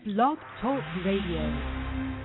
Blog Talk Radio.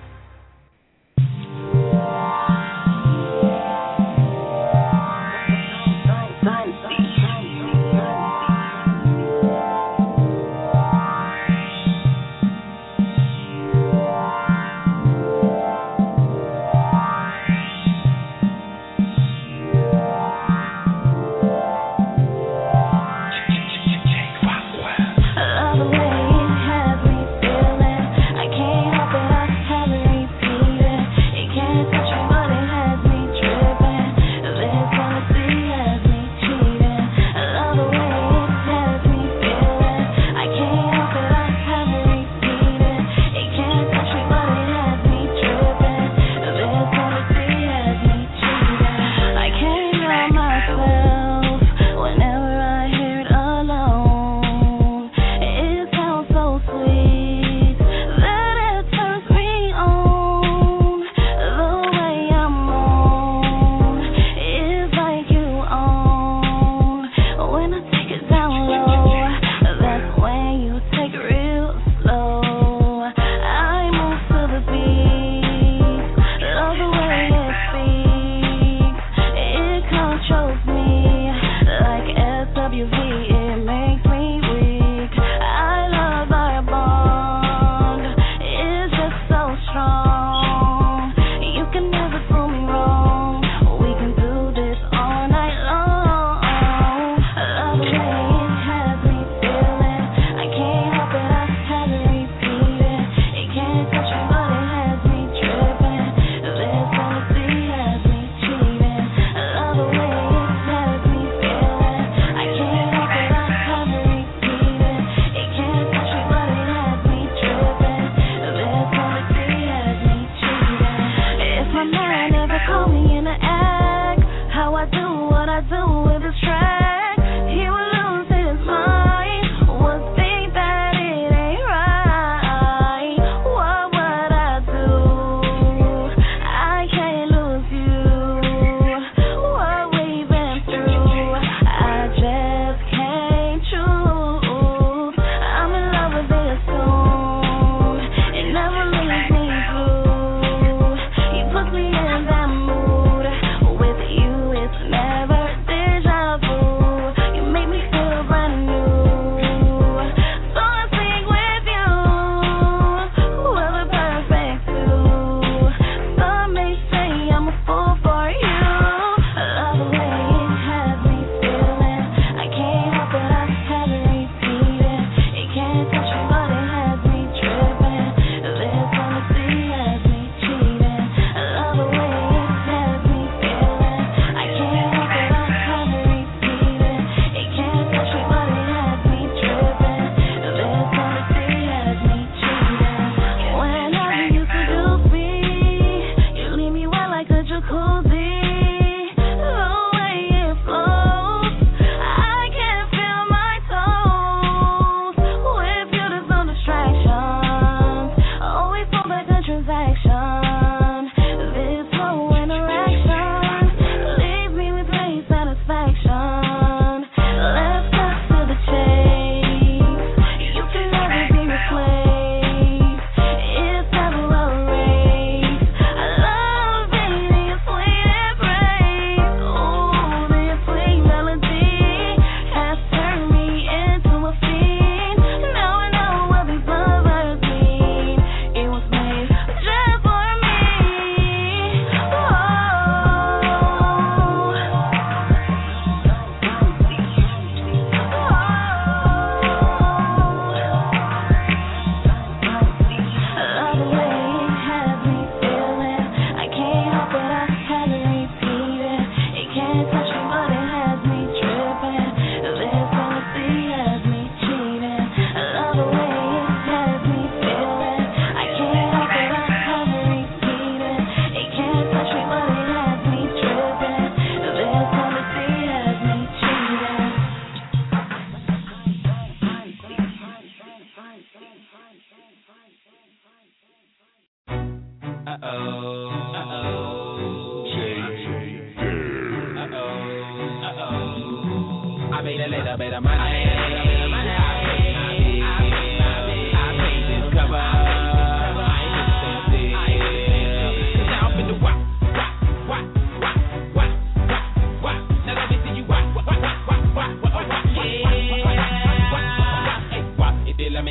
I made a little bit of money. I paid this cover.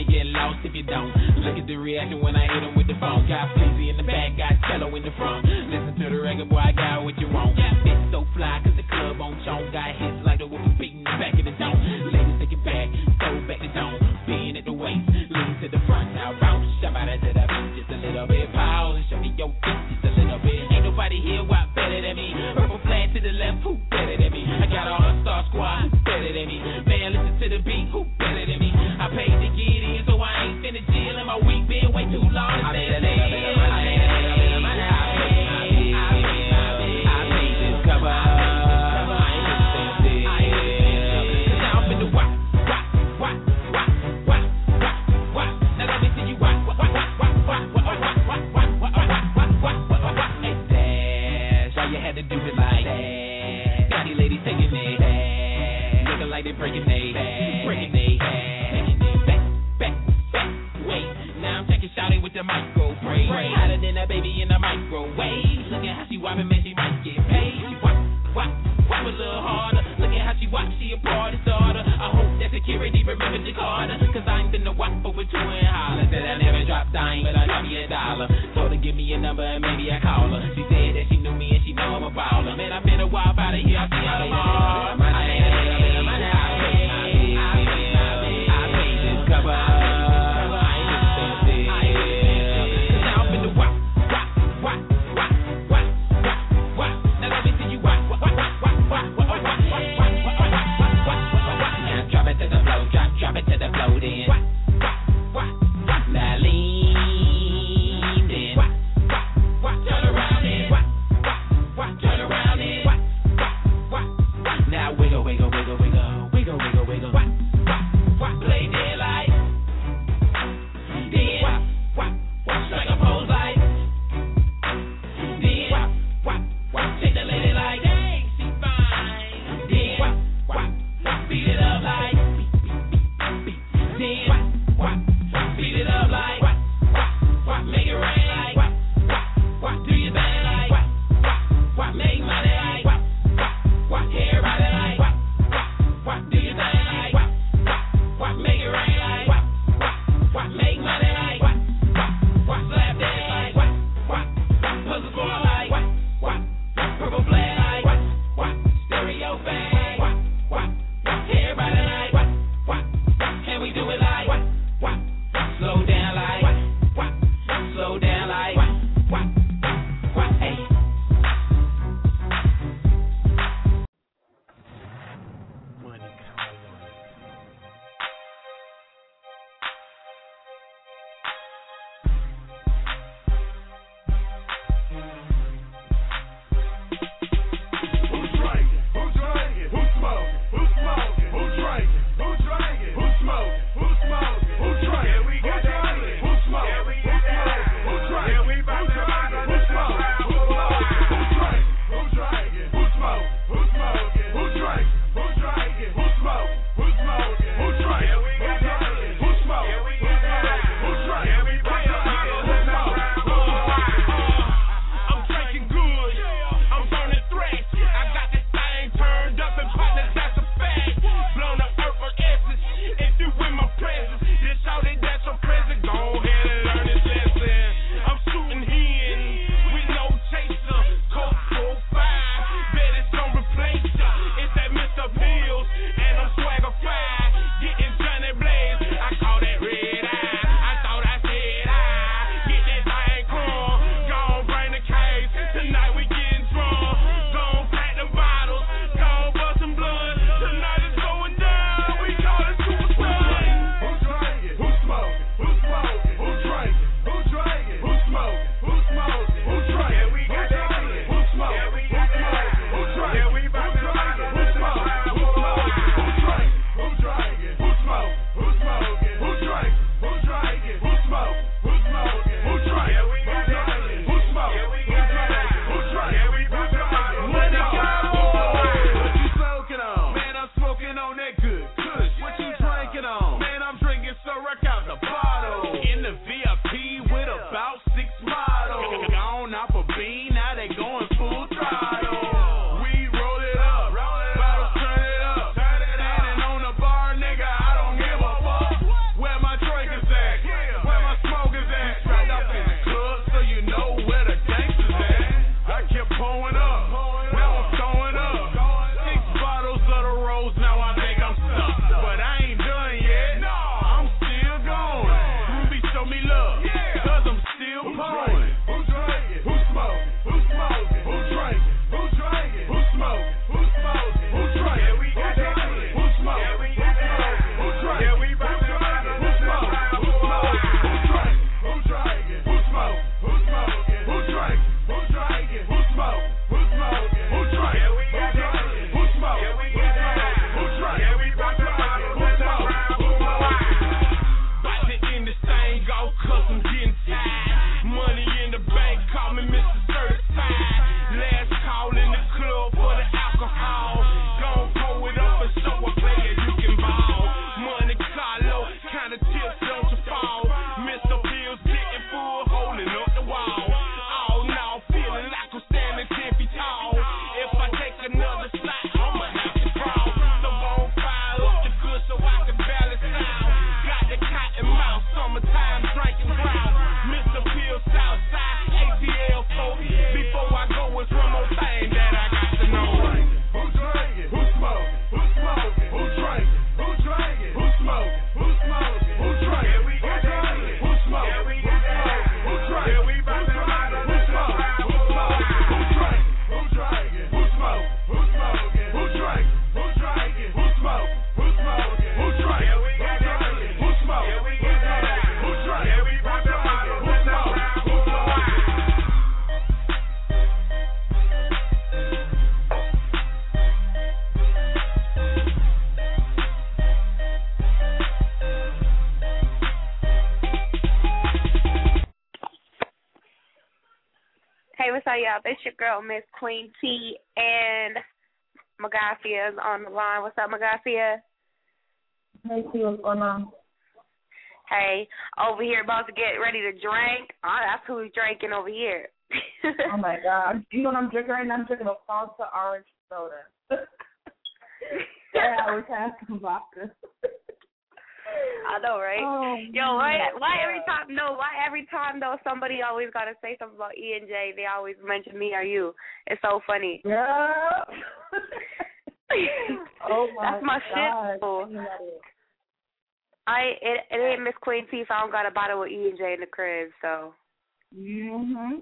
get lost if you don't. Look at the reaction when I hit him with the phone. Got Fleazy in the back, got cello in the front. Listen to the record, boy, I got what you want. Bitch so fly, cause the club on chong. Got hits like the whooping beating the back of the dome. Ladies take it back, throw back the dome. Being at the waist, lean to the front. Now bounce, shove out to the beat. Just a little bit, pause, and show me your feet. Just a little bit. Ain't nobody here what better than me. Purple flag to the left, who better than me? I got all the star squad, who better than me? Man, listen to the beat, who better than me? I paid to get in, so I ain't finna chill. And my week been way too long to stay a little bit of money. I paid this cover. I ain't listening to this. Now I'm finna wop. Now let me see you wop. Hey, Dash, why you had to do it like that? Got these ladies taking it back, looking like they breaking they back, back, wait. Now I'm taking shouting with the microphone, hotter than a baby in the microwave. Look at how she whopping, man, she might get paid. She whop a little harder. Look at how she whop, she a party starter. I hope that security remembers the Carter, cause I ain't been the whop over two and holler. Said I never dropped dime, but I drop me $1. Told her give me a number and maybe I call her. She said that she knew me and she know I'm a baller. Man, I've been a while out of here, I see all the ball. I paid this cover. I ain't listening to this. Cause now I'm finna whop. Now let me see you whop. Now drop it to the floor, drop it to the floor then. Now lean then. what's up, y'all? It's your girl, Miss Queen T, and Magacia is on the line. What's up, Magacia? Hey, T, what's going on? Hey, over here about to get ready to drink. Oh, that's who's drinking over here. Oh, my God. You know what I'm drinking right now? I'm drinking a Fanta orange soda. Yeah, I was having vodka. I know, right? Oh, Yo, why every time though somebody always gotta say something about E&J, they always mention me or you. It's so funny. Yeah. Oh my That's my God. shit. It ain't Miss Queen T if I don't got a bottle of E&J in the crib, so. Mhm.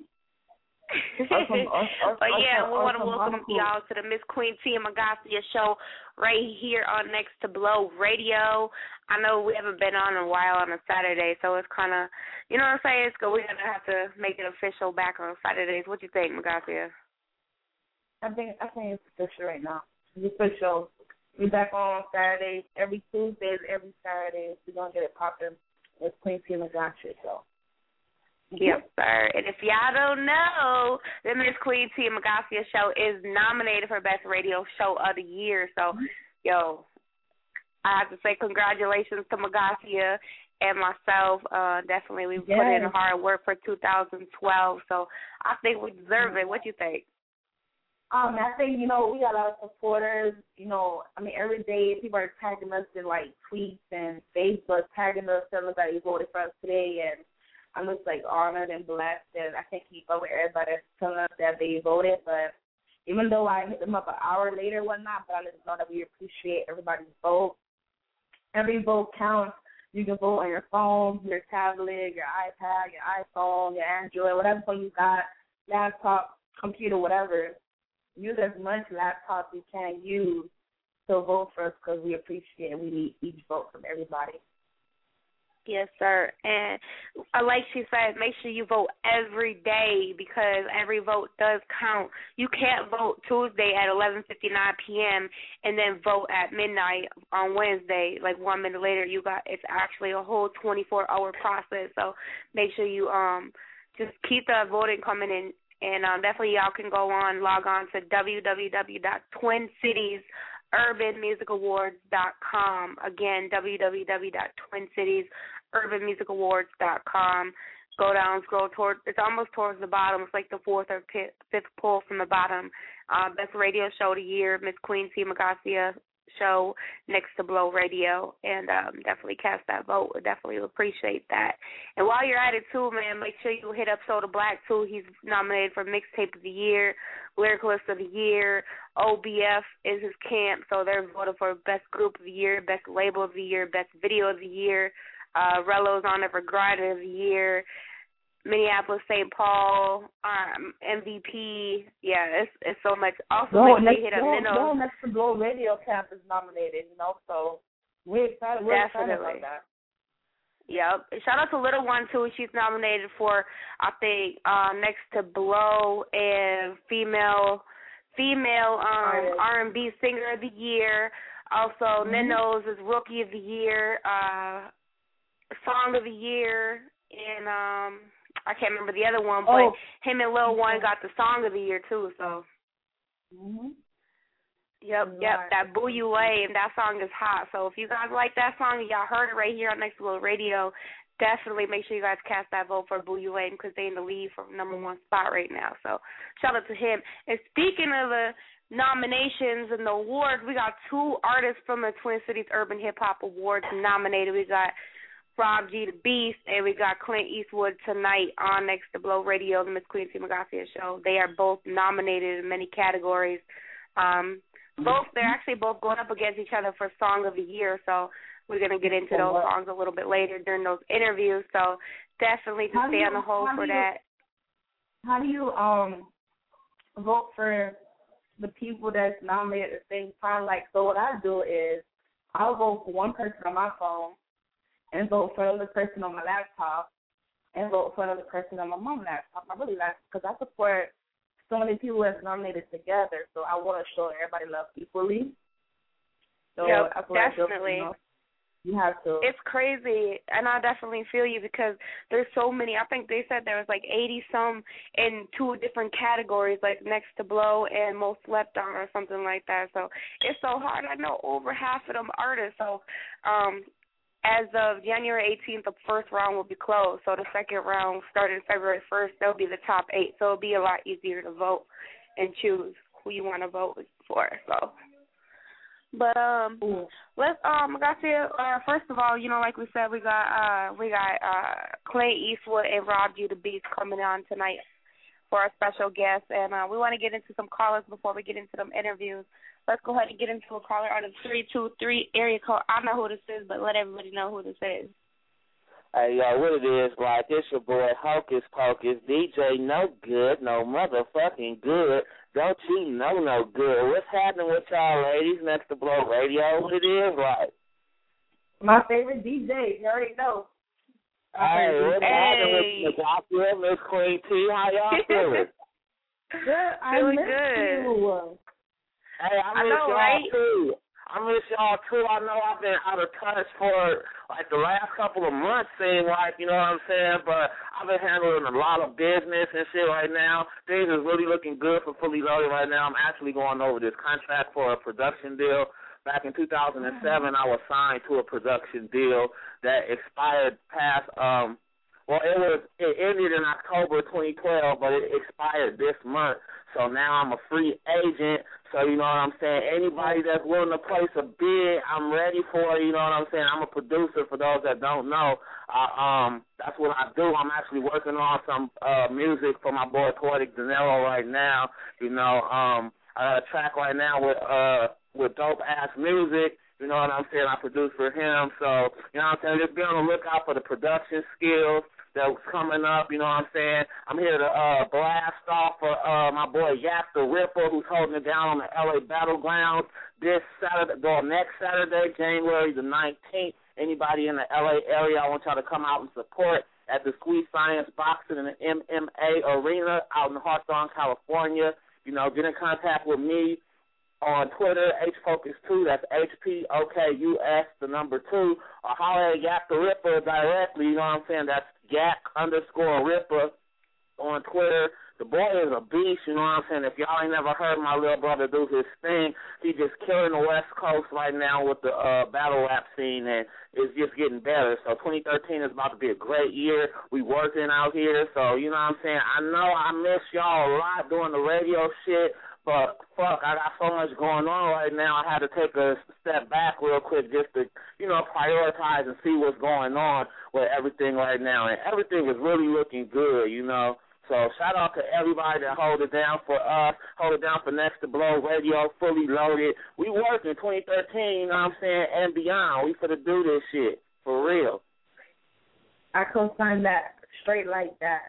But yeah, we want to welcome y'all to the Miss Queen T and Magacia show right here on Next to Blow Radio. I know we haven't been on in a while on a Saturday, so it's kind of, you know what I'm saying? It's good. We're going to have to make it official back on Saturdays. What you think, Magacia? I think it's official right now. It's official. We're back on Saturdays, every Tuesdays, every Saturday. We're going to get it popping with Queen T and Magacia show. Yep, sir. And if y'all don't know, the Miss Queen T and Magacia show is nominated for Best Radio Show of the Year. So, yo, I have to say congratulations to Magacia and myself. Definitely, we put in hard work for 2012. So I think we deserve it. What you think? I think, we got a lot of supporters. Every day people are tagging us in, tweets and Facebook, tagging us, telling us that you voted for us today, and I'm just, honored and blessed, and I can't keep up with everybody that's telling us that they voted, but even though I hit them up an hour later and whatnot, but I just know that we appreciate everybody's vote. Every vote counts. You can vote on your phone, your tablet, your iPad, your iPhone, your Android, whatever phone you got, laptop, computer, whatever. Use as much laptop you can use to vote for us because we appreciate it. We need each vote from everybody. Yes, sir. And like she said, make sure you vote every day because every vote does count. You can't vote Tuesday at 11:59 p.m. and then vote at midnight on Wednesday. 1 minute later, it's actually a whole 24-hour process. So make sure you just keep the voting coming in. And definitely y'all can log on to www.TwinCitiesUrbanMusicAwards.com. Again, www.TwinCitiesUrbanMusicAwards.com. Go down, scroll it's almost towards the bottom. It's like the fourth or fifth pull from the bottom. Best Radio Show of the Year, Miss Queen T. Magacia show, Next to Blow Radio, and definitely cast that vote. We definitely appreciate that. And while you're at it, too, man, make sure you hit up Soda Black, too. He's nominated for Mixtape of the Year, Lyricalist of the Year. OBF is his camp, so they're voted for Best Group of the Year, Best Label of the Year, Best Video of the Year. Rello's on it for Grinder of the Year. Minneapolis, St. Paul, MVP. Yeah, it's so much. Also, make sure you hit up Minnow. Next to Blow Radio Camp is nominated, so we're excited. We're excited about that. Yep. Shout out to Little One, too. She's nominated for, I think, Next to Blow and female R&B Singer of the Year. Also, Nino's is Rookie of the Year, Song of the Year, and I can't remember the other one, but him and Lil One got the Song of the Year, too, so. Yep, that Boo You Lame, that song is hot. So if you guys like that song, y'all heard it right here on Next Level Radio, definitely make sure you guys cast that vote for Boo You Lame because they're in the lead for #1 spot right now. So shout out to him. And speaking of the nominations and the awards, we got 2 artists from the Twin Cities Urban Hip Hop Awards nominated. We got Rob G. the Beast, and we got Clint Eastwood tonight on Next to Blow Radio, the Miss Queen T. Magacia show. They are both nominated in many categories. They're actually both going up against each other for Song of the Year, so we're going to get into those songs a little bit later during those interviews, so definitely to stay on the hold for that. How do you vote for the people that's nominated at the same time? So what I do is I'll vote for one person on my phone, and vote for another person on my laptop, and vote for another person on my mom's laptop. I really like because I support so many people that's nominated together, so I want to show everybody love equally. So yep, definitely. You have to. It's crazy, and I definitely feel you because there's so many. I think they said there was like 80-some in 2 different categories, like Next to Blow and Most Slept On or something like that. So it's so hard. I know over half of them artists. So as of January 18th, the first round will be closed. So the second round starting February 1st, they'll be the top 8. So it'll be a lot easier to vote and choose who you want to vote for. So. But let's first of all, you know, like we said, we got Clint Eastwood and Rob G the Beast coming on tonight for our special guest, and we want to get into some callers before we get into them interviews. Let's go ahead and get into a caller on the 323 area code. I know who this is, but let everybody know who this is. Hey, yo, what it is, like, it's your boy Hocus Pocus, DJ No Good, no motherfucking good. Don't you know no good? What's happening with y'all ladies next to Blow Radio? What it is, like? My favorite DJ, you already know. Hey, what's happening with y'all feel, Miss Queen T? How y'all feeling? Good, I Feeling miss good. you. Hey, I miss y'all, right? too. I miss y'all, too. I know I've been out of touch for, like, the last couple of months, seem like, you know what I'm saying? But I've been handling a lot of business and shit right now. Things is really looking good for Fully Loaded right now. I'm actually going over this contract for a production deal. Back in 2007, I was signed to a production deal that expired past, it ended in October 2012, but it expired this month. So now I'm a free agent. So, you know what I'm saying? Anybody that's willing to place a bid, I'm ready for it. You know what I'm saying? I'm a producer for those that don't know. That's what I do. I'm actually working on some music for my boy Poetic Dinero right now. You know, I got a track right now with dope-ass music. You know what I'm saying? I produce for him. So, you know what I'm saying? Just be on the lookout for the production skills that's coming up, you know what I'm saying? I'm here to blast off for my boy Yak the Ripper, who's holding it down on the LA Battlegrounds next Saturday, January the 19th. Anybody in the LA area, I want y'all to come out and support at the Squeeze Science Boxing and the MMA Arena out in Hawthorne, California. You know, get in contact with me on Twitter, HFocus2, that's HPOKUS, the number 2, or holler at Yak the Ripper directly, you know what I'm saying? That's Yak_Ripper on Twitter. The boy is a beast, you know what I'm saying? If y'all ain't never heard my little brother do his thing, he just killing the West Coast right now with the battle rap scene, and it's just getting better. So 2013 is about to be a great year. We working out here, so you know what I'm saying? I know I miss y'all a lot doing the radio shit, but fuck, I got so much going on right now. I had to take a step back real quick just to, you know, prioritize and see what's going on with everything right now. And everything is really looking good, you know. So shout out to everybody that hold it down for us, hold it down for Next to Blow Radio, Fully Loaded. We work in 2013, you know what I'm saying, and beyond. We finna do this shit, for real. I co-sign that straight like that.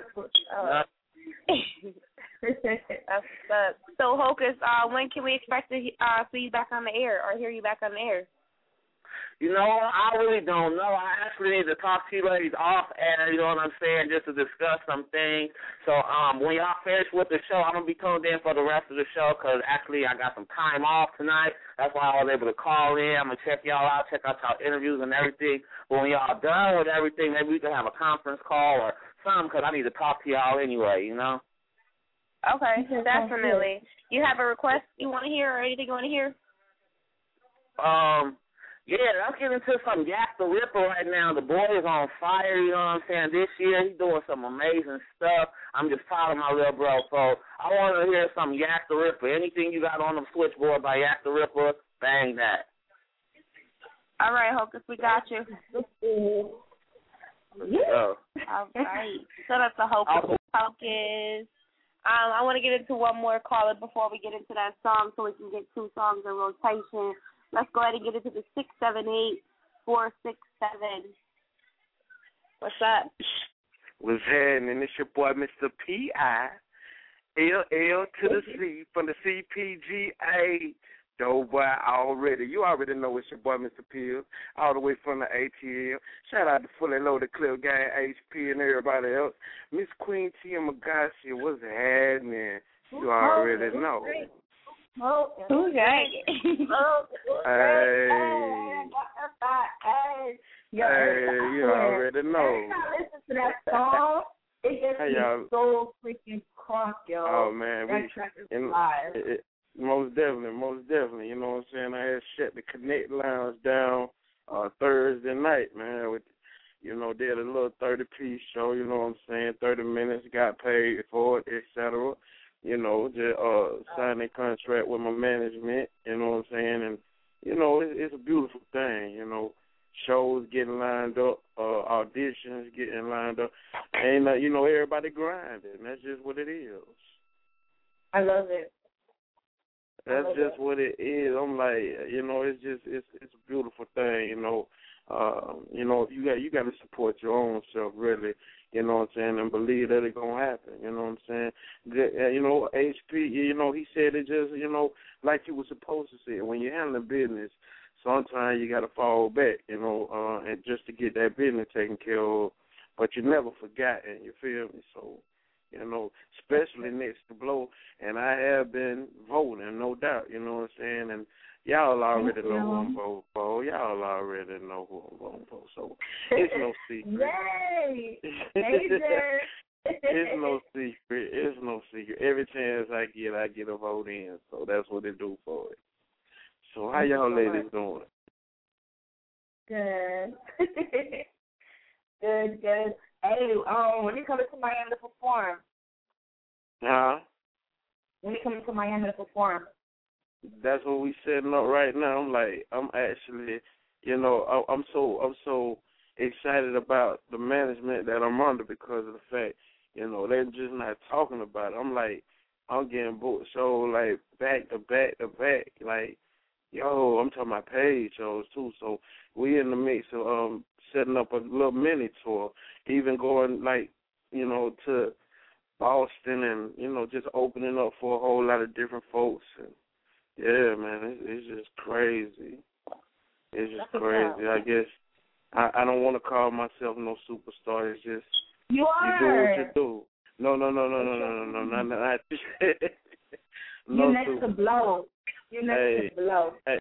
So, Hocus, when can we expect to see you back on the air or hear you back on the air? You know, I really don't know. I actually need to talk to you ladies off air, you know what I'm saying, just to discuss some things. So when y'all finish with the show, I'm going to be tuned in for the rest of the show because actually I got some time off tonight. That's why I was able to call in. I'm going to check y'all out, check out y'all interviews and everything. But when y'all done with everything, maybe we can have a conference call or something because I need to talk to y'all anyway, you know? Okay, definitely. You have a request you want to hear or anything you want to hear? Yeah, let's get into some Yak the Ripper right now. The boy is on fire, you know what I'm saying? This year he's doing some amazing stuff. I'm just proud of my little bro. So I want to hear some Yak the Ripper. Anything you got on the switchboard by Yak the Ripper, bang that. All right, Hocus, we got you. Yeah. All right. So that's the Hocus Pocus. I want to get into one more caller before we get into that song so we can get 2 songs in rotation. Let's go ahead and get into the 678-467. What's up? What's happening? It's your boy, Mr. P.I. L to the C from the CPGA. Dope boy already. You already know it's your boy, Mr. Pills, all the way from the ATL. Shout out to Fully Loaded Clip Gang, HP, and everybody else. Miss Queen T and Magashi, what's happening? You already know. Who's that? Hey, you already know. Listen to that song. It gets me so freaking crunk, yo. Oh man, that track is live. Most definitely. You know what I'm saying? I had shut the Connect Lounge down Thursday night, man. With did a little 30-piece show. You know what I'm saying? 30 minutes, got paid for it, etc. Just signed a contract with my management. You know what I'm saying? And it's a beautiful thing. Shows getting lined up, auditions getting lined up, and everybody grinding. That's just what it is. I love it. That's just what it is. I'm like, it's a beautiful thing. You got to support your own self, really. You know what I'm saying, and believe that it's gonna happen. You know what I'm saying? HP, he said it just, like he was supposed to say it. When you're handling business, sometimes you got to fall back, and just to get that business taken care of. But you never forgotten, you feel me? So, especially next to Blow, and I have been voting, no doubt, you know what I'm saying? And y'all already know who I'm voting for. Y'all already know who I'm voting for. So it's no secret. Yay! Major! It's no secret. It's no secret. Every chance I get a vote in. So that's what they do for it. So how y'all ladies doing? Good. Good. Hey, when you coming to Miami to perform? Huh? When you coming to Miami to perform? That's what we setting up right now. I'm actually, I'm so excited about the management that I'm under because of the fact, they're just not talking about it. I'm getting booked so back to back to back, I'm talking about paid shows too. So we in the mix of setting up a little mini tour, even going to Boston and just opening up for a whole lot of different folks. And yeah, man, it's just crazy. It's just crazy. I guess I don't want to call myself no superstar. It's just you do what you do. No. You're next to Blow. You're next to Blow. I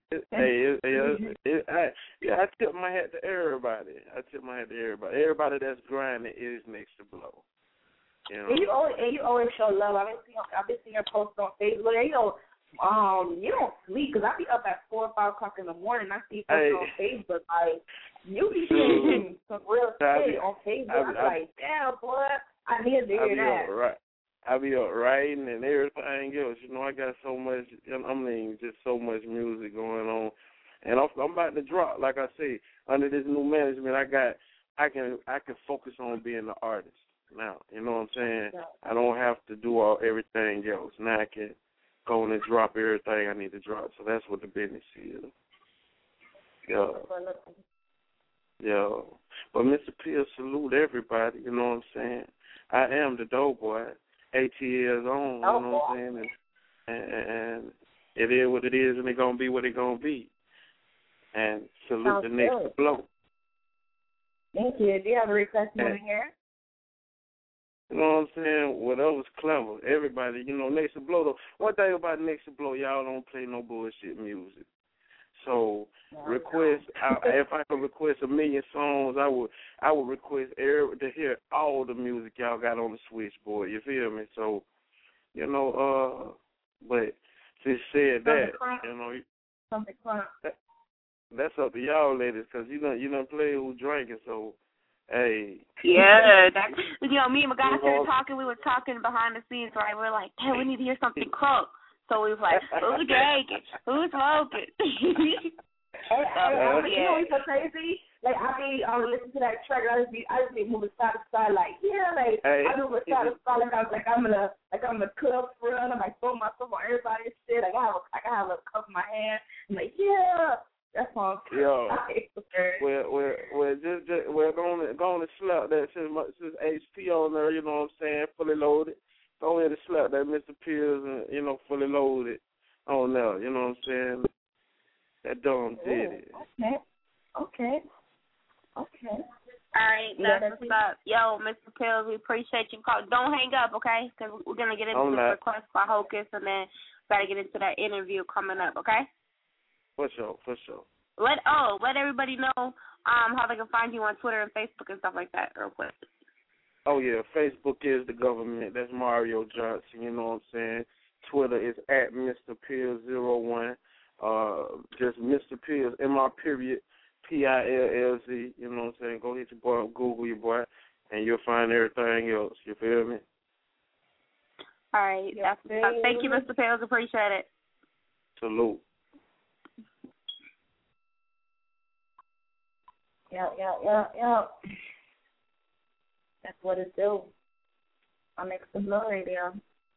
tip my hat to everybody. Everybody that's grinding is next to Blow. And you always show love. I've been seeing your posts on Facebook. And, you don't sleep because I be up at 4 or 5 o'clock in the morning. I see posts on Facebook. You be doing some real shit on Facebook. I'm like, damn, boy, I need to hear that. I be up writing and everything else. I got so much. Just so much music going on, and I'm about to drop. Like I say, under this new management, I can focus on being the artist now. You know what I'm saying? Yeah. I don't have to do everything else. Now I can go and drop everything I need to drop. So that's what the business is. Yeah. But Mr. P, salute everybody. You know what I'm saying? I am the dope boy. 8 years on, you know what I'm saying? And it is what it is, and it's going to be what it's going to be. And salute the next Blow. Thank you. Do you have a request you want to hear? You know what I'm saying? Well, that was clever. Everybody, next to Blow, though. One thing about next to Blow, y'all don't play no bullshit music. So request, if I could request 1 million songs, I would request to hear all the music y'all got on the switchboard. You feel me? So, but since said that, that's up to y'all ladies, because you don't play who drinking. So, hey. Yeah, me and my guy started talking. We were talking behind the scenes, right? We're like, hey, we need to hear something crunk. So we was like, who's drinking? Who's smoking? You know what's so crazy? I be listening to that track. I just be moving side to side, I move side to side I'm in a club front. I'm throwing myself on everybody and shit. I have a cup in my hand. I'm yeah. That's all. Yo, we're going to slap that since HP on there. You know what I'm saying? Fully loaded. Go ahead and slap that Mr. Pierce and, fully loaded on there. You know what I'm saying? That dumb did it. Okay. All right, that's what's up. Yo, Mr. Pills, we appreciate you. Don't hang up, okay? Because we're going to get into the request by Hocus, and then Got to get into that interview coming up, okay? For sure. Let everybody know how they can find you on Twitter and Facebook and stuff like that real quick. Oh, yeah, Facebook is the government. That's Mario Johnson, you know what I'm saying? Twitter is at Mr. Pills01. Just Mr. Pills, MR PILLZ, you know what I'm saying? Go hit your boy, Google your boy, and you'll find everything else. You feel me? All right. Thank you, Mr. Pills. Appreciate it. Salute. Yeah. That's what it do. On Extra Blood Radio.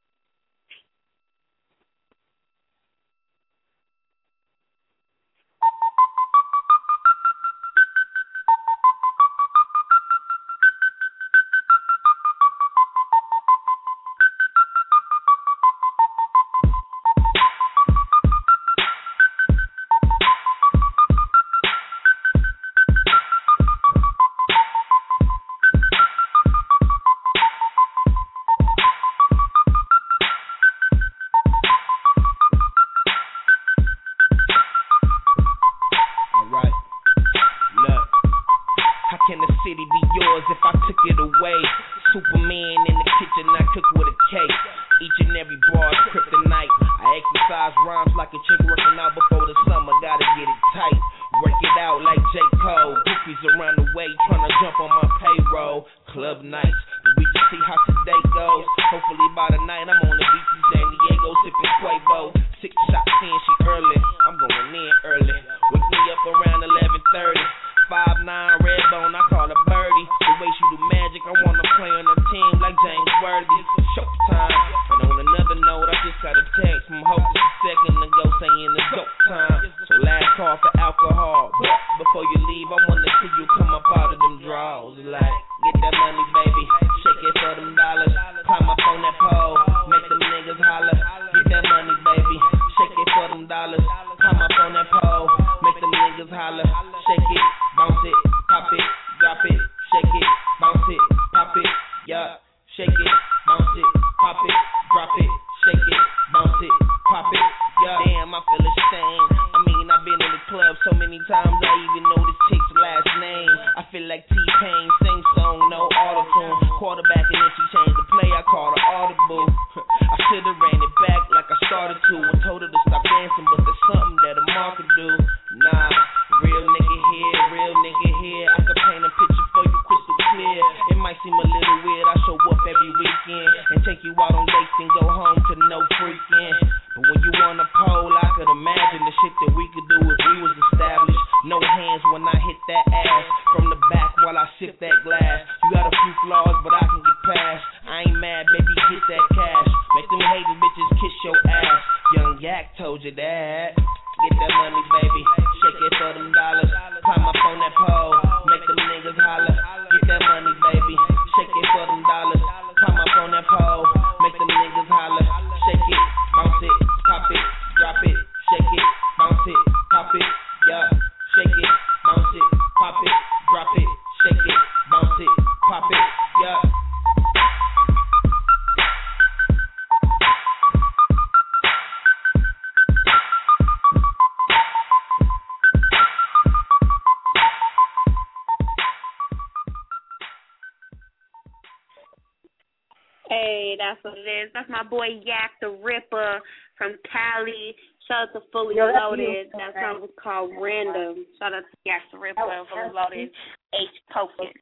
Hey, that's what it is. That's my boy Yak the Ripper from Cali. Shout out to Fully Loaded. That song was called Random. Shout out to Yak the Ripper, Fully Loaded, H. Token.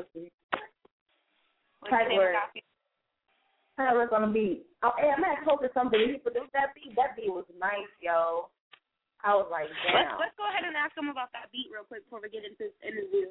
Tyler's on the beat. Oh, hey, I'm at Token something. He produced that beat. That beat was nice, yo. I was like, damn. Let's go ahead and ask him about that beat real quick before we get into this interview.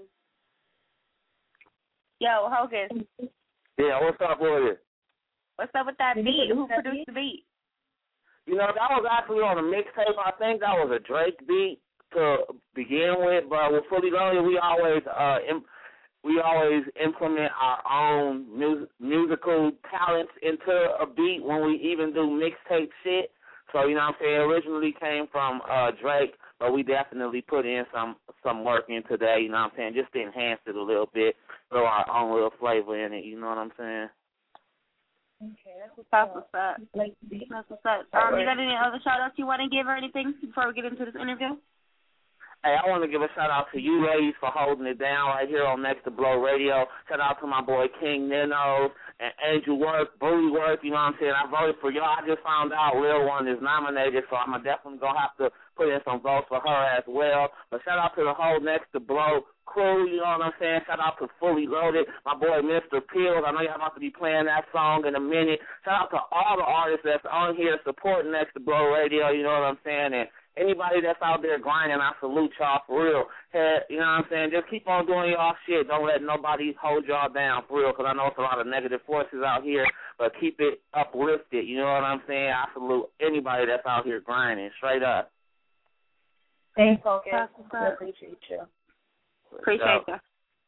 Yo, Hocus. Yeah, what's up with it? What's up with that beat? Who produced the beat? You know, that was actually on a mixtape. I think that was a Drake beat to begin with. But with Fully Loaded, we always implement our own musical talents into a beat when we even do mixtape shit. So, you know what I'm saying? Originally came from Drake, but we definitely put in some work in today, you know what I'm saying? Just to enhance it a little bit, throw our own little flavor in it, you know what I'm saying? Okay, that's what's up. That's what's up. You got any other shout outs you want to give or anything before we get into this interview? Hey, I want to give a shout-out to you ladies for holding it down right here on Next to Blow Radio. Shout-out to my boy King Nino and Angel Work, Booty Work, you know what I'm saying? I voted for y'all. I just found out Real One is nominated, so I'm definitely going to have to put in some votes for her as well. But shout-out to the whole Next to Blow crew, you know what I'm saying? Shout-out to Fully Loaded, my boy Mr. Pills. I know y'all about to be playing that song in a minute. Shout-out to all the artists that's on here supporting Next to Blow Radio, you know what I'm saying? And anybody that's out there grinding, I salute y'all for real. Hey, you know what I'm saying? Just keep on doing y'all shit. Don't let nobody hold y'all down for real, because I know it's a lot of negative forces out here, but keep it uplifted. You know what I'm saying? I salute anybody that's out here grinding, straight up. Thanks, Focus. I appreciate you. Appreciate you.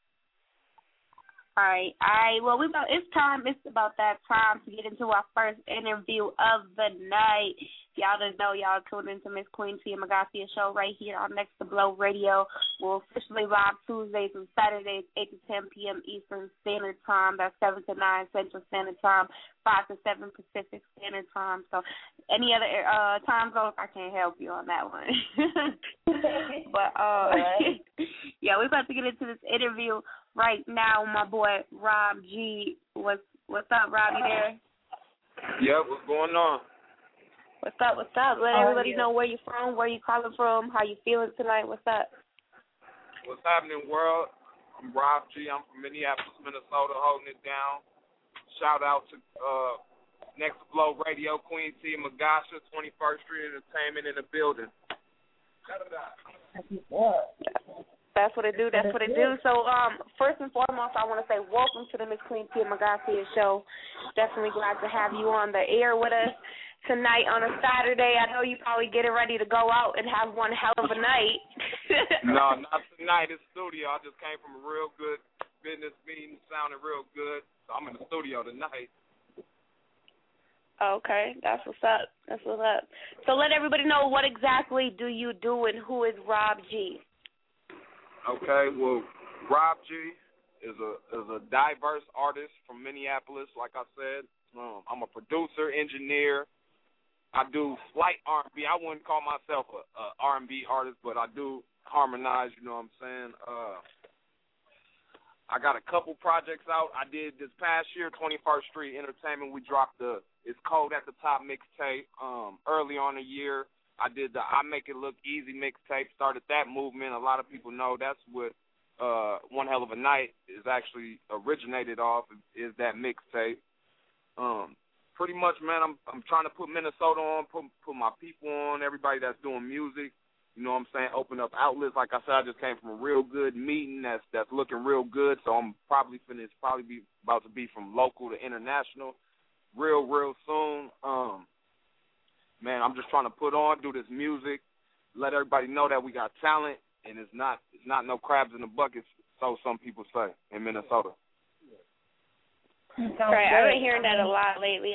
All right. Well, it's about that time to get into our first interview of the night. Y'all just know y'all tuned into Miss Queen Tia Magacia show right here on Next to Blow Radio. We'll officially live Tuesdays and Saturdays, 8 to 10 p.m. Eastern Standard Time. That's 7 to 9 Central Standard Time, 5 to 7 Pacific Standard Time. So any other time zones, I can't help you on that one. But, yeah, we're about to get into this interview right now. My boy, Rob G. What's up, Rob? You there? Yeah, what's going on? What's up? Let everybody know where you're from, where you calling from, how you feeling tonight. What's up? What's happening, world? I'm Rob G. I'm from Minneapolis, Minnesota, holding it down. Shout out to Next to Blow Radio, Queen Tia Magacia, 21st Street Entertainment in the building. That's what it do. So, first and foremost, I want to say welcome to the Miss Queen Tia Magacia show. Definitely glad to have you on the air with us tonight on a Saturday. I know you probably getting ready to go out and have one hell of a night. No, not tonight. It's studio. I just came from a real good business meeting, sounding real good. So I'm in the studio tonight. Okay, that's what's up. So let everybody know, what exactly do you do and who is Rob G? Okay, well, Rob G is a diverse artist from Minneapolis, like I said. I'm a producer, engineer. I do slight R&B. I wouldn't call myself a R&B artist, but I do harmonize, you know what I'm saying? I got a couple projects out. I did this past year, 21st Street Entertainment. We dropped It's Cold at the Top mixtape early on the year. I did the I Make It Look Easy mixtape, started that movement. A lot of people know that's what One Hell of a Night is actually originated off, is that mixtape. Pretty much, man, I'm trying to put Minnesota on, put my people on, everybody that's doing music. You know what I'm saying? Open up outlets. Like I said, I just came from a real good meeting that's looking real good. So I'm probably about to be from local to international real soon. Man, I'm just trying to put on, do this music, let everybody know that we got talent, and it's not no crabs in the bucket, so some people say in Minnesota. Right, I've been hearing that a lot lately.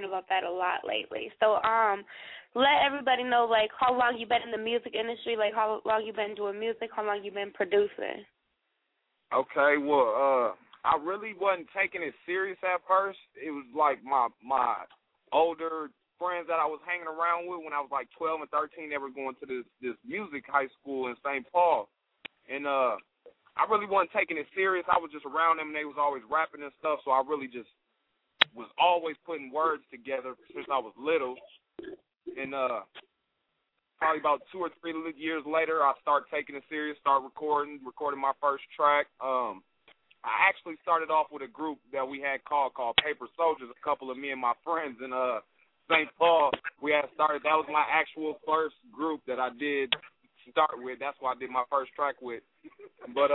So, let everybody know, like, how long you been in the music industry, like, how long you been doing music, how long you been producing. Okay, well, I really wasn't taking it serious at first. It was like my older friends that I was hanging around with when I was like 12 and 13. They were going to this music high school in St. Paul, and I really wasn't taking it serious. I was just around them, and they was always rapping and stuff, so I really just was always putting words together since I was little. And probably about 2 or 3 years later, I started taking it serious, started recording my first track. I actually started off with a group that we had called Paper Soldiers, a couple of me and my friends in St. Paul. We had started. That was my actual first group that I did start with. That's what I did my first track with. But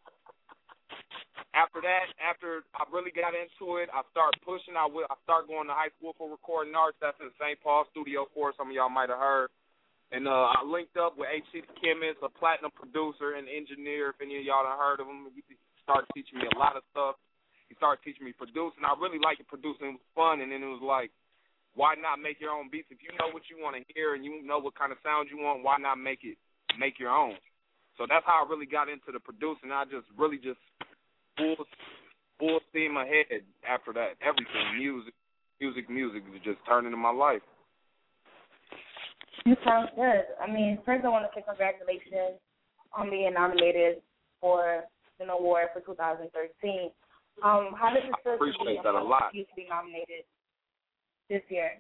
after that, after I really got into it, I started pushing. I started going to high school for recording arts. That's in St. Paul, Studio 4. Some of y'all might have heard. And I linked up with H.C. the Chemist, a platinum producer and engineer. If any of y'all have heard of him, he started teaching me a lot of stuff. He started teaching me producing. I really liked producing. It was fun. And then it was like, why not make your own beats? If you know what you want to hear and you know what kind of sound you want, why not make your own? So that's how I really got into the producing. I just full steam ahead after that. Everything, music, music is just turned into my life. You sound good. I mean, first I want to say congratulations on being nominated for an award for 2013. How did it feel to be nominated this year?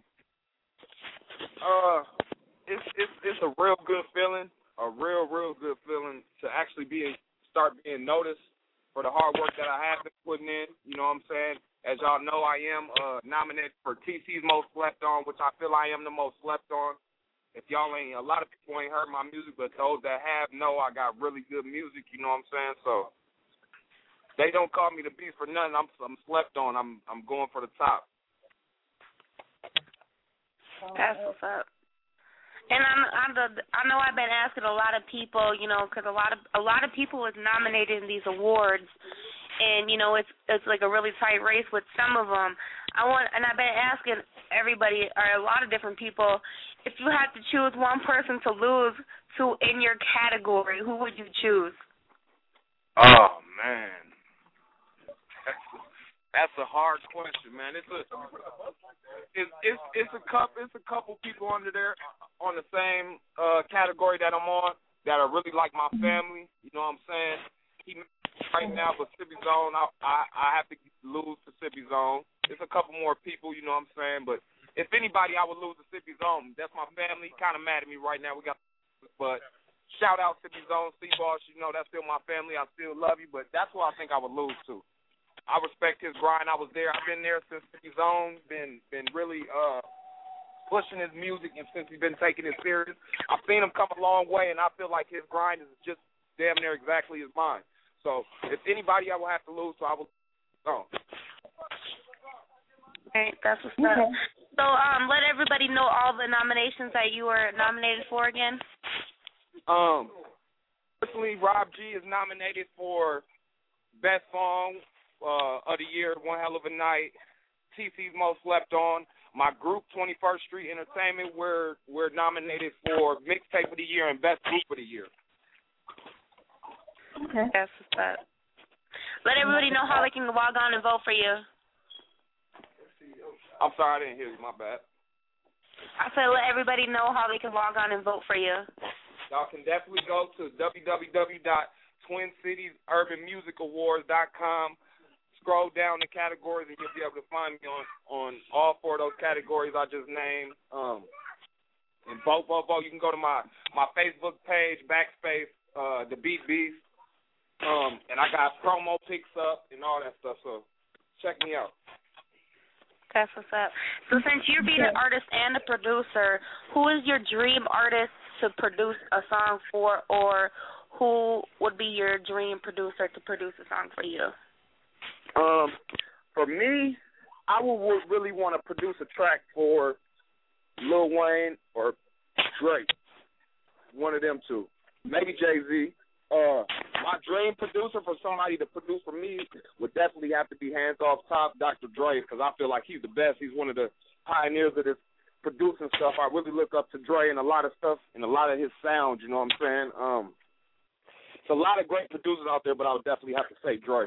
It's a real good feeling, a real good feeling to actually start being noticed for the hard work that I have been putting in. You know what I'm saying? As y'all know, I am nominated for TC's Most Slept On, which I feel I am the most slept on. If a lot of people ain't heard my music, but those that have know I got really good music. You know what I'm saying? So they don't call me the Beast for nothing. I'm slept on. I'm going for the top. That's what's up. And I know I've been asking a lot of people, you know, because a lot of people is nominated in these awards, and you know it's like a really tight race with some of them. I've been asking everybody, or a lot of different people, if you had to choose one person to lose to in your category, who would you choose? Oh man, that's a hard question, man. It's a couple people under there on the same category that I'm on that are really like my family. You know what I'm saying? Right now, but Sippy Zone, I have to lose to Sippy Zone. There's a couple more people, you know what I'm saying? But if anybody, I would lose to Sippy Zone. That's my family. Kind of mad at me right now. But shout out Sippy Zone, C-Boss. You know, that's still my family. I still love you. But that's who I think I would lose to. I respect his grind. I was there. I've been there since Sippy Zone. Been really pushing his music, and since he's been taking it serious, I've seen him come a long way, and I feel like his grind is just damn near exactly as mine. So if anybody I will have to lose, so I will. Oh. Right, that's what's up. So let everybody know all the nominations that you were nominated for again. Personally, Rob G is nominated for Best Song of the Year, One Hell of a Night. TC's Most Slept On. My group, 21st Street Entertainment, we're nominated for Mixtape of the Year and Best Group of the Year. Okay. That's what's up. Let everybody know how they can log on and vote for you. I'm sorry, I didn't hear you. My bad. I said let everybody know how they can log on and vote for you. Y'all can definitely go to www.TwinCitiesUrbanMusicAwards.com. Scroll down the categories, and you'll be able to find me on all four of those categories I just named. And vote. You can go to my Facebook page, Backspace, The Beat Beast. And I got promo pics up and all that stuff, so check me out. That's what's up. So since you're being an artist and a producer, who is your dream artist to produce a song for, or who would be your dream producer to produce a song for you? For me, I would really want to produce a track for Lil Wayne or Drake. One of them two. Maybe Jay-Z. My dream producer for somebody to produce for me would definitely have to be hands off top, Dr. Dre, because I feel like he's the best. He's one of the pioneers of this producing stuff. I really look up to Dre and a lot of stuff and a lot of his sound, you know what I'm saying? It's a lot of great producers out there, but I would definitely have to say Dre.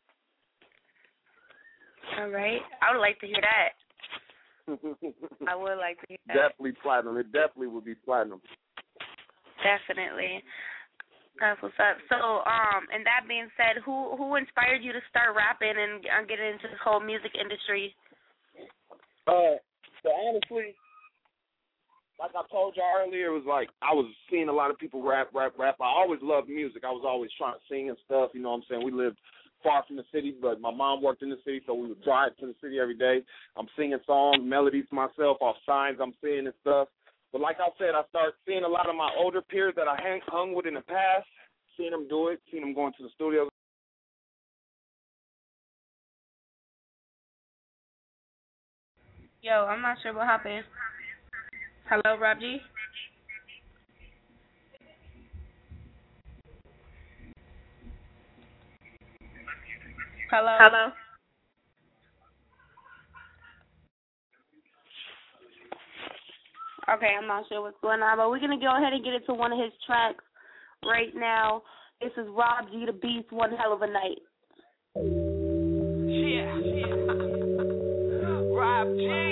All right. I would like to hear that. I would like to hear that. Definitely platinum. It definitely would be platinum. Definitely. That's what's up. So, and that being said, who inspired you to start rapping and get into this whole music industry? So honestly, like I told y'all earlier, it was like I was seeing a lot of people rap. I always loved music. I was always trying to sing and stuff, you know what I'm saying? We lived far from the city, but my mom worked in the city, so we would drive to the city every day. I'm singing songs, melodies to myself off signs I'm seeing and stuff. But like I said, I started seeing a lot of my older peers that I hung with in the past, seeing them do it, seeing them going to the studio. Yo, I'm not sure what happened. Hello, Rob G? Hello? Okay, I'm not sure what's going on, but we're going to go ahead and get into one of his tracks right now. This is Rob G, the Beast, One Hell of a Night. Yeah. Rob G.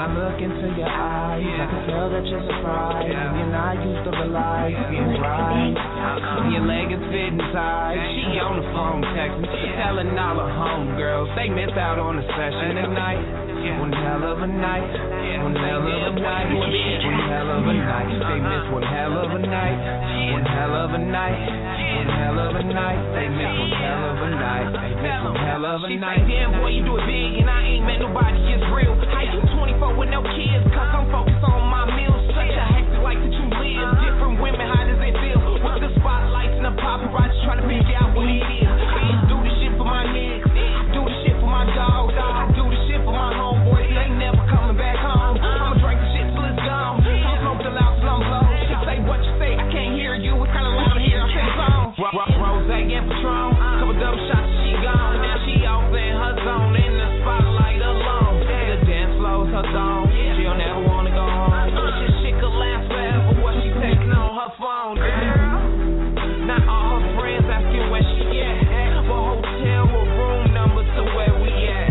I look into your eyes, I can tell that you're surprised. You're not used to the life being right. Your leg is fitting tight. She on the phone texting, telling all her homegirls they missed out on the session tonight. One hell of a night, one hell of a night, one hell of a night. They missed one hell of a night, one hell of a night, one hell of a night. They missed one hell of a night, they missed one hell of a night. She say, damn boy, you do it big and I ain't met nobody just real. How you 24 with no kids? Cause I'm focused on my meals. Such a hectic life that you live. Different women, how does it feel? With the spotlights and the paparazzi trying to figure out what it is. I do this shit for my niggas, I do this shit for my dogs, I do this shit for my homeboys. They ain't never coming back home. I'ma drink the shit till it's gone. I'ma smoke the loud slum blow. She say what you say, I can't hear you. It's kinda loud here, I'm singing song. Rose and Patron, couple double shots, she gone. Now she off in her zone, in the spotlight alone. The dance floor's her zone. She don't ever wanna go home. This shit could last forever. What she texting on her phone, girl? Not all her friends asking where she at. What hotel, what room number to where we at?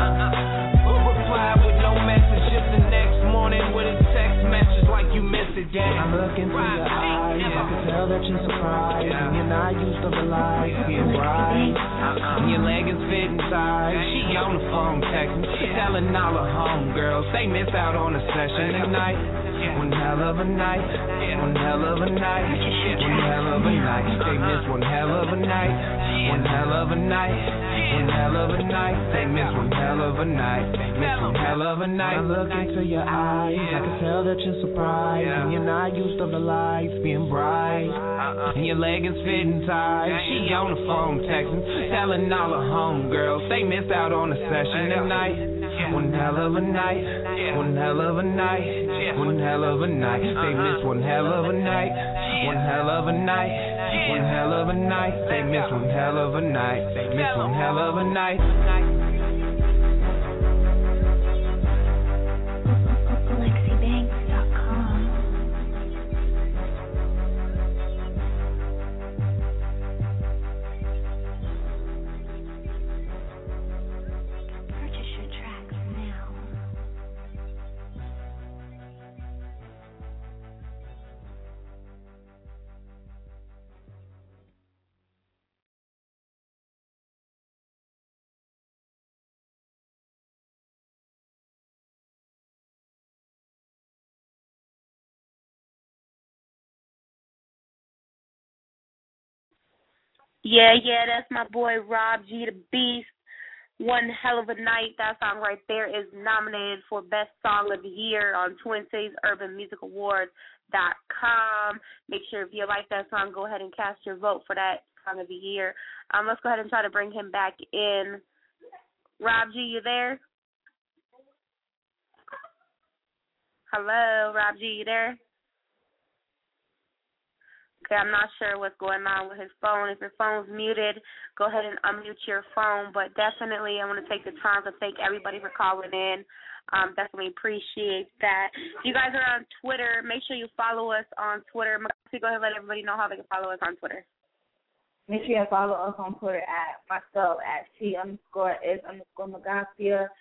Reply with no message, just the next morning with a text message like you missed it, yeah. I look into your eyes, I can tell that you're surprised. And you're not used to the life being right. Your leg is fitting tight. She on the phone texting, telling all her homegirls they missed out on the session tonight. One hell of a night, one hell of a night, one hell of a night. They missed one hell of a night, one hell of a night, one hell of a night. They missed one hell of a night, they missed one hell of a night. When I look into your eyes, I can tell that you're surprised. And you're not used to the lights being bright. And your leg is fitting tight. She on the phone texting, telling all her homegirls they missed out on the session tonight. One hell of a night, one hell of a night, one hell of a night. They missed one hell of a night, one hell of a night, one hell of a night. They missed one hell of a night, they missed one hell of a night. Yeah, that's my boy Rob G the Beast. One hell of a night. That song right there is nominated for Best Song of the Year on Twin Cities Urban Music Awards.com. Make sure if you like that song, go ahead and cast your vote for that Song of the Year. Let's go ahead and try to bring him back in. Rob G, you there? Hello, Rob G, you there? Okay, I'm not sure what's going on with his phone. If your phone's muted, go ahead and unmute your phone. But definitely, I want to take the time to thank everybody for calling in. Definitely appreciate that. If you guys are on Twitter, make sure you follow us on Twitter. Go ahead and let everybody know how they can follow us on Twitter. Make sure you follow us on Twitter at myself at she_is_Magacia,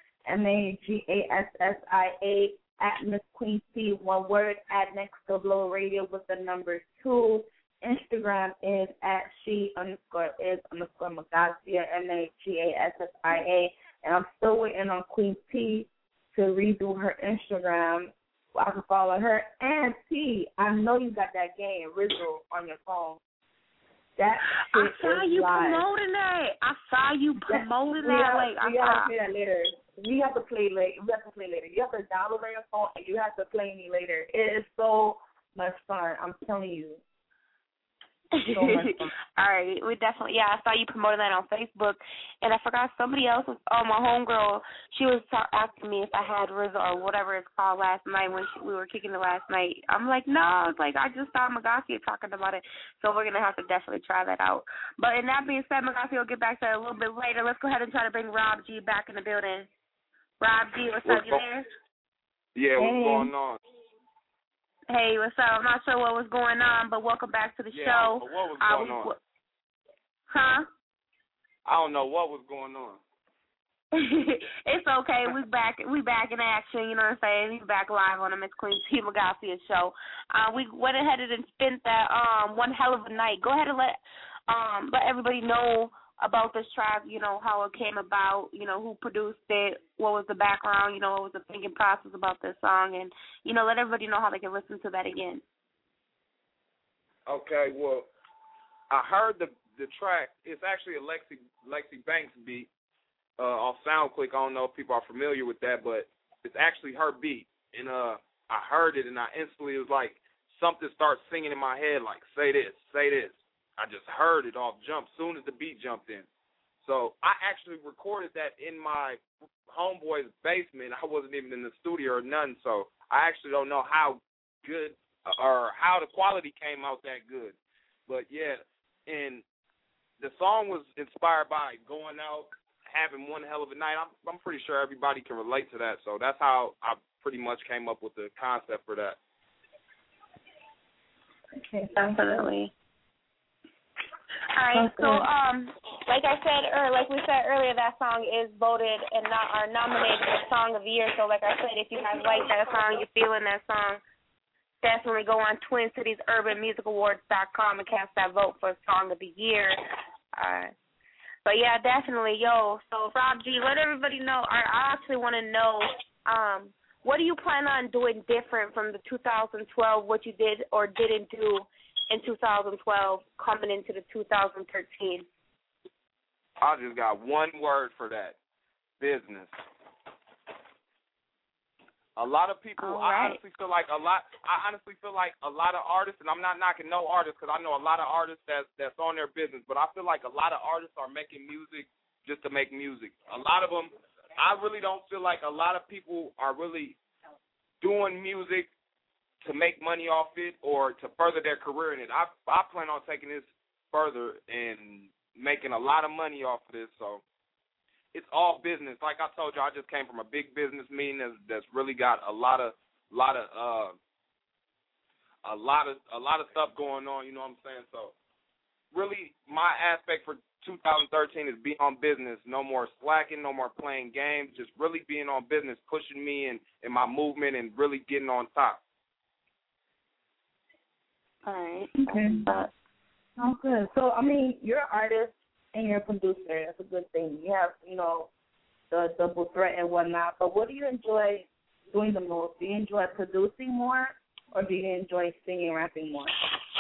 MAGASSIA, at Miss Queen C, one word, at Next to Blow Radio with the number 2. Instagram is at she_is_Magacia, MAGASSIA. And I'm still waiting on Queen T to redo her Instagram. I can follow her. And T, I know you got that game, Rizzo, on your phone. That shit I saw you live. promoting that. I saw you promoting that. We have to play that later. We have to play later. You have to download on your phone and you have to play me later. It is so much fun. I'm telling you. So much fun. All right, we definitely. Yeah, I saw you promoting that on Facebook, and I forgot somebody else was. Oh, my homegirl. She was asking me if I had Rizzo or whatever it's called last night when we were kicking it last night. I'm like, no. It's like I just saw Magacia talking about it, so we're gonna have to definitely try that out. But in that being said, Magacia will get back to that a little bit later. Let's go ahead and try to bring Rob G back in the building. Rob G, what's up? You there? Yeah, what's going on? Hey, what's up? I'm not sure what was going on, but welcome back to the show. What was going on? Huh? I don't know what was going on. It's okay. We back in action, you know what I'm saying? We back live on the Miss Queen T. Magafia show. We went ahead and spent that one hell of a night. Go ahead and let everybody know about this track, you know, how it came about, you know, who produced it, what was the background, you know, what was the thinking process about this song, and, you know, let everybody know how they can listen to that again. Okay, well, I heard the track. It's actually a Lexi Banks beat off SoundClick. I don't know if people are familiar with that, but it's actually her beat. And I heard it, and I instantly was like, something starts singing in my head, like, say this, say this. I just heard it off jump soon as the beat jumped in. So I actually recorded that in my homeboy's basement. I wasn't even in the studio or nothing, so I actually don't know how good or how the quality came out that good. But, yeah, and the song was inspired by going out, having one hell of a night. I'm pretty sure everybody can relate to that, so that's how I pretty much came up with the concept for that. Okay, definitely. All right, so like we said earlier, that song is voted and nominated for Song of the Year. So like I said, if you guys like that song, you're feeling that song, definitely go on TwinCitiesUrbanMusicAwards.com and cast that vote for Song of the Year. But yeah, definitely, yo. So Rob G, let everybody know. I actually want to know, what do you plan on doing different from the 2012? What you did or didn't do in 2012, coming into the 2013? I just got one word for that: business. A lot of people, I honestly feel like a lot of artists, and I'm not knocking no artists because I know a lot of artists that's on their business, but I feel like a lot of artists are making music just to make music. A lot of them, I really don't feel like a lot of people are really doing music to make money off it or to further their career in it. I plan on taking this further and making a lot of money off of this, so it's all business. Like I told you, I just came from a big business meeting that's really got a lot of stuff going on. You know what I'm saying? So really, my aspect for 2013 is be on business. No more slacking, no more playing games. Just really being on business, pushing me in my movement, and really getting on top. All right. Okay. Oh, good. So I mean, you're an artist and you're a producer. That's a good thing. You have, you know, the double threat and whatnot. But what do you enjoy doing the most? Do you enjoy producing more, or do you enjoy singing, rapping more?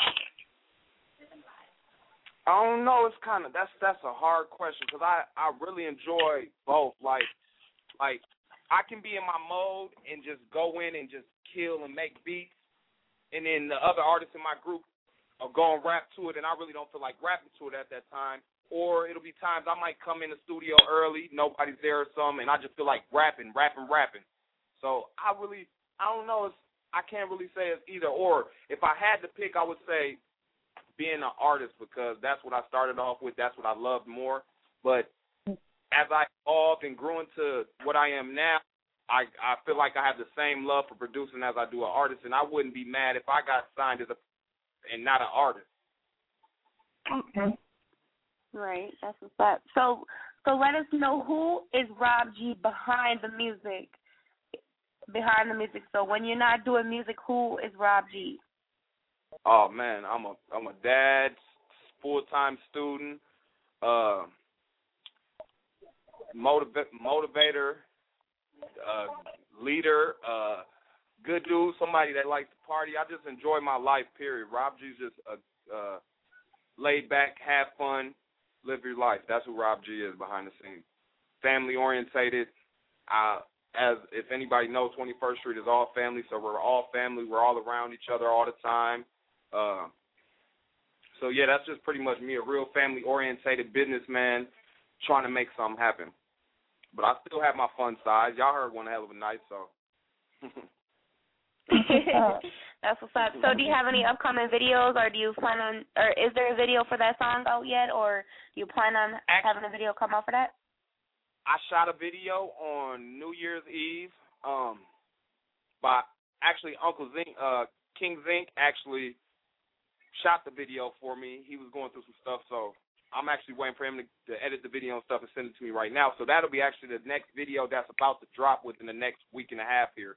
I don't know. It's kind of that's a hard question because I really enjoy both. Like I can be in my mode and just go in and just kill and make beats, and then the other artists in my group will go and rap to it, and I really don't feel like rapping to it at that time. Or it'll be times I might come in the studio early, nobody's there or something, and I just feel like rapping. So I don't know. I can't really say it's either or. If I had to pick, I would say being an artist because that's what I started off with. That's what I loved more. But as I evolved and grew into what I am now, I feel like I have the same love for producing as I do an artist, and I wouldn't be mad if I got signed as and not an artist. Okay. Right, that's what's up. So let us know, who is Rob G behind the music? So when you're not doing music, who is Rob G? Oh man, I'm a dad, full-time student, motivator, leader, good dude, somebody that likes to party. I just enjoy my life, period. Rob G's just laid back, have fun, live your life. That's who Rob G is behind the scenes. Family orientated. As if anybody knows, 21st Street is all family, so we're all family. We're all around each other all the time. So yeah, that's just pretty much me, a real family orientated businessman trying to make something happen. But I still have my fun side. Y'all heard one hell of a night, so. That's what's up. So do you have any upcoming videos, or do you plan on, or is there a video for that song out yet, or do you plan on having a video come out for that? I shot a video on New Year's Eve by actually Uncle Zink, King Zink actually shot the video for me. He was going through some stuff, so I'm actually waiting for him to edit the video and stuff and send it to me right now. So that'll be actually the next video that's about to drop within the next week and a half here.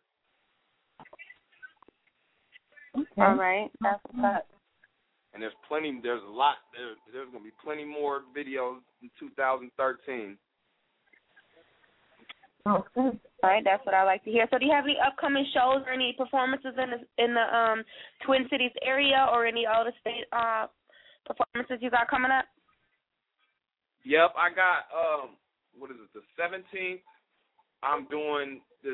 Okay. All right. That's what's up. And there's a lot, there's going to be plenty more videos in 2013. Oh, good. All right, that's what I like to hear. So do you have any upcoming shows or any performances in the Twin Cities area or any other state performances you got coming up? Yep, I got, the 17th. I'm doing this,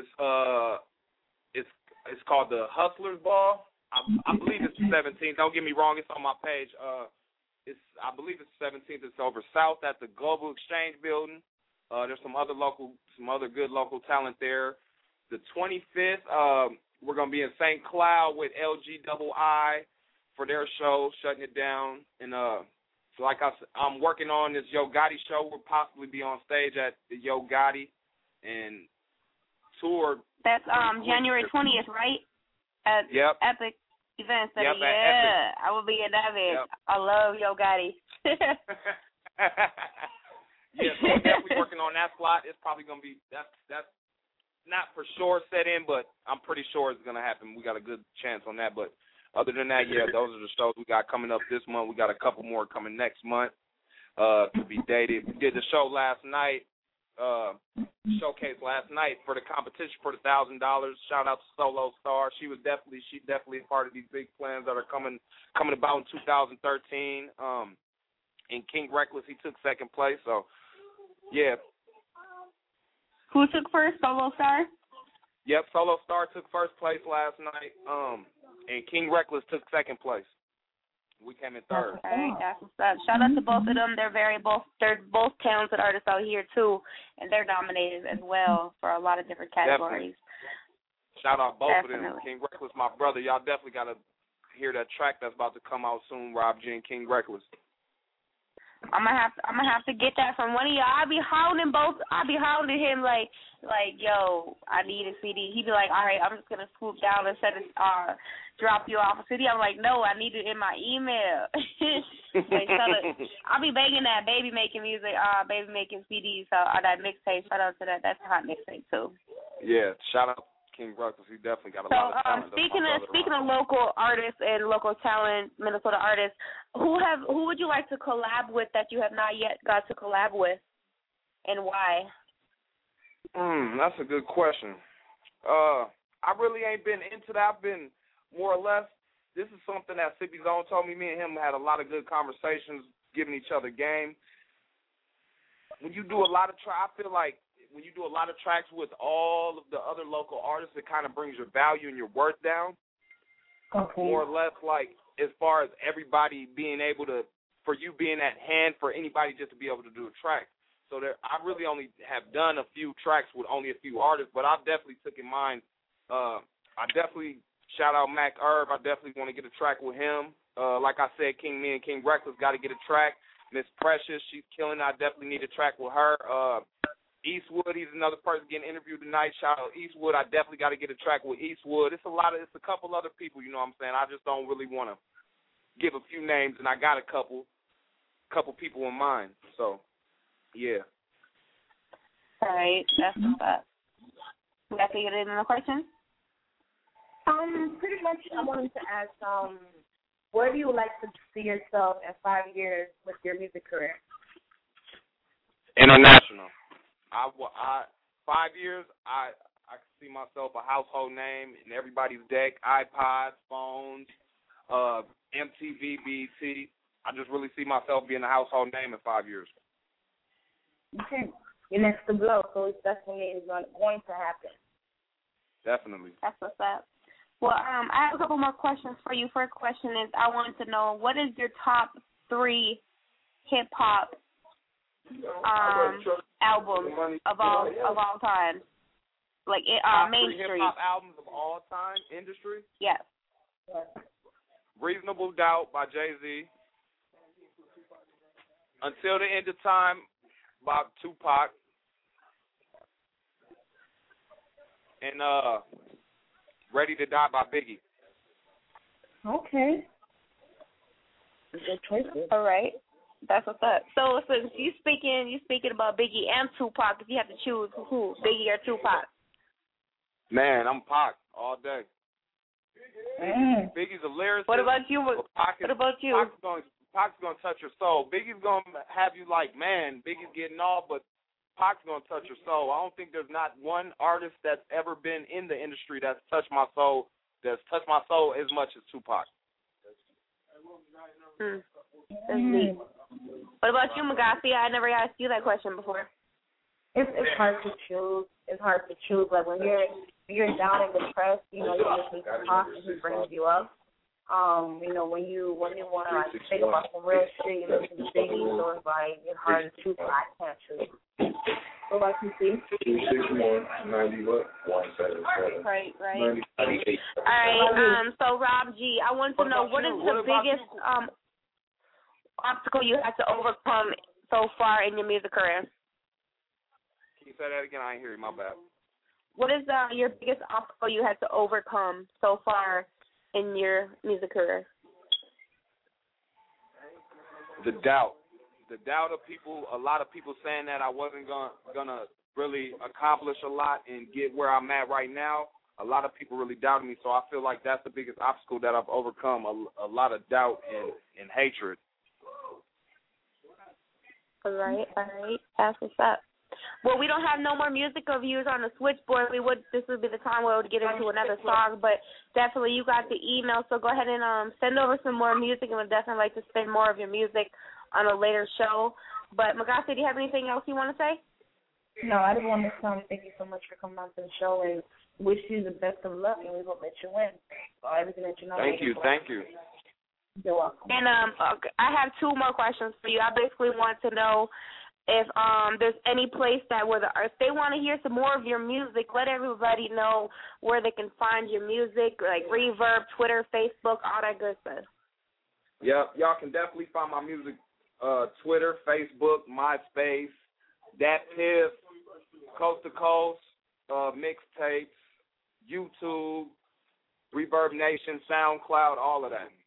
it's called the Hustlers Ball. I believe it's the 17th. Don't get me wrong, it's on my page. I believe it's the 17th. It's over south at the Global Exchange Building. There's some other good local talent there. The 25th, we're gonna be in St. Cloud with LGII for their show, shutting it down. And so like I said, I'm working on this Yo Gotti show. We'll possibly be on stage at the Yo Gotti and tour. That's January 20th, right? At yep. Epic Events. Yep, yeah, I will be in that bitch. Yep. I love Yo Gotti. Yeah, so we're definitely working on that slot. It's probably going to be, that's not for sure set in, but I'm pretty sure it's going to happen. We got a good chance on that. But other than that, yeah, those are the shows we got coming up this month. We got a couple more coming next month to be dated. We did the show last night, showcase last night for the competition for the $1,000. Shout out to Solo Star. She definitely a part of these big plans that are coming about in 2013. And King Reckless, he took second place. So, yeah. Who took first? Solo Star? Yep, Solo Star took first place last night. And King Reckless took second place. We came in third. Okay, that's what's up. Shout out to both of them. They're both talented artists out here too, and they're nominated as well for a lot of different categories. Definitely. Shout out both of them. King Reckless, my brother. Y'all definitely gotta hear that track that's about to come out soon. Rob G and King Reckless. I'm gonna have to get that from one of y'all. I'll be hounding him like, yo, I need a CD. He'd be like, all right, I'm just gonna swoop down and drop you off a CD. I'm like, no, I need it in my email. I'll be banging that baby making music, baby making CDs. So that mixtape, shout out to that. That's a hot mixtape too. Yeah, shout out King Reckless. He definitely got a lot of talent. Speaking of local artists and local talent, Minnesota artists, who would you like to collab with that you have not yet got to collab with, and why? That's a good question. I really ain't been into that. I've been more or less. This is something that Sippy Zone told me. Me and him had a lot of good conversations, giving each other game. When you do a lot of I feel like when you do a lot of tracks with all of the other local artists, it kind of brings your value and your worth down. Okay. More or less, like, as far as everybody being able to, for you being at hand for anybody just to be able to do a track. So I really only have done a few tracks with only a few artists, but I've definitely took in mind. I definitely shout out Mac Herb. I definitely want to get a track with him. Like I said, me and King Reckless got to get a track. Miss Precious, she's killing. I definitely need a track with her. Eastwood, he's another person getting interviewed tonight. Shout out Eastwood. I definitely got to get a track with Eastwood. It's a couple other people, you know what I'm saying? I just don't really want to give a few names, and I got a couple people in mind. So, yeah. All right, that's what's up. You got to get any more questions? Pretty much I wanted to ask, where do you like to see yourself in 5 years with your music career? International. 5 years, I can see myself a household name in everybody's deck, iPods, phones, MTV, BET. I just really see myself being a household name in 5 years. Okay. You're next to blow, so it's definitely going to happen. Definitely. That's what's up. Well, I have a couple more questions for you. First question is, I wanted to know, what is your top 3 hip-hop albums of all time, like mainstream hip hop albums of all time, industry? Yes. Reasonable Doubt by Jay-Z. Until the End of Time by Tupac. And Ready to Die by Biggie. Okay. Good choices. All right. That's what's up. So since you speaking about Biggie and Tupac, if you have to choose who, Biggie or Tupac? Man, I'm Pac all day. Biggie's a lyricist. What about you? Pac's gonna touch your soul. Biggie's gonna have you like, man, Biggie's getting off, but Pac's gonna touch your soul. I don't think there's not one artist that's ever been in the industry that's touched my soul as much as Tupac. That's neat. What about you, Magasi? I never asked you that question before. It's hard to choose. It's hard to choose. Like when you're down and depressed, you listen to Tupac and he brings you up. When you want to like think about some real shit, you listen to Biggie, so it's like it's hard to choose. I can't choose. What about you, C? 261-90 what? 177. Right. All right. So Rob G, I want to know what is the biggest obstacle you had to overcome so far in your music career? Can you say that again? I ain't hear you. My bad. What is your biggest obstacle you had to overcome so far in your music career? The doubt of people, a lot of people saying that I wasn't gonna really accomplish a lot and get where I'm at right now. A lot of people really doubted me, so I feel like that's the biggest obstacle that I've overcome, a lot of doubt and hatred. All right. That's what's up. Well, we don't have no more music reviews on the switchboard. This would be the time where we would get into another song, but definitely you got the email, so go ahead and send over some more music, and we'd definitely like to spin more of your music on a later show. But Magasi, do you have anything else you want to say? No, I just want to tell you thank you so much for coming on to the show and wish you the best of luck, and we hope that you win. So everything that you know. Thank you. You're welcome. And I have two more questions for you. I basically want to know if there's any place if they want to hear some more of your music, let everybody know where they can find your music, like Reverb, Twitter, Facebook, all that good stuff. Yep, y'all can definitely find my music Twitter, Facebook, MySpace, DatPiff, Coast to Coast, mixtapes, YouTube, Reverb Nation, SoundCloud, all of that.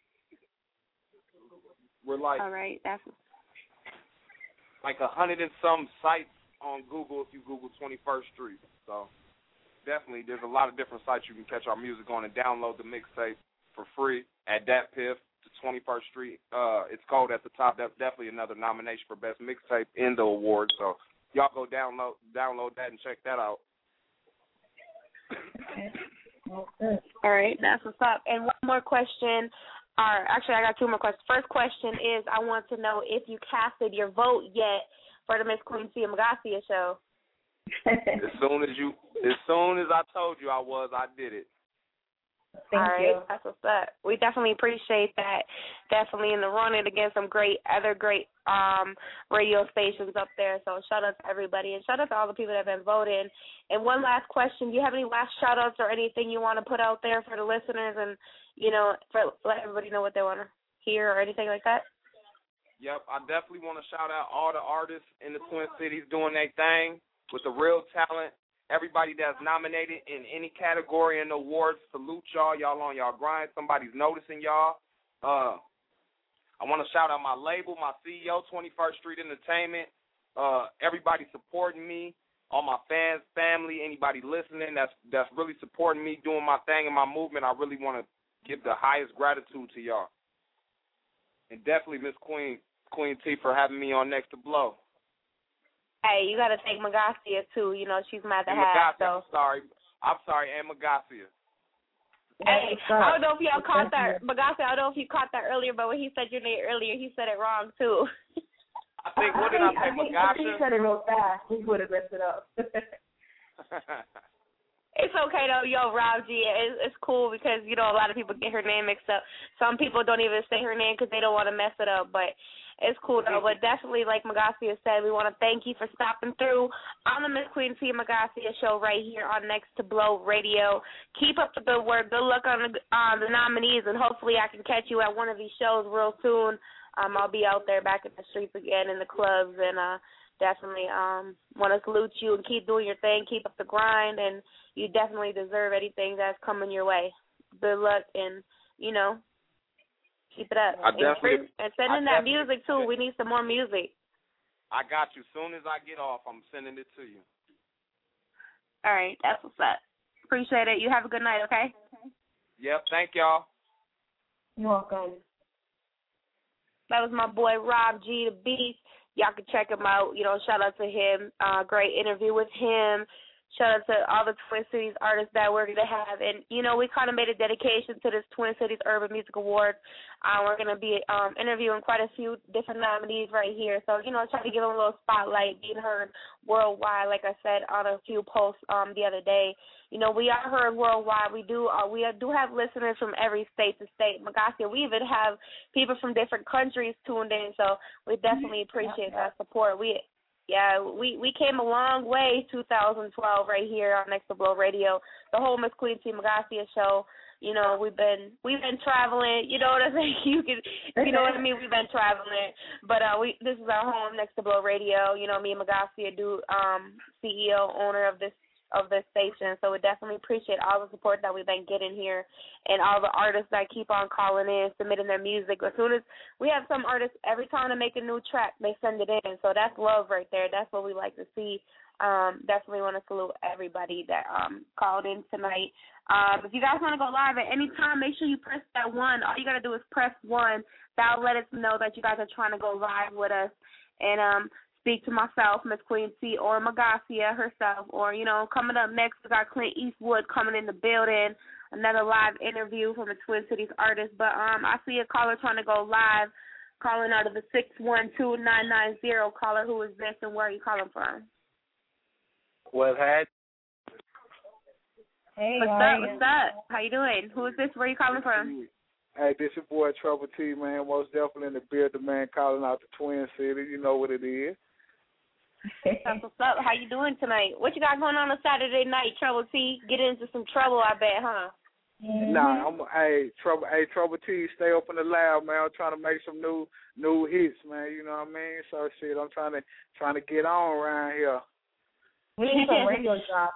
We're like all right, that's like 100 and some sites on Google if you Google 21st Street. So definitely there's a lot of different sites you can catch our music on and download the mixtape for free at DatPiff to 21st Street. It's called at the top. That's definitely another nomination for Best Mixtape in the award. So y'all go download that and check that out. Okay. All right, that's what's up. And one more question. Actually, I got two more questions. First question is, I want to know if you casted your vote yet for the Miss Queen Tia Magasia show. As soon as I told you I did it. Thank you. That's what's up. We definitely appreciate that. Definitely in the running against some other great radio stations up there. So shout out to everybody and shout out to all the people that have been voting. And one last question: do you have any last shout outs or anything you want to put out there for the listeners and let everybody know what they want to hear or anything like that? Yep, I definitely want to shout out all the artists in the Twin Cities doing their thing with the real talent. Everybody that's nominated in any category in the awards, salute y'all. Y'all on y'all grind. Somebody's noticing y'all. I want to shout out my label, my CEO, 21st Street Entertainment. Everybody supporting me, all my fans, family, anybody listening that's really supporting me, doing my thing and my movement. I really want to give the highest gratitude to y'all. And definitely Miss Queen T for having me on Next to Blow. Hey, you got to thank Magasia, too. She's mad to have. So. I'm sorry, and Magasia. Hey, I don't know if y'all caught that. Magasia, I don't know if you caught that earlier, but when he said your name earlier, he said it wrong, too. I think, what did I say, Magasia? He said it real fast. He would have messed it up. It's okay, though. Yo, Rob G, it's cool because, a lot of people get her name mixed up. Some people don't even say her name because they don't want to mess it up, but it's cool, though. But definitely, like Magasia said, we want to thank you for stopping through on the Miss Queen Tia Magasia show right here on Next to Blow Radio. Keep up the good work. Good luck on the nominees, and hopefully I can catch you at one of these shows real soon. I'll be out there back in the streets again in the clubs, and definitely want to salute you and keep doing your thing. Keep up the grind, and you definitely deserve anything that's coming your way. Good luck, and, Keep it up. I definitely and send in that music too. We need some more music. I got you. Soon as I get off, I'm sending it to you. All right, that's what's up. Appreciate it. You have a good night, okay? Yep, thank y'all. You're welcome. That was my boy Rob G, the Beast. Y'all can check him out. Shout out to him. Great interview with him. Shout out to all the Twin Cities artists that we're going to have. And, we kind of made a dedication to this Twin Cities Urban Music Awards. We're going to be interviewing quite a few different nominees right here. So, try to give them a little spotlight, being heard worldwide, like I said on a few posts the other day. We are heard worldwide. We do have listeners from every state to state. Magacia, we even have people from different countries tuned in. So we definitely appreciate that support. We came a long way 2012 right here on Next to Blow Radio. The whole Miss Queen T Magacia show. We've been traveling. You know what I mean? You know what I mean? We've been traveling, but this is our home, Next to Blow Radio. Me and Magacia do CEO, owner of this station. So we definitely appreciate all the support that we've been getting here, and all the artists that keep on calling in, submitting their music. As soon as we have some artists, every time they make a new track, they send it in. So that's love right there. That's what we like to see. Definitely want to salute everybody that called in tonight. If you guys want to go live at any time, make sure you press that 1. All you got to do is press 1. That'll let us know that you guys are trying to go live with us. And speak to myself, Miss Queen T, or Magacia herself, or, coming up next, we got Clint Eastwood coming in the building, another live interview from the Twin Cities artist. But I see a caller trying to go live, calling out of the 612-990. Caller, who is this and where are you calling from? Well, hey. What's up? How you doing? Who is this? Where are you calling from? Hey, this your boy Trouble T, man. Most definitely in the building, man, calling out the Twin City. You know what it is. That's what's up. How you doing tonight? What you got going on Saturday night, Trouble T? Get into some trouble, I bet, huh? Mm-hmm. Nah, Trouble T, stay up in the lab, man. I'm trying to make some new hits, man. You know what I mean? So shit, I'm trying to get on around here. We need some radio drops.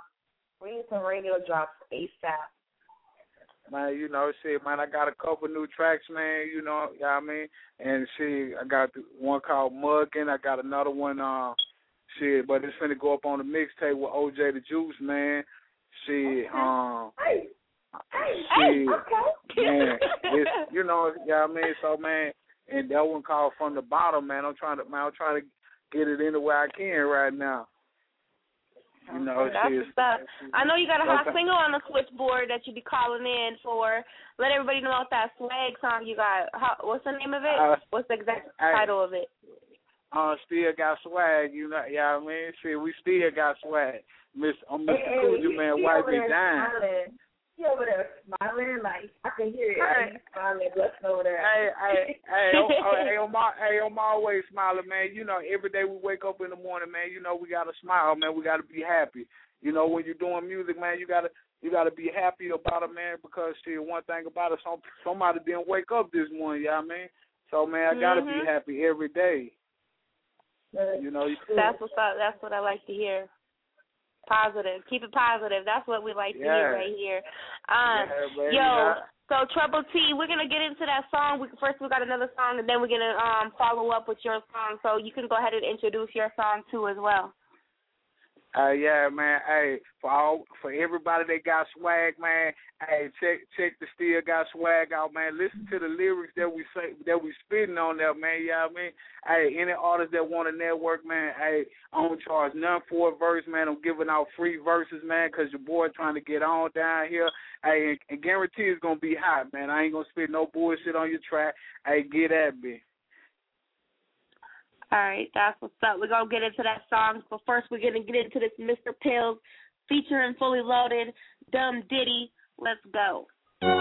ASAP. Man, shit, man, I got a couple new tracks, man, you know what I mean? And shit, I got one called Muggin', I got another one, shit, but it's finna go up on the mixtape with OJ the Juice, man. Shit, shit, man, it's, I mean? So, man, and that one called From the Bottom, man. I'm trying to get it any way I can right now. That's stuff. I know you got a hot single on the switchboard that you be calling in for. Let everybody know about that swag song you got. What's the name of it? What's the exact title of it? Still Got Swag, yeah, I mean, shit, we still got swag. Mr. Coogee, man, wipe me down. He over there smiling, like, I can hear it. He's smiling, blushing over there. I'm always smiling, man. Every day we wake up in the morning, man, we got to smile, man. We got to be happy. When you're doing music, man, you got to be happy about it, man, because, see, one thing about it, somebody didn't wake up this morning, you know what I mean? So, man, I got to be happy every day. That's what's up. That's what I like to hear. Positive. Keep it positive. That's what we like to hear right here. So Trouble T, we're going to get into that song. First we got another song, and then we're going to follow up with your song. So you can go ahead and introduce your song, too, as well. Yeah, man. Hey, for everybody that got swag, man. Hey, check the Still Got Swag out, man. Listen to the lyrics that we spitting on there, man. You know what I mean? Hey, any artist that want a network, man. Hey, I don't charge none for a verse, man. I'm giving out free verses, man, because your boy trying to get on down here. Hey, and guarantee it's gonna be hot, man. I ain't gonna spit no bullshit on your track. Hey, get at me. All right, that's what's up. We're going to get into that song, but first we're going to get into this Mr. Pills featuring Fully Loaded, Dumb Diddy. Let's go. Yeah.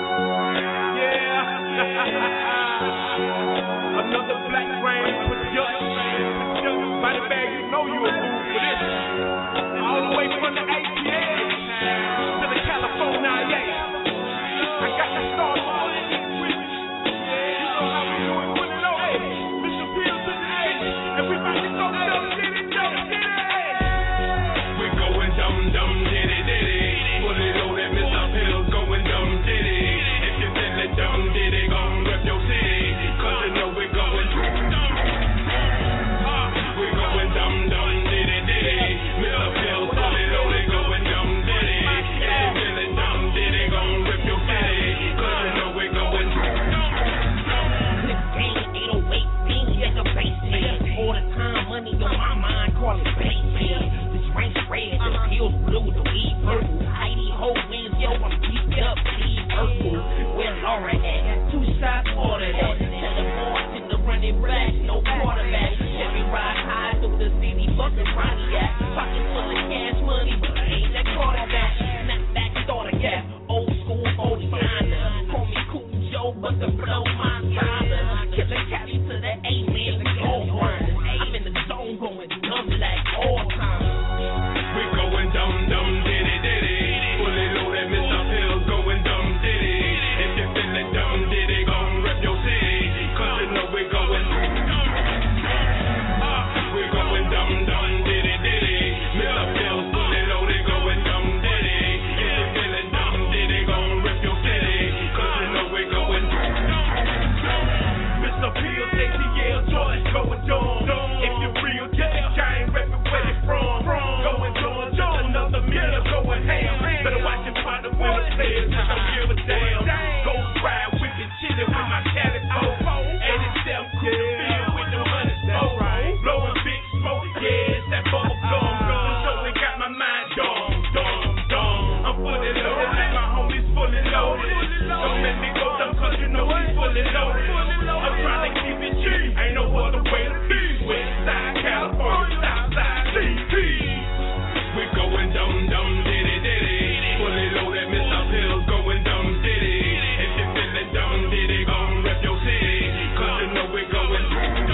Another black rain with Judge. By the bag, you know you a fool for this. All the way from the ATL to the California, yeah. I got the stars all in this with me. You know how we do it, put it on. Mr. Pills to the A. And we about to go dumb diddy, dumb diddy. We're going dumb diddy diddy. Fully loaded, Mr. Pills going dumb diddy. If you feel it dumb diddy, gon' rep your city. dumb. If you real, get the game, rep it where they from. Going dumb, just another meal, going ham. Better watch your partner when the players just don't give a damn. Go ride with the chillin' with my calico. 87 cool feel with the money smoke. Blowing big smoke, yeah, it's that bubble gum. So it got my mind dumb. I'm fully loaded, like my homies fully loaded. Don't let me go dumb, cause you know he's fully loaded. I'm trying to keep it cheap, ain't no other way to be. Westside, California, Southside, CP. We going dumb, diddy. Fully loaded, Mr. Pills going dumb, diddy. If you feeling dumb, diddy, gon' rep your city. Cause you know we going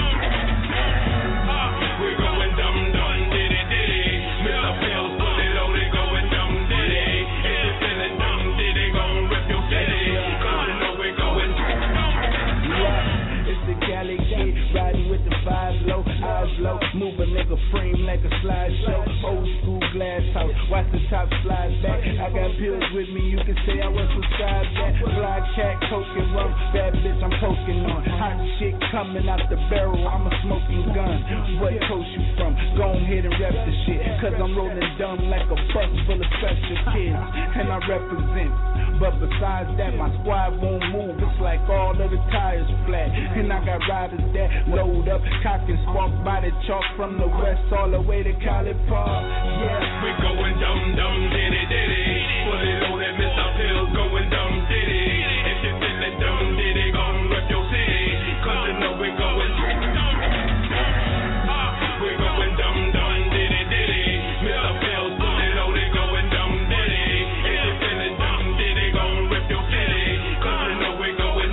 we going dumb, diddy. Mr. Pills fully loaded, going dumb, diddy. If you feeling dumb, diddy, gon' rep your city. Cause you know we going It's the Cali kid, riding with the 5 low, eyes low, move a nigga frame like a slideshow. Old school glass house, watch the top slide back. I got pills with me, you can say I was subscribed that. Fly cat, coke and rum, bad bitch I'm poking on. Hot shit coming out the barrel, I'm a smoking gun. What coast you from? Go ahead and rep the shit, cause I'm rolling dumb like a bus full of special kids, and I represent. But besides that, my squad won't move, it's like all of the tires flat. And I got riders that load up, cock and spark by the chalk from the west all the way to College Park. Yeah, we going dumb, diddy. Fully loaded, Mr. Pills going dumb, diddy. If you feeling dumb, diddy, gon' rep your city. Cause you know we going dumb, diddy. Mr. Pills fully loaded, going dumb, diddy. If you feeling dumb, diddy, gon' rep your city. Cause you know we going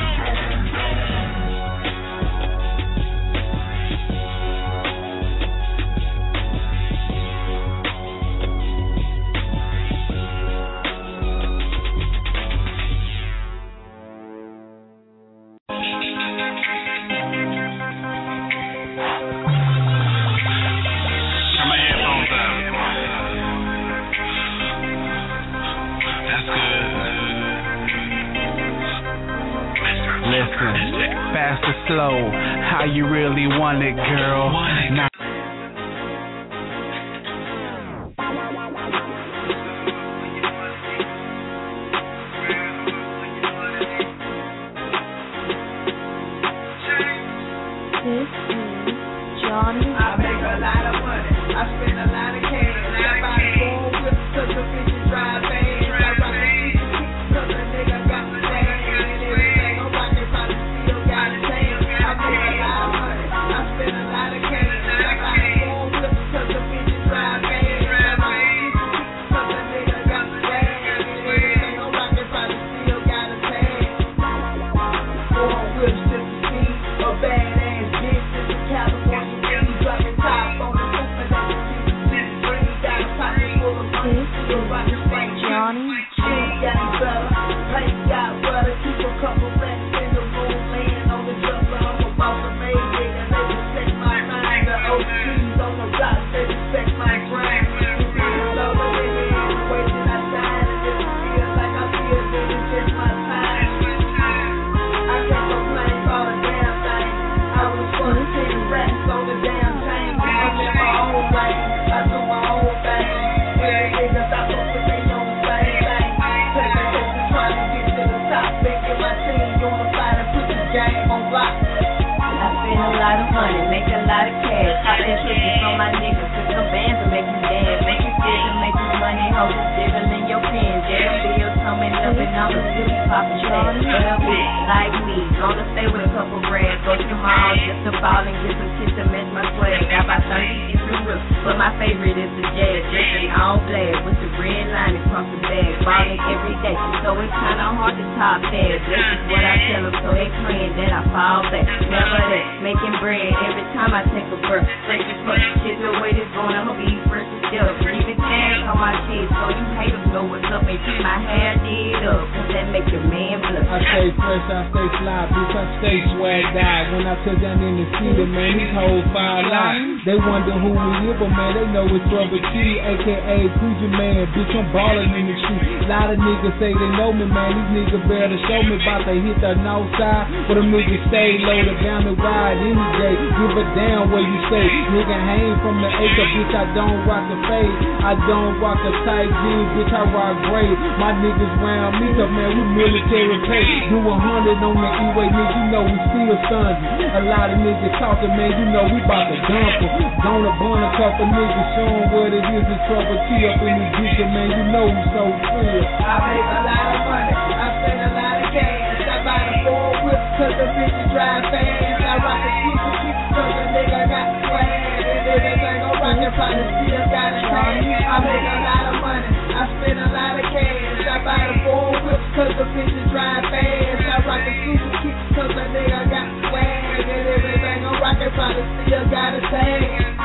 fast or slow, how you really want it, girl. Now this is Johnny. I make a lot of money, I spend a lot of cash. I buy 4 whips cause the bitches drive fast. I rock the seats cause the nigga got my ass. And everything I'm rockin' probably still got a chance. I make a lot of money, I spend a lot of cash. I buy 4 whips cause the bitches drive fast. I rock the seats cause the nigga got my ass. And everything I'm rockin' probably still got a chance. 4 whips just to see a badass bitch. This is California, we dropping top on the roof and on the street. Bring got a pocket full of money. Still rockin' white Johnny. Shoes got better, paint got wetter. Keep a couple racks in the room, laying on the dresser. I'm about to make it, and they respect my mind. The OGs on the block, they respect my grind. This is love, and they ain't the way that I shine. And it feels like I feel that it's just my time. I can't complain for a damn thing. I was for the 10 racks on the damn chain. I'm in my own lane, I do my own thing. Every nigga stop up with they own same thing. Taking this and trying to get to the top. Making my team unified and put the game on lock. I spend a lot of money, make a lot of cash. Hot that shit from my niggas, cause some bands will make you dance. Make you feel to make you money, hold the devil in your pants. Yeah, bills coming up and I'ma still be popping fast. But a bitch like me, gonna stay with a couple brands. Go to the mall just to ball and get some kids to match my swag. Got about 30 different looks, but my favorite is the jazz. Dressing all black with the red line across the bag. Balling every day, so it's kinda hard to top that. This is what I tell them, so they praying that I fall back. Never that, making bread every time I take a breath. Fresh as fuck, shit the way this going, I'ma be fresh as death. Leaving tags on my shit, so you haters know what's up. And keep my hair did up, cause that make your man blush. I stay fresh, I stay fly, bitch, I stay swagged out. When I touch down in the city, man, these hoes fire out. They wonder who we is, but man, they know it's Brother T, a.k.a. Coogee Man. Bitch, I'm ballin' in the street. A lot of niggas say they know me, man. These niggas better show me about to hit the north side. But them niggas stay loaded down the ride any day. give a damn where you stay. Nigga hang from the acre, bitch, I don't rock the fade. I don't rock a tight jeans, bitch, I rock gray. My niggas round me, cause man, we military pay. Do 100 on the E-way, nigga, you know we still stunning. A lot of niggas talking, man, you know we bout to dump em. Gonna burn a couple niggas, show 'em what it is, the trouble T up in this bitch, man, you know we so real. I make a lot of money, I spend a lot of cash. I buy the 4 whips cause the bitches drive fast. I rock the super kicks cause the nigga got swag. And everything I'm rockin' probably still got a tag. I make a lot of money, I spend a lot of cash. I buy the 4 whips cause the bitches drive fast. I rock the super kicks cause the nigga got swag. And everything I'm rockin' probably still got a tag.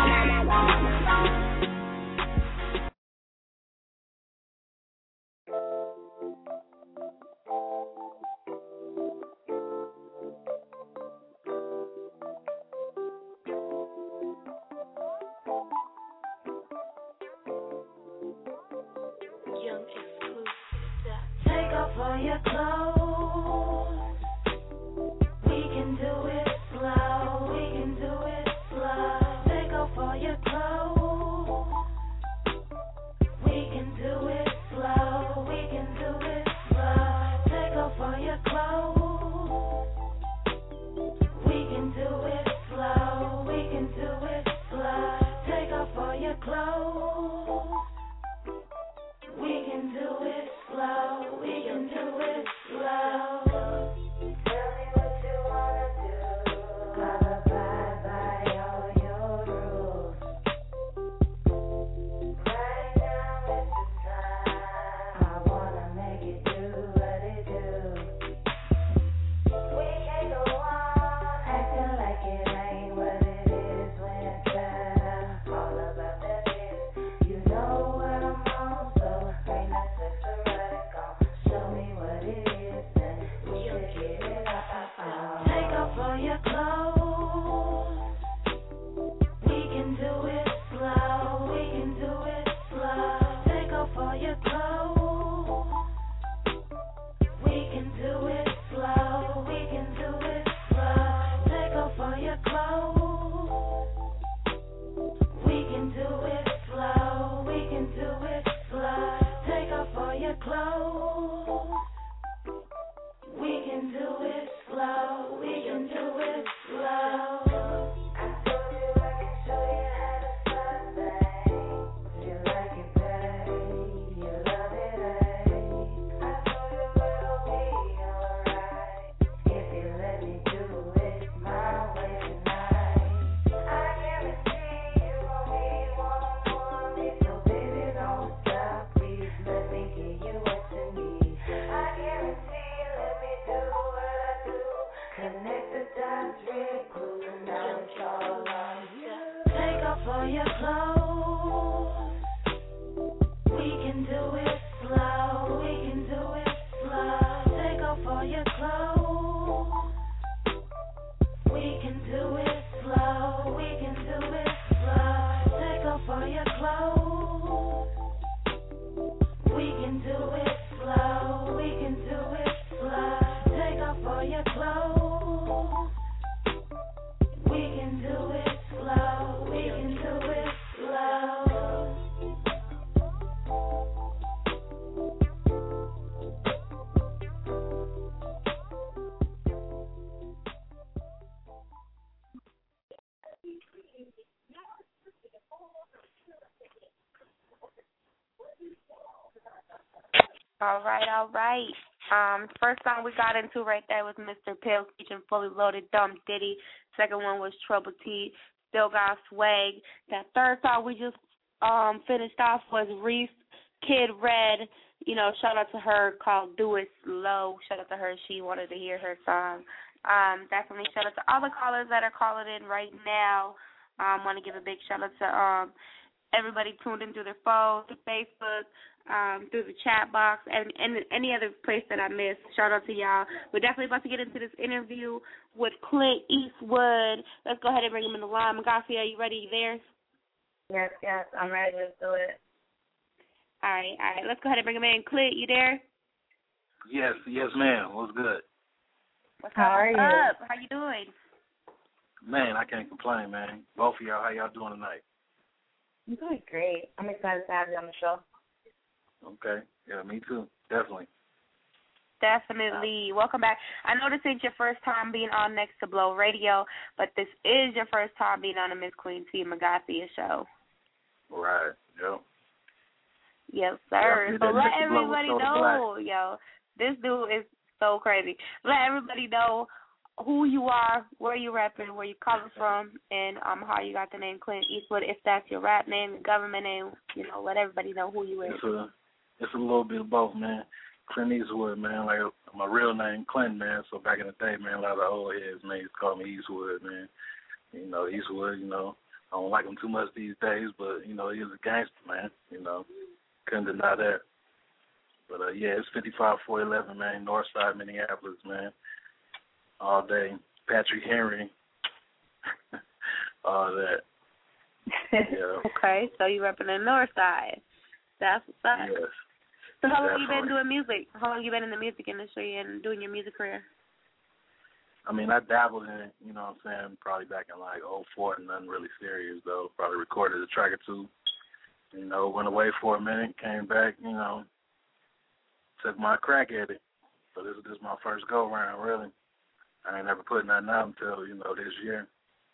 Take off all your clothes. We can do it slow. We can do it slow. Take off all your clothes. We can do it slow. We can do it slow. Take off all your clothes. We can do it slow. We can do it slow. Take off all your clothes. We can do it slow, we can do it slow. Tell me what you wanna do. Gotta abide by all your rules. Right now is the time. I wanna make it do what it do. We can't go on acting like it ain't what it is when it's better. All about that is, you know what I'm on, so ain't no sense to let it go. Show me what it is, and we should get it out. Take off all your clothes. We can do it slow. We can do it slow. Take off all your clothes. We can do it slow. We can do it slow. Take off all your clothes. We can do it slow. We can do it slow. Take off all your clothes. We can do it slow. We can do it slow. I told you I can show you how to start things. You like it, babe. You love it, babe. I told you it'll be alright if you let me do it my way tonight. I guarantee you gon' be one-on-one. So baby, don't stop, please let me give you what you need. I guarantee, let me do what I do. Connect the dots, real cool, and now it's all on you. Take off all your clothes. We can do it slow. We can do it slow. Take off all your clothes. We can do it slow. We can do it slow. Take off all your clothes. We can do it slow. We can do it slow. Take off all your clothes. We can do it slow. We can do it slow. All right. First song we got into right there was Mr. Pills featuring Fully Loaded, Dumb Diddy. Second one was Trouble T, Still Got Swag. That third song we just finished off was Reese, Kid Red. You know, shout out to her, called Do It Slow. Shout out to her. She wanted to hear her song. Definitely shout out to all the callers that are calling in right now. Want to give a big shout out to everybody tuned in through their phone, through Facebook, through the chat box, and any other place that I missed. Shout out to y'all. We're definitely about to get into this interview with Clint Eastwood. Let's go ahead and bring him in the line. Magafi, are you ready? You there? Yes, I'm ready. Let's do it. All right. Let's go ahead and bring him in. Clint, you there? Yes, ma'am. What's good? What's How are you? up? How you doing? Man, I can't complain, man. Both of y'all, how y'all doing tonight? I'm doing great. I'm excited to have you on the show. Okay. Yeah, me too. Definitely. Definitely. Welcome back. I know this ain't your first time being on Next to Blow Radio, but this is your first time being on the Miss Queen T. Magathia show. Right. Yep. Yes, sir. Yeah, so let everybody know, yo, this dude is so crazy. Let everybody know who you are, where you repping, where you coming from, and how you got the name Clint Eastwood. If that's your rap name, your government name, let everybody know who you is. It's a little bit of both, man. Clint Eastwood, man. Like my real name, Clint, man. So back in the day, man, a lot of the old heads, man, used to call me Eastwood, man. Eastwood. I don't like him too much these days, but he was a gangster, man. Couldn't deny that. But yeah, it's 55411, man. Northside, Minneapolis, man. All day. Patrick Henry. All that. Yeah. Okay, so you repping the North Side. That's what's up. Yes. So how long you been doing music? How long you been in the music industry and doing your music career? I mean, I dabbled in it, probably back in like 04, nothing really serious though. Probably recorded a track or two. Went away for a minute, came back, took my crack at it. So this is my first go round, really. I ain't never put nothing out until, this year.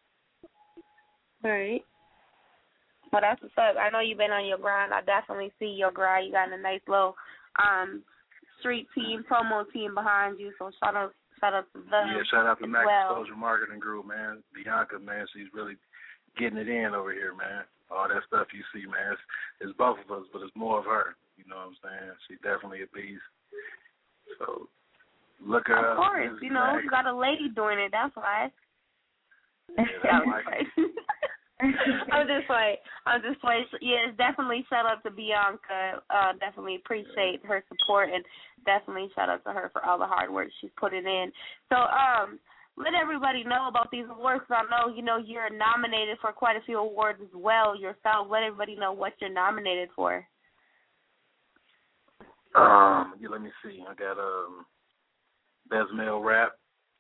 Right. Well, that's what's up. I know you've been on your grind. I definitely see your grind. You got a nice little street team, promo team behind you. So shout out to them. Yeah, shout out to Max well. Exposure Marketing Group, man. Bianca, man, she's really getting it in over here, man. All that stuff you see, man, it's both of us, but it's more of her. You know what I'm saying? She's definitely a beast. So look her up. Of course, you got a lady doing it. That's why. Yeah, I'm just like, yeah, it's definitely shout out to Bianca. Definitely appreciate her support, and definitely shout out to her for all the hard work she's putting in. So, let everybody know about these awards. Cause I know, you're nominated for quite a few awards as well yourself. Let everybody know what you're nominated for. Yeah, let me see. I got Best Male Rap,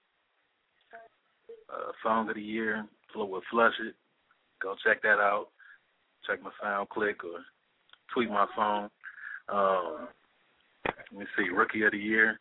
Song of the Year with Flush It. Go check that out. Check my SoundClick or tweet my phone. Let me see. Rookie of the Year.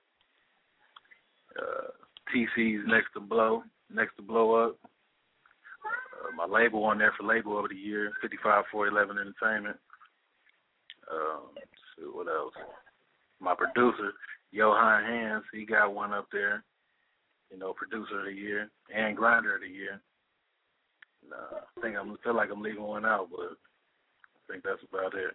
TC's Next to Blow Up. My label on there for Label of the Year, 55411 Entertainment. Let's see what else. My producer, Johan Hans, he got one up there. Producer of the Year and Grinder of the Year. I feel like I'm leaving one out, but I think that's about it.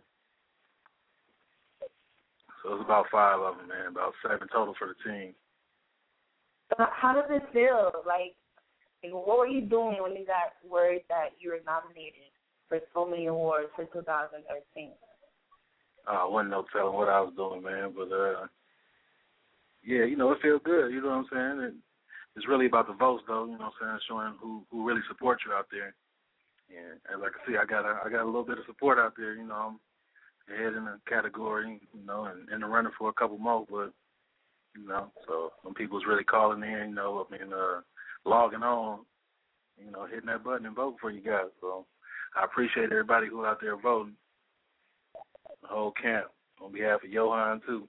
So it's about 5 of them, man. About 7 total for the team. How does it feel? Like, what were you doing when you got word that you were nominated for so many awards for 2013? I wasn't no telling what I was doing, man. But, yeah, it feels good. You know what I'm saying? It's really about the votes, though. You know what I'm saying? Showing who really supports you out there. And as I can see, I got a little bit of support out there. I'm ahead in the category, and in the running for a couple more. But, so when people's really calling in, logging on, hitting that button and voting for you guys. So I appreciate everybody who out there voting. The whole camp. On behalf of Johan, too.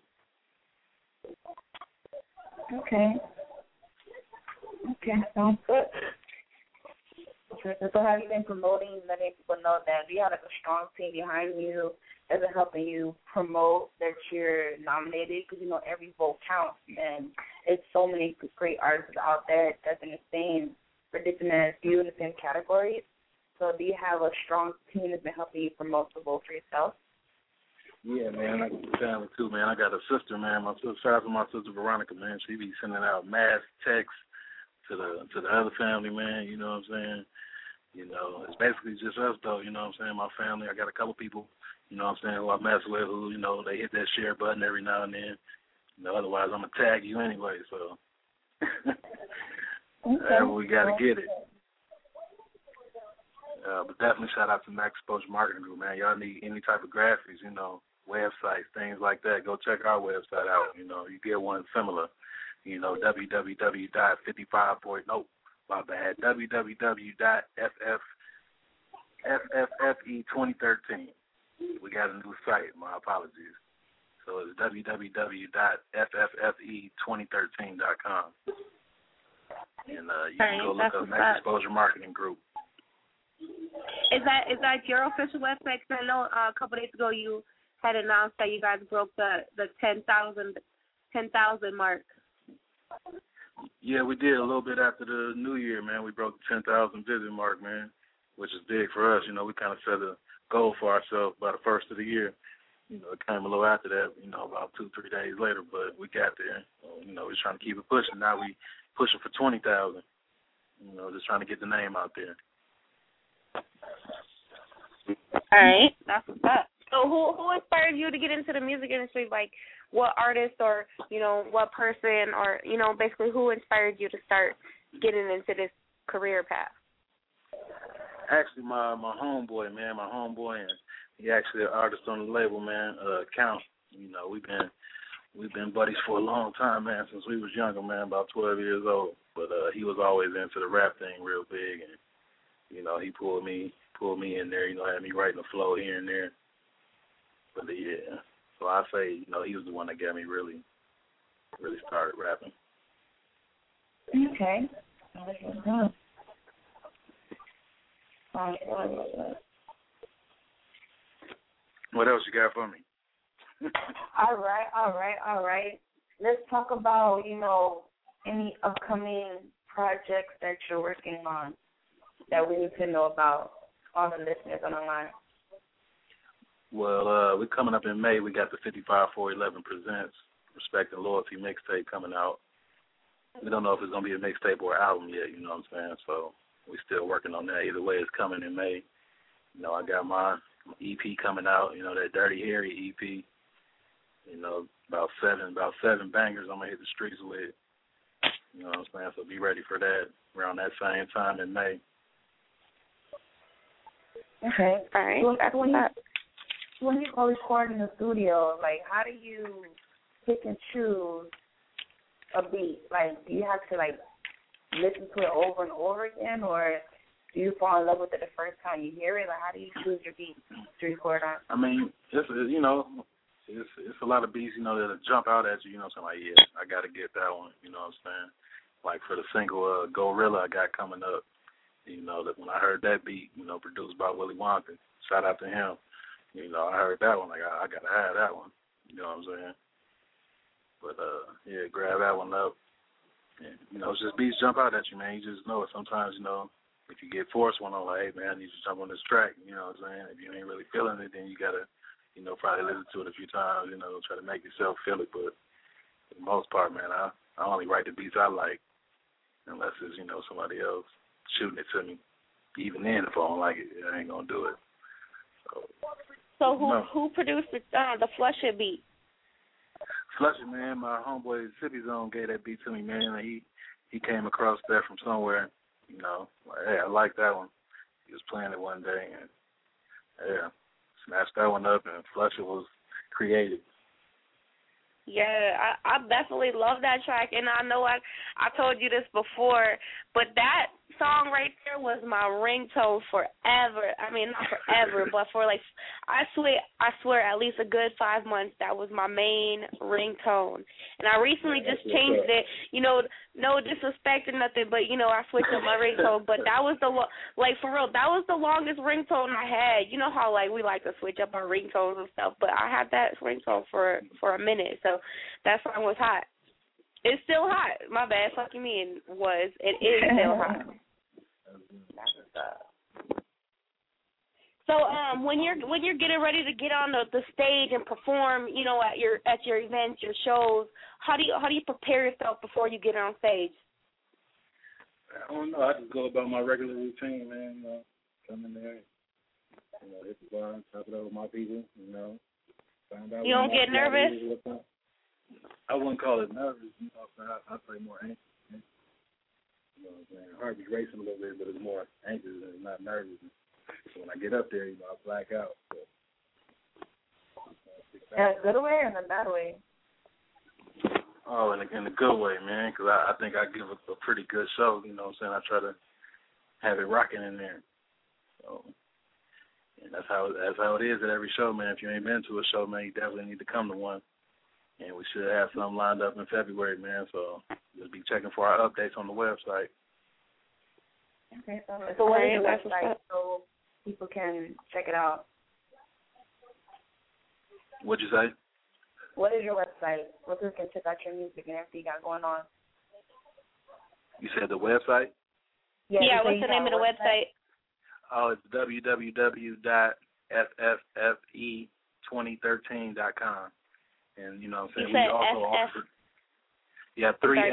Okay, sounds good. So have you been promoting, letting people know that you have a strong team behind you that's helping you promote that you're nominated? Because, every vote counts, and it's so many great artists out there that's in the same predicament as you in the same categories. So do you have a strong team that's been helping you promote the vote for yourself? Yeah, man, I got a family too, man. I got a sister, man. Shout out to my sister Veronica, man. She be sending out mass texts to the other family, man. You know what I'm saying? It's basically just us, though. You know what I'm saying? My family. I got a couple people, who I mess with, who they hit that share button every now and then. Otherwise I'm gonna tag you anyway. So we gotta get it. But definitely shout out to Max Exposure Marketing Group, man. Y'all need any type of graphics, websites, things like that. Go check our website out. You get one similar. www.5540. Nope. My bad. www.fffe2013. We got a new site. My apologies. So it's www.fffe2013.com. And you can go look up Next Exposure Marketing Group. Is that your official website? Because I know a couple days ago you had announced that you guys broke the 10,000 mark. Yeah, we did a little bit after the New Year, man. We broke the 10,000 visit mark, man, which is big for us. You know, we kind of set a goal for ourselves by the first of the year. You know, it came a little after that, you know, about 2-3 days later, but we got there. So, you know, we're trying to keep it pushing. Now we pushing for 20,000. You know, just trying to get the name out there. All right, that's what's up. So who inspired you to get into the music industry? Like, what artist or, you know, what person or, you know, basically who inspired you to start getting into this career path? Actually, my homeboy, man, and he actually an artist on the label, man, Count. You know, we've been buddies for a long time, man, since we was younger, man, about 12 years old. But he was always into the rap thing real big, and, you know, he pulled me in there, you know, had me writing the flow here and there. But yeah, so I say, you know, he was the one that got me really started rapping. Okay. What else you got for me? All right. Let's talk about, you know, any upcoming projects that you're working on that we need to know about, all the listeners on the line. Well, we're coming up in May. We got the 55411 Presents Respect and Loyalty mixtape coming out. We don't know if it's going to be a mixtape or an album yet, you know what I'm saying? So we're still working on that. Either way, it's coming in May. You know, I got my EP coming out, you know, that Dirty Harry EP. You know, about seven bangers I'm going to hit the streets with. You know what I'm saying? So be ready for that around that same time in May. Okay. All right. So when you go record in the studio, like, how do you pick and choose a beat? Like, do you have to, like, listen to it over and over again, or do you fall in love with it the first time you hear it? Like, how do you choose your beat to record on? I mean, it's you know, it's a lot of beats, you know, that'll jump out at you, you know, so I'm like, yeah, I got to get that one, you know what I'm saying? Like for the single Gorilla I got coming up, you know, that when I heard that beat, you know, produced by Willy Wonka, shout out to him. You know, I heard that one, like, I got to have that one, you know what I'm saying? But, yeah, grab that one up. And, you know, it's just beats jump out at you, man. You just know it. Sometimes, you know, if you get forced one on, like, hey, man, I need you to jump on this track, you know what I'm saying? If you ain't really feeling it, then you got to, you know, probably listen to it a few times, you know, try to make yourself feel it. But for the most part, man, I only write the beats I like, unless it's, you know, somebody else shooting it to me. Even then, if I don't like it, I ain't going to do it. So who produced the Flush It beat? Flush It, man, my homeboy Sippy Zone gave that beat to me, man. And he came across that from somewhere, you know. Like, hey, I like that one. He was playing it one day, and, yeah, smashed that one up, and Flush It was created. Yeah, I definitely love that track, and I know I told you this before, but that song right there was my ringtone forever. I mean, not forever, but for like, I swear at least a good 5 months, that was my main ringtone. And I recently just changed it, you know, no disrespect or nothing, but, you know, I switched up my ringtone, but that was like, for real, that was the longest ringtone I had. You know how, like, we like to switch up our ringtones and stuff, but I had that ringtone for a minute, so that song was hot. It's still hot. My bad. Fuck you mean was. It is still hot. So when you're getting ready to get on the stage and perform, you know, at your events, your shows, how do you prepare yourself before you get on stage? I don't know. I just go about my regular routine, man. You know, come in there, you know, hit the bar, talk it over with my people, you know. Find out. You don't get nervous? I wouldn't call it nervous, you know. I say more anxious. You know what I'm saying? Heart is racing a little bit, but it's more anxious and it's not nervous. So when I get up there, you know, I black out. So. In a good way or in a bad way? Oh, in a good way, man, because I think I give a pretty good show, you know what I'm saying? I try to have it rocking in there. So, and that's how it is at every show, man. If you ain't been to a show, man, you definitely need to come to one. And we should have something lined up in February, man, so just be checking for our updates on the website. Okay, so what is your website so people can check it out? What'd you say? What is your website? Where people can check out your music and everything you got going on? You said the website? Yeah, what's the name of the website? Oh, it's www.fffe2013.com. And, you know what I'm saying? You said we also offer, yeah,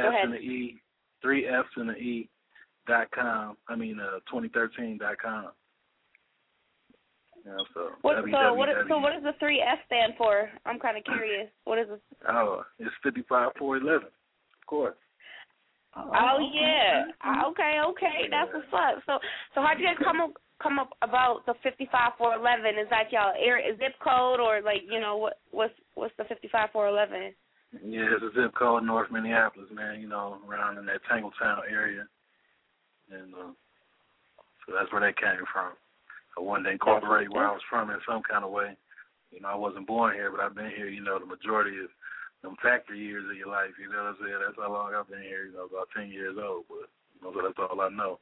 3 F's and the E.com. 2013.com. You know, so what does the 3F stand for? I'm kind of curious. What is this? Oh, it's 55411, of course. Oh yeah. Okay. That's what's up. So how did you guys come up about the 55411? Is that y'all zip code or like, you know, what's the 55411? Yeah, it's a zip code, North Minneapolis, man. You know, around in that Tangletown area, and so that's where they came from. I wanted to incorporate where I was from in some kind of way. You know, I wasn't born here, but I've been here, you know, the majority of them factory years of your life. You know what I'm saying? That's how long I've been here. You know, about 10 years old, but you know, so that's all I know.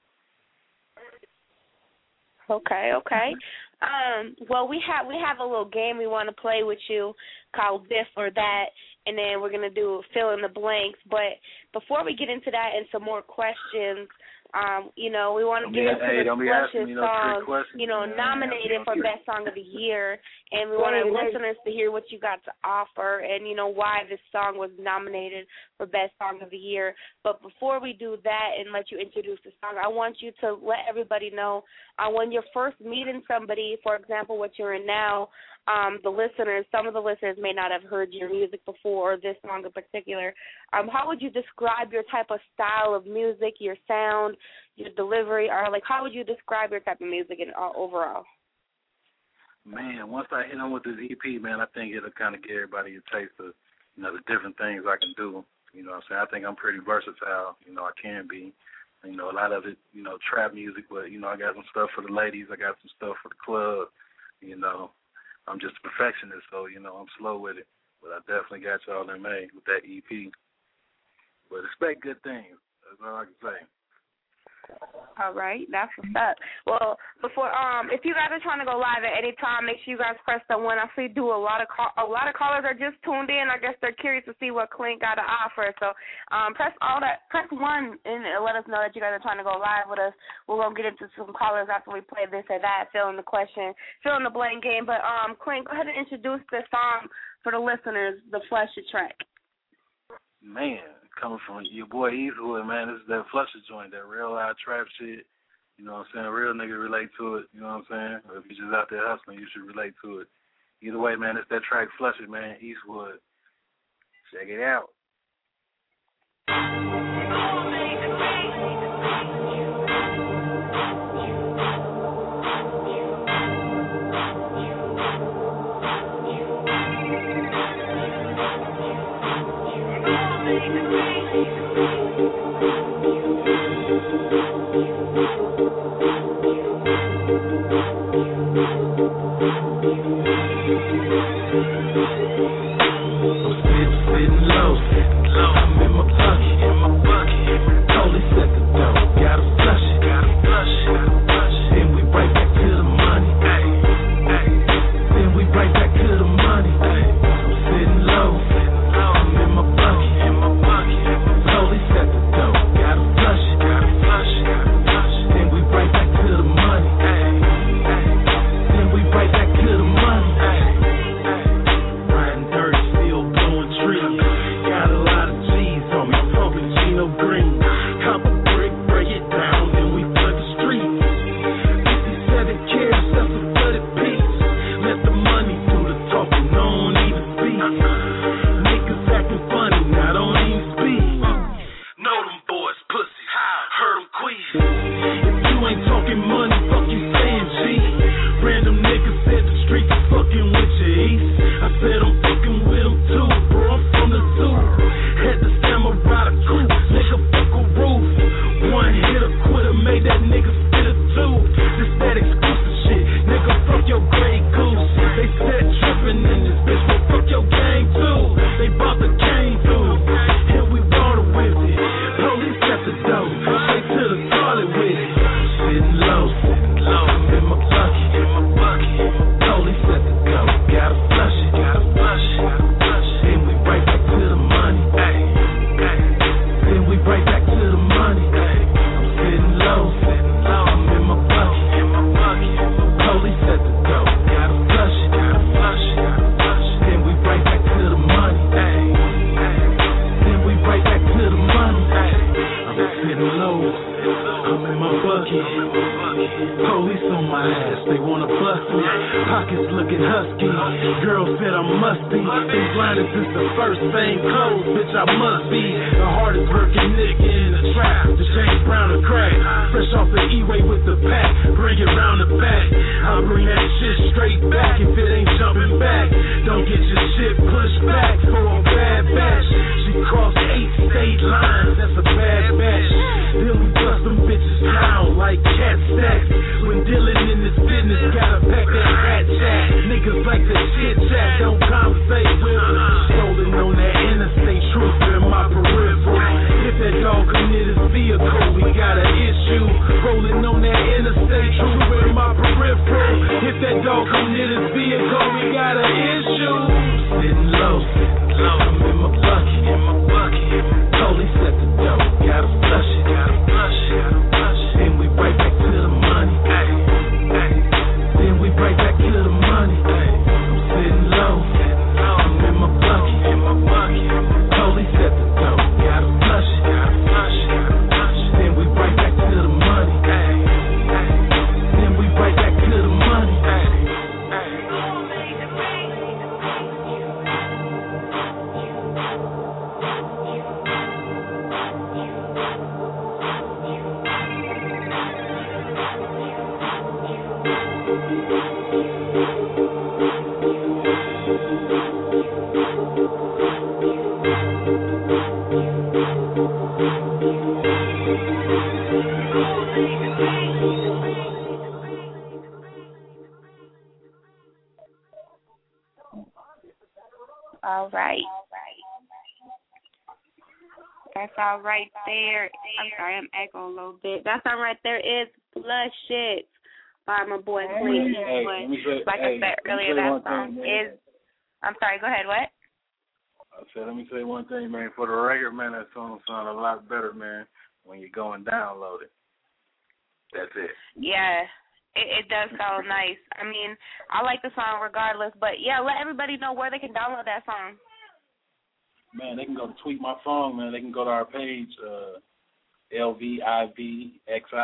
Okay. Well, we have a little game we want to play with you called This or That, and then we're going to do fill in the blanks. But before we get into that and some more questions, you know, we want to get into the Flushes song, you know, nominated for Best Song of the Year, and we want our listeners to hear what you got to offer and, you know, why this song was nominated for Best Song of the Year. But before we do that and let you introduce the song, I want you to let everybody know when you're first meeting somebody, for example, what you're in now, some of the listeners may not have heard your music before, or this song in particular. How would you describe your type of style of music, your sound, your delivery, or like how would you describe your type of music overall? Man, once I hit on with this EP, man, I think it'll kind of give everybody a taste of, you know, the different things I can do. You know what I'm saying? I think I'm pretty versatile. You know, I can be. You know, a lot of it, you know, trap music, but, you know, I got some stuff for the ladies. I got some stuff for the club. You know, I'm just a perfectionist, so, you know, I'm slow with it. But I definitely got y'all in May with that EP. But expect good things. That's all I can say. All right, that's what's up. Well, before if you guys are trying to go live at any time, make sure you guys press the one. I see a lot of callers are just tuned in. I guess they're curious to see what Clint got to offer. So press one and let us know that you guys are trying to go live with us. We're gonna get into some callers after we play this or that, fill in the question, fill in the blank game. But Clint, go ahead and introduce the song for the listeners, the Flusher track. Man, coming from your boy Eastwood, man, this is that Flusher joint, that real live trap shit. You know what I'm saying? A real nigga relate to it. You know what I'm saying? Or if you're just out there hustling, you should relate to it. Either way, man, it's that track Flusher, man, Eastwood. Check it out. Sitting low, I'm in my pocket. Police on my ass, they wanna bust me. Pockets looking husky. Girl said I must be. Been blinded since the first thing closed, bitch, I must be. The hardest working nigga in the trap. The James Brown of crack. Fresh off the E-way with the pack. Bring it round the back. I'll bring that shit straight back if it ain't jumping back. Don't get your shit pushed back for a bad batch. She crossed 8 state lines, that's a bad batch. Then we bust them bitches down like cat stacks. When dealing in this business, gotta pack that rat chat. Niggas like to chit chat, don't conversate with us. Rolling on that interstate, truth in my peripheral. If that dog come near this vehicle, we got an issue. Rolling on that interstate, truth in my peripheral. If that dog come near this vehicle, we got an issue. Sitting low, I'm in my bucket, Police at the door, gotta flush it, Then we right back to the money, Then we right back to the money, I'm sitting low, I'm in my bucket, Police at the door, gotta flush it, Then we right back to the money, Then we right back to the money, All right. That's all right there. I'm sorry, I'm echoing a little bit. That song right there is Flush It by my boy Clint Eastwood. Like I said earlier, that song is. I'm sorry, go ahead, what? I said, let me say one thing, man. For the record, man, that song sound a lot better, man, when you go and download it. That's it. Yeah, it does sound nice. I mean, I like the song regardless, but yeah, let everybody know where they can download that song. Man, they can go to Tweet My Song, man. They can go to our page, LVIVXIENT.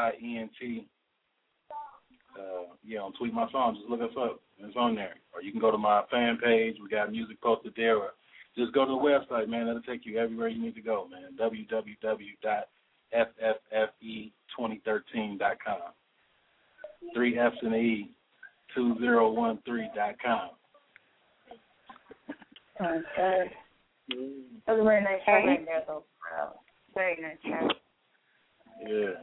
On Tweet My Song. Just look us up. It's on there. Or you can go to my fan page. We got music posted there. Or just go to the website, man. That'll take you everywhere you need to go, man. www.FFFE2013.com. 3 F's and E 2013.com. Okay. That was a very nice track right there, though. Very nice track. Yeah.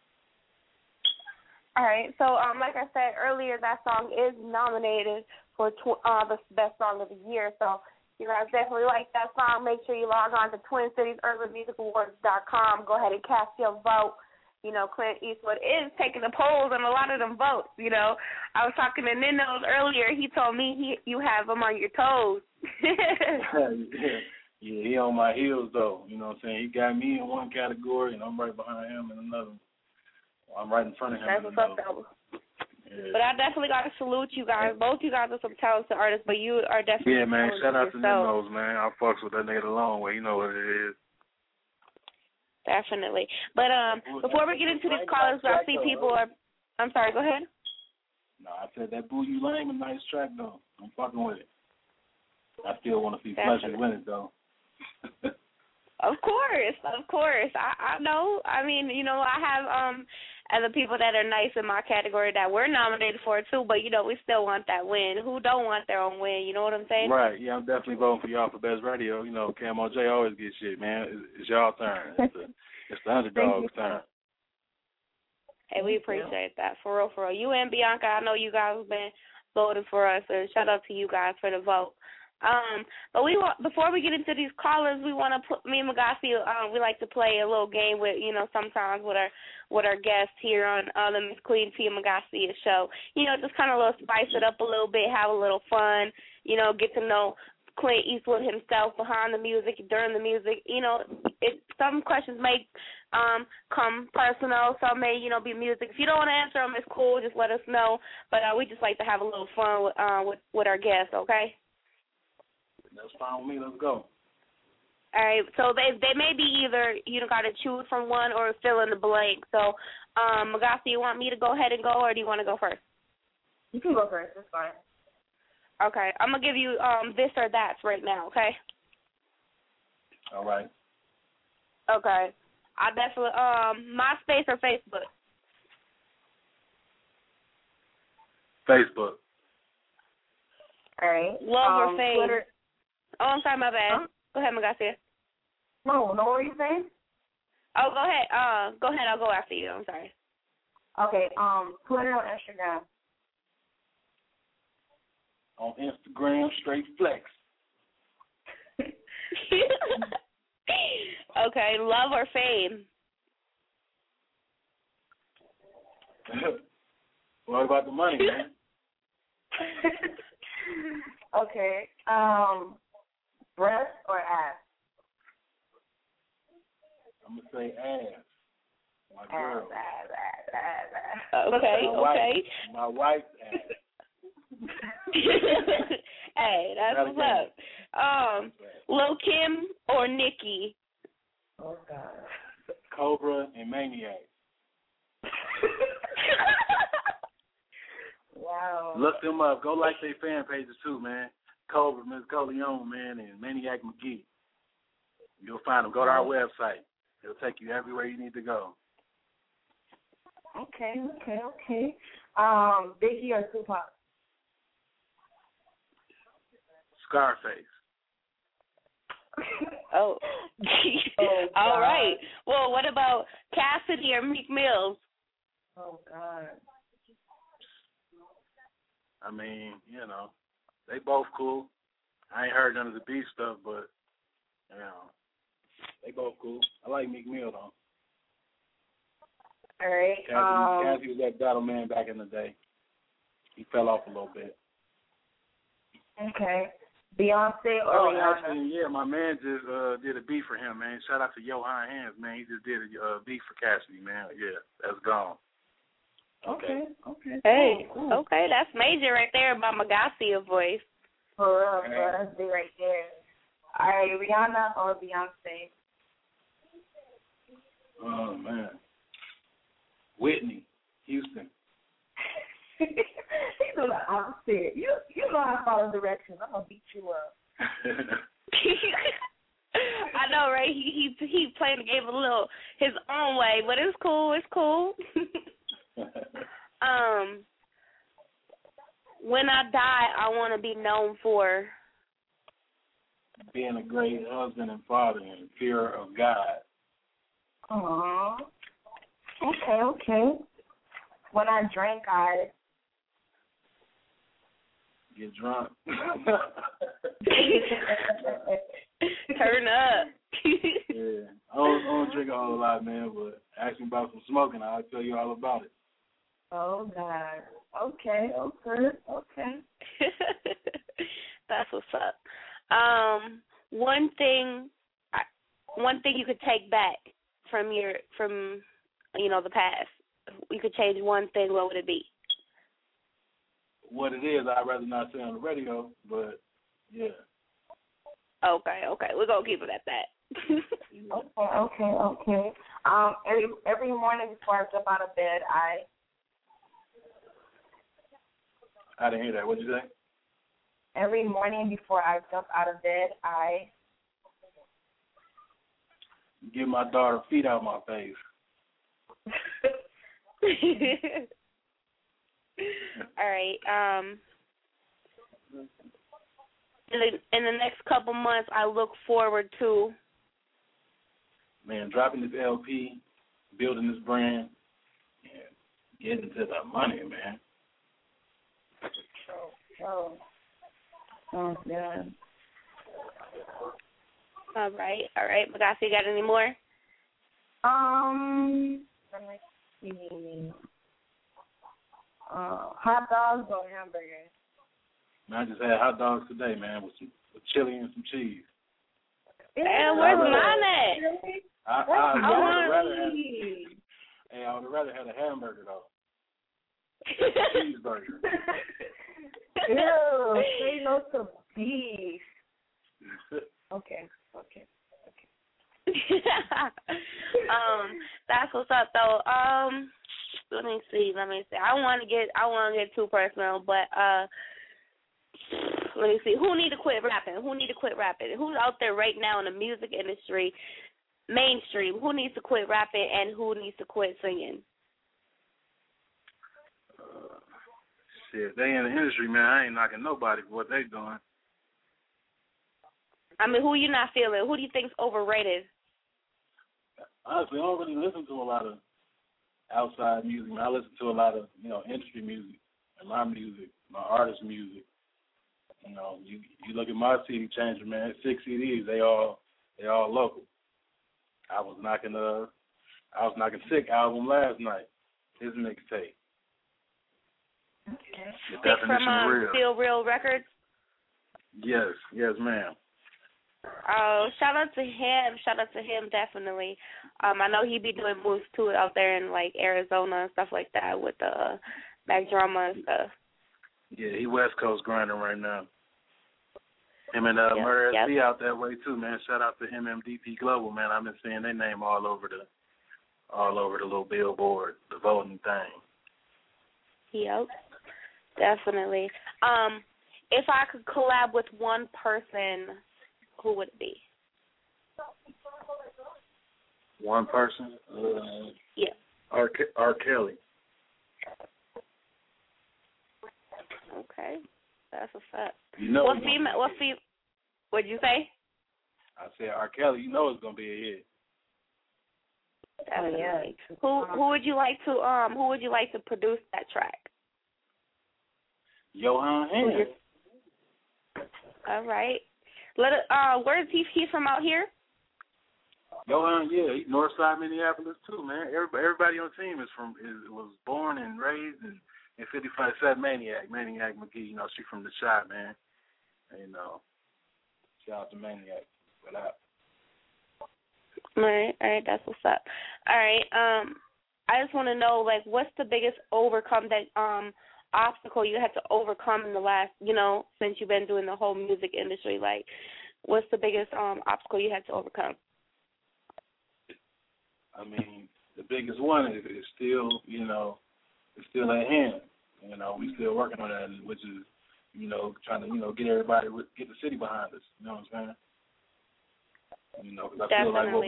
All right. So, like I said earlier, that song is nominated for the best song of the year. So, you guys definitely like that song. Make sure you log on to TwinCitiesUrbanMusicAwards.com. Go ahead and cast your vote. You know, Clint Eastwood is taking the polls on a lot of them votes. You know, I was talking to Ninos earlier. He told me you have him on your toes. Yeah, he on my heels, though. You know what I'm saying? He got me in one category, and I'm right behind him in another. I'm right in front of him. That's what's up, though. Yeah. But I definitely got to salute you guys. Both you guys are some talented artists, but you are definitely man. Shout out to yourself. Ninos, man. I fucks with that nigga the long way. You know what it is. Definitely. But before we get into these callers, I see people are. I'm sorry. Go ahead. No, I said that Boo You Lame a nice track though. I'm fucking with it. I still want to see Fletcher win it though. Of course. I know. I mean, you know, I have other people that are nice in my category that we're nominated for it too. But you know, we still want that win. Who don't want their own win? You know what I'm saying? Right. Yeah, I'm definitely voting for y'all for best radio. You know, Camo J always gets shit, man. It's y'all turn. It's the underdog's turn. Hey, we appreciate that. For real. You and Bianca, I know you guys have been voting for us, and shout out to you guys for the vote. But before we get into these callers, we want to put me and Magassi. We like to play a little game with, you know, sometimes with our guests here on the Miss Queen T and Magassi show. You know, just kind of spice it up a little bit, have a little fun. You know, get to know Clint Eastwood himself behind the music, during the music. You know, some questions may come personal, some may, you know, be music. If you don't want to answer them, it's cool. Just let us know. But we just like to have a little fun with our guests. Okay. That's fine with me. Let's go. All right. So they may be either you got to choose from one or fill in the blank. So Magasi, you want me to go ahead and go, or do you want to go first? You can go first. That's fine. Okay, I'm gonna give you this or that's right now. Okay. All right. Okay. I definitely MySpace or Facebook. Facebook. All right. Love or fame? Twitter. Oh, I'm sorry, my bad. Huh? Go ahead, Magasi. No, what were you saying? Oh, go ahead. Go ahead. I'll go after you. I'm sorry. Okay. Twitter or Instagram? On Instagram, straight flex. Okay. Love or fame? What about the money, man? Okay. Breast or ass? I'm gonna say ass. My girl. Ass. Okay. My wife's ass. Hey, that's what's up. Lil' Kim or Nicki? Oh God. Cobra and Maniac. Wow. Look them up. Go like their fan pages too, man. Cobra, Ms. Coleon, man, and Maniac McGee. You'll find them. Go to our website. It'll take you everywhere you need to go. Okay. Biggie or Tupac? Scarface. Oh. All right. Well, what about Cassidy or Meek Mills? Oh God. I mean, they both cool. I ain't heard none of the beef stuff, but they both cool. I like Meek Mill though. All right. Cassidy was that battle man back in the day. He fell off a little bit. Okay. Beyonce or Rihanna? Actually, yeah, my man just did a beat for him, man. Shout out to Johan Hands, man. He just did a beat for Cassidy, man. Yeah, that's gone. Okay. Hey, cool. Okay, that's major right there by Magasi voice. For real, that's big right there. All right, Rihanna or Beyonce? Oh, man. Whitney, Houston. You know the opposite. You know how to follow directions. I'm gonna beat you up. I know, right? He playing the game a little his own way, but it's cool. It's cool. When I die, I want to be known for being a great husband and father and fear of God. Aww. Okay. When I drink, I get drunk. Turn up. Yeah. I don't drink a whole lot, man, but ask me about some smoking, I'll tell you all about it. Oh, God. Okay. That's what's up. One thing you could take back from the past. You could change one thing. What would it be? What it is, I'd rather not say on the radio, but yeah. Okay. We're gonna keep it at that. Okay. Every morning before I jump out of bed, I didn't hear that. What'd you say? Every morning before I jump out of bed, I give my daughter feet out my face. All right. In the next couple months, I look forward to dropping this LP, building this brand, and getting to the money, man. Oh, yeah. All right. Magasi, you got any more? Let me see. Hot dogs or hamburgers? I just had hot dogs today, man, with chili and some cheese. And where's mine at? I would have rather had a hamburger though. Cheeseburger. Ew, say no to beef. Okay. That's what's up though. Let me see. I want to get too personal, but let me see. Who need to quit rapping? Who's out there right now in the music industry, mainstream? Who needs to quit rapping and who needs to quit singing? Shit, they in the industry, man. I ain't knocking nobody for what they doing. I mean, who you not feeling? Who do you think's overrated? Honestly, I don't really listen to a lot of outside music. I listen to a lot of, industry music and my music, my artist music. You look at my CD changer, man, 6 CDs, they all local. I was knocking Sick album last night, his mixtape. Okay. Sick from Still Real Records? Yes, ma'am. Oh, shout out to him, definitely. I know he be doing moves too out there in like Arizona and stuff like that with the Mac Drama and stuff. Yeah, he West Coast grinding right now. Him and Murder SB out that way too, man. Shout out to MMDP Global, man. I've been seeing their name all over the little billboard, the voting thing. Yep, definitely. If I could collab with one person, who would it be? One person? Yeah. R. Kelly. Okay, that's a fact. What what'd you say? I said R. Kelly. It's gonna be a hit. Definitely. Who would you like to produce that track? Johan Hands. All right. Where is he from out here? Johan, he's Northside Minneapolis too, man. Everybody on the team was born and raised in 55. Except Maniac McGee. She from the shop, man. Shout out to Maniac for that. All right, that's what's up. All right, I just want to know, like, what's the biggest obstacle you had to overcome in the last, since you've been doing the whole music industry? Like, what's the biggest obstacle you had to overcome? I mean, the biggest one is still, it's still at hand. We still working on that, which is, trying to, get everybody, get the city behind us. You know what I'm saying? Because I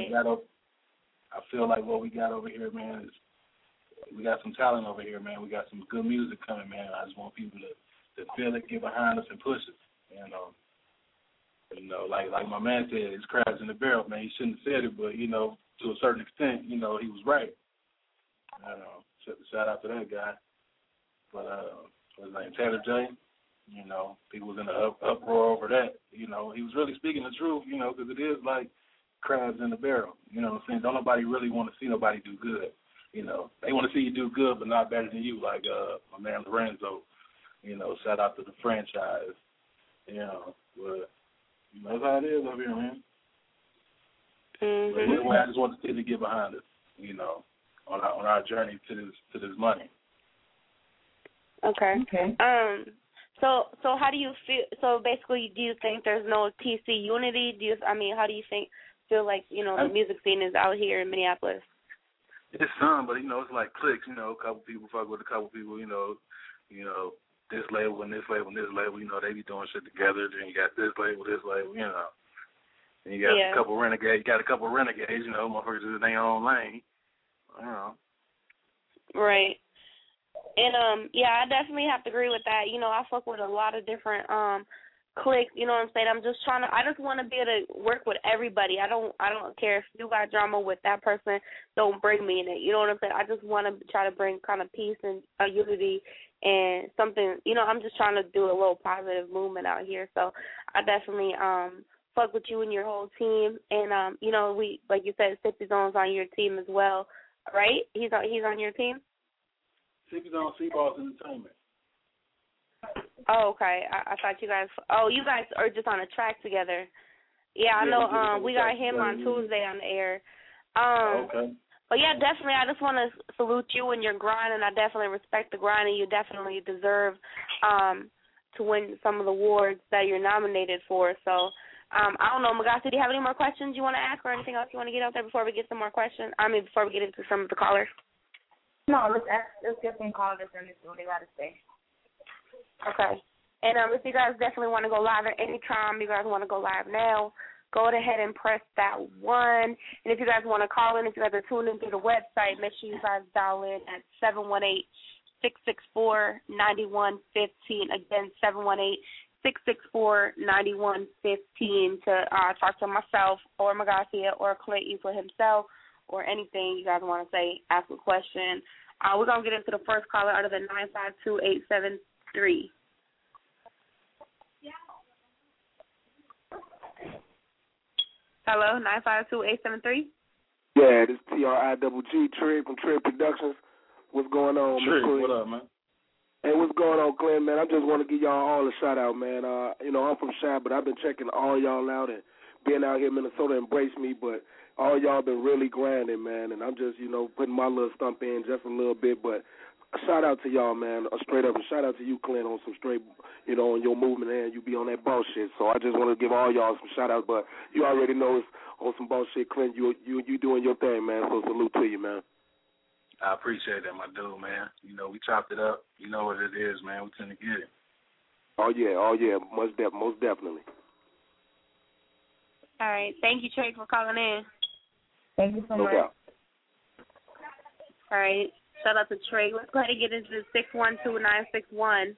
feel like what we got over here, man, is we got some talent over here, man. We got some good music coming, man. I just want people to feel it, get behind us, and push us. Like my man said, it's crabs in the barrel, man. He shouldn't have said it, but to a certain extent, he was right. Shout out to that guy. But his name Taylor J. People was in an uproar over that. He was really speaking the truth. Because it is like crabs in the barrel. You know what I'm saying? Don't nobody really want to see nobody do good. They want to see you do good, but not better than you. Like my man Lorenzo. Shout out to the franchise. But that's how it is over here, man. Mm-hmm. But anyway, I just want the city to get behind us. On our journey to this money. Okay. So how do you feel? So basically, do you think there's no TC unity? How do you feel like the music scene is out here in Minneapolis? It's some, but it's like cliques. A couple people fuck with a couple people. This label and this label and this label. They be doing shit together. Then you got this label. And you got a couple renegades. You got a couple renegades. Motherfuckers in their own lane. Right. And I definitely have to agree with that. I fuck with a lot of different cliques, you know what I'm saying? I just want to be able to work with everybody. I don't care if you got drama with that person, don't bring me in it. You know what I'm saying? I just want to try to bring kind of peace and unity and something, I'm just trying to do a little positive movement out here. So I definitely fuck with you and your whole team. And we, like you said, Sippy Zone's on your team as well, right? He's on your team? Sippy Zone Seaballs Entertainment. Oh, okay. I thought you guys are just on a track together. Yeah, I know. We got him on Tuesday on the air. Okay. But yeah, definitely. I just want to salute you and your grind, and I definitely respect the grind, and you definitely deserve to win some of the awards that you're nominated for. So I don't know, Magasi, do you have any more questions you want to ask or anything else you want to get out there before we get some more questions? Before we get into some of the callers. No, let's get them callers and let's see what they got to say. Okay. And if you guys definitely want to go live at any time, you guys want to go live now, go ahead and press that 1. And if you guys want to call in, if you guys are tuned in through the website, make sure you guys dial in at 718-664-9115. Again, 718-664-9115 to talk to myself or Magacia or Clint Eastwood himself or anything you guys want to say, ask a question. We're going to get into the first caller out of the 952-873. Hello, 952-873. Yeah, this is TRIGG Trig from Trig Productions. What's going on, Trig? Clint? What up, man? Hey, what's going on, Clint, man? I just want to give y'all all a shout out, man. I'm from Chi, but I've been checking all y'all out and being out here in Minnesota embraced me, but all y'all been really grinding, man, and I'm just, putting my little stump in just a little bit, but a shout out to y'all, man, straight up. A shout out to you, Clint, on some straight, on your movement, and you be on that boss shit. So I just want to give all y'all some shout outs, but you already know it's on some boss shit, Clint. You doing your thing, man. So salute to you, man. I appreciate that, my dude, man. We chopped it up. You know what it is, man. We couldn't get it. Oh yeah, most definitely. All right, thank you, Trey, for calling in. Thank you so much. Doubt. All right. Shout out to Trey. Let's go ahead and get into 612-961.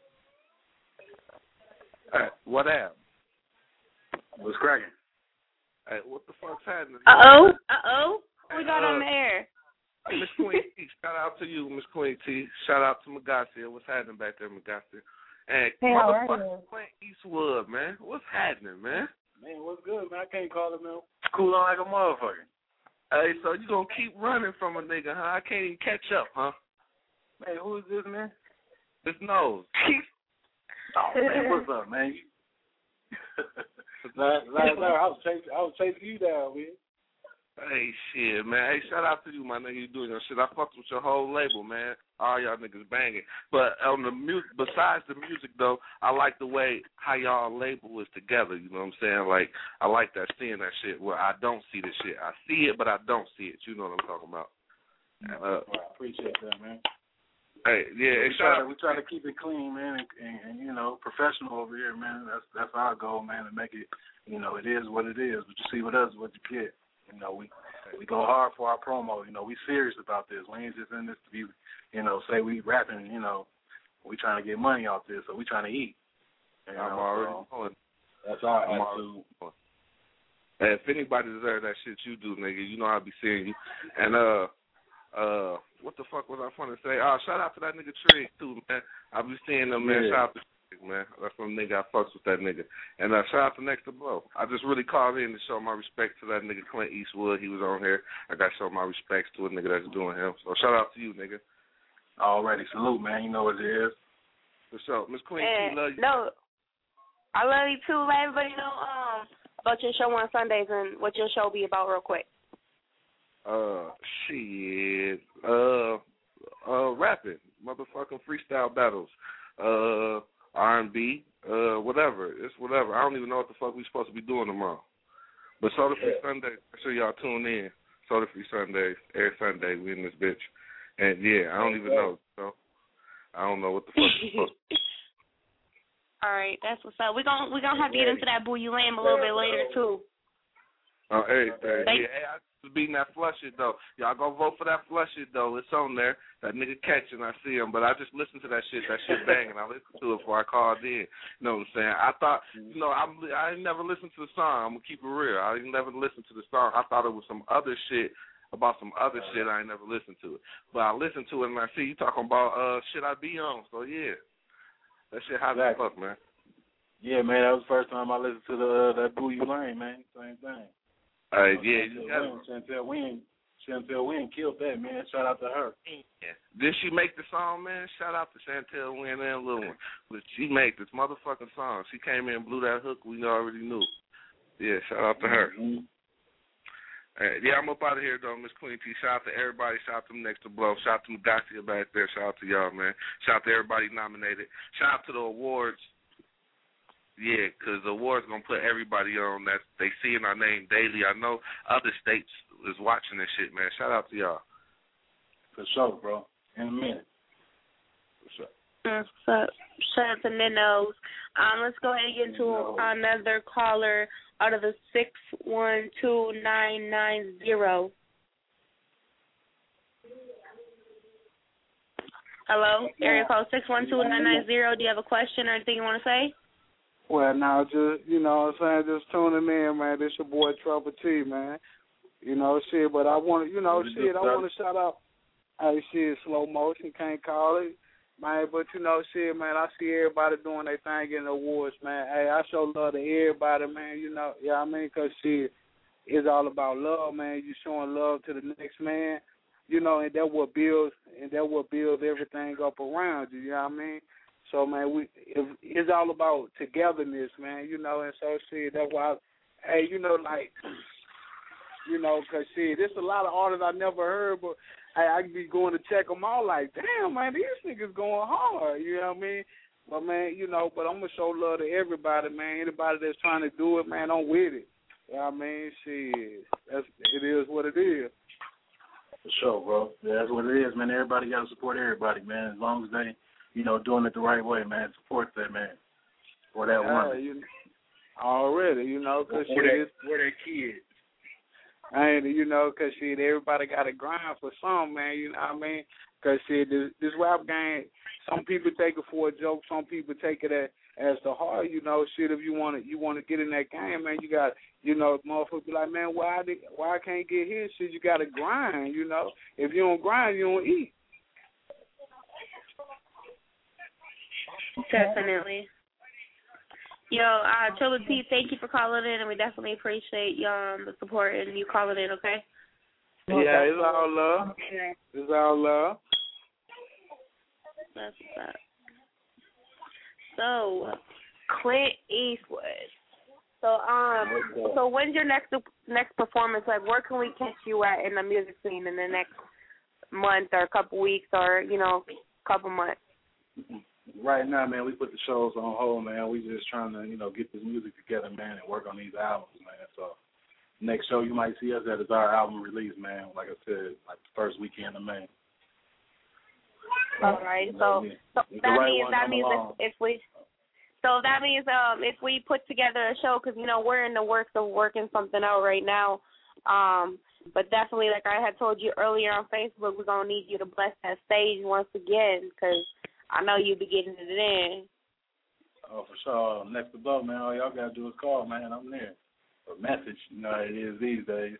Hey, what up? What's cracking? Hey, what the fuck's happening? Uh-oh. Who we got on the air? Miss Queen T. Shout out to you, Miss Queen T. Shout out to Magacia. What's happening back there, Magacia? And hey, motherfucker Clint Eastwood, man. What's happening, man? Man, what's good, man? I can't call it, man. Cool on like a motherfucker. Hey, so you gonna keep running from a nigga, huh? I can't even catch up, huh? Man, who is this, man? It's Nose. Oh, man, what's up, man? Last night I was chasing you down, man. Hey, shit, man. Hey, shout out to you, my nigga. You doing your shit. I fucked with your whole label, man. All y'all niggas banging. But on the besides the music, though, I like the way how y'all label is together. You know what I'm saying? Like, I like that, seeing that shit where I don't see the shit. I see it, but I don't see it. You know what I'm talking about. I appreciate that, man. Hey, yeah. We try to keep it clean, man, and professional over here, man. That's our goal, man, to make it, it is what it is. But you see with us, what you get. We go hard for our promo. We serious about this. We ain't just in this to be, say we rapping. We trying to get money off this, so we trying to eat. I'm already knowing. That's our attitude. Hey, if anybody deserves that shit you do, nigga, I'll be seeing you. And what the fuck was I going to say? Shout out to that nigga Trig too, man. I'll be seeing them, man. Shout out to Trig, man. That's my nigga. I fucks with that nigga. And shout out to Next to Blow. I just really called in to show my respect to that nigga Clint Eastwood. He was on here. I got to show my respects to a nigga that's doing him. So shout out to you, nigga. Already salute, man. You know what it is. For sure. Miss Queen, love you. No, I love you too. Let everybody know about your show on Sundays and what your show be about real quick. Shit. Rapping. Motherfucking freestyle battles. R&B. Whatever. It's whatever. I don't even know what the fuck we supposed to be doing tomorrow. But Soda Free Sunday, make sure y'all tune in. Soda Free Sundays, every Sunday, we in this bitch. And yeah, I don't even know. So I don't know what the fuck we're supposed to do. All right, that's what's up. We're gonna have to get into that Boo You Lame a little bit later too. Everything. Yeah, hey, I was beating that flush it though. Y'all go vote for that flush it though. It's on there. That nigga catching, I see him. But I just listened to that shit. That shit banging. I listened to it before I called in. You know what I'm saying? I thought, I ain't never listened to the song. I'm gonna keep it real. I ain't never listened to the song. I thought it was some other shit. About some other shit, I ain't never listened to it. But I listened to it and I see you talking about shit I be on. So yeah, that shit hot as fuck, man. Yeah, man, that was the first time I listened to that Boo You Lame, man. Same thing. Yeah, you got it. Chantel Wynn killed that, man. Shout out to her. Yeah. Did she make the song, man? Shout out to Chantel Wynn and Lil One. But she made this motherfucking song. She came in and blew that hook we already knew. Yeah, shout out to her. Mm-hmm. Yeah, I'm up out of here, though, Miss Queen T. Shout out to everybody. Shout out to Next to Blow. Shout out to Magacia back there. Shout out to y'all, man. Shout out to everybody nominated. Shout out to the awards. Yeah, because the awards going to put everybody on that they see in our name daily. I know other states is watching this shit, man. Shout out to y'all. For sure, bro. in a minute. What's up? Shout out to Ninos. Let's go ahead and get to another caller out of the 612990. Hello, area code 612990. Do you have a question or anything you want to say? Well, now, just, you know what I'm saying, just tuning in, man. This your boy Trouble T, man. You know, shit, but I want to, you know, shit, I want to shout out, hey, shit, Slow Motion, can't call it, man, but, you know, shit, man, I see everybody doing their thing in the awards, man. Hey, I show love to everybody, man, you know, yeah, I mean, because, shit, it's all about love, man. You showing love to the next man, you know, and that what builds everything up around you, you know what I mean? So, man, it's all about togetherness, man, you know, and so, shit, that's why, hey, you know, like, you know, because, shit, there's a lot of artists I never heard, but hey, I can be going to check them out like, damn, man, these niggas going hard, you know what I mean? But, man, you know, but I'm going to show love to everybody, man. Anybody that's trying to do it, man, I'm with it. You know what I mean? Shit, it is what it is. For sure, bro. Yeah, that's what it is, man. Everybody got to support everybody, man, as long as they, you know, doing it the right way, man. Support that, man. Or that woman. You know, already, you know, because we're their kids. And, you know, because, shit, everybody got to grind for something, man, you know what I mean? Because, shit, this rap game, some people take it for a joke, some people take it as the heart, you know, shit, if you want to get in that game, man, you got, you know, motherfuckers be like, man, why I can't get here? Shit, you got to grind, you know? If you don't grind, you don't eat. Definitely. Yo, Trouble T, thank you for calling in, and we definitely appreciate the support and you calling in, okay? Yeah, it's all love. It's all love. That's what's up. So, Clint Eastwood. So when's your next performance? Like, where can we catch you at in the music scene in the next month or a couple weeks or, you know, couple months? Right now, man, we put the shows on hold, man. We just trying to, you know, get this music together, man, and work on these albums, man. So next show you might see us at is our album release, man. Like I said, like the first weekend of May. All right. So that means if we put together a show, because, you know, we're in the works of working something out right now. But definitely, like I had told you earlier on Facebook, we're going to need you to bless that stage once again, because I know you be getting it in. Oh, for sure. Next above, man, all y'all got to do is call, man. I'm there. Or message, you know how it is these days.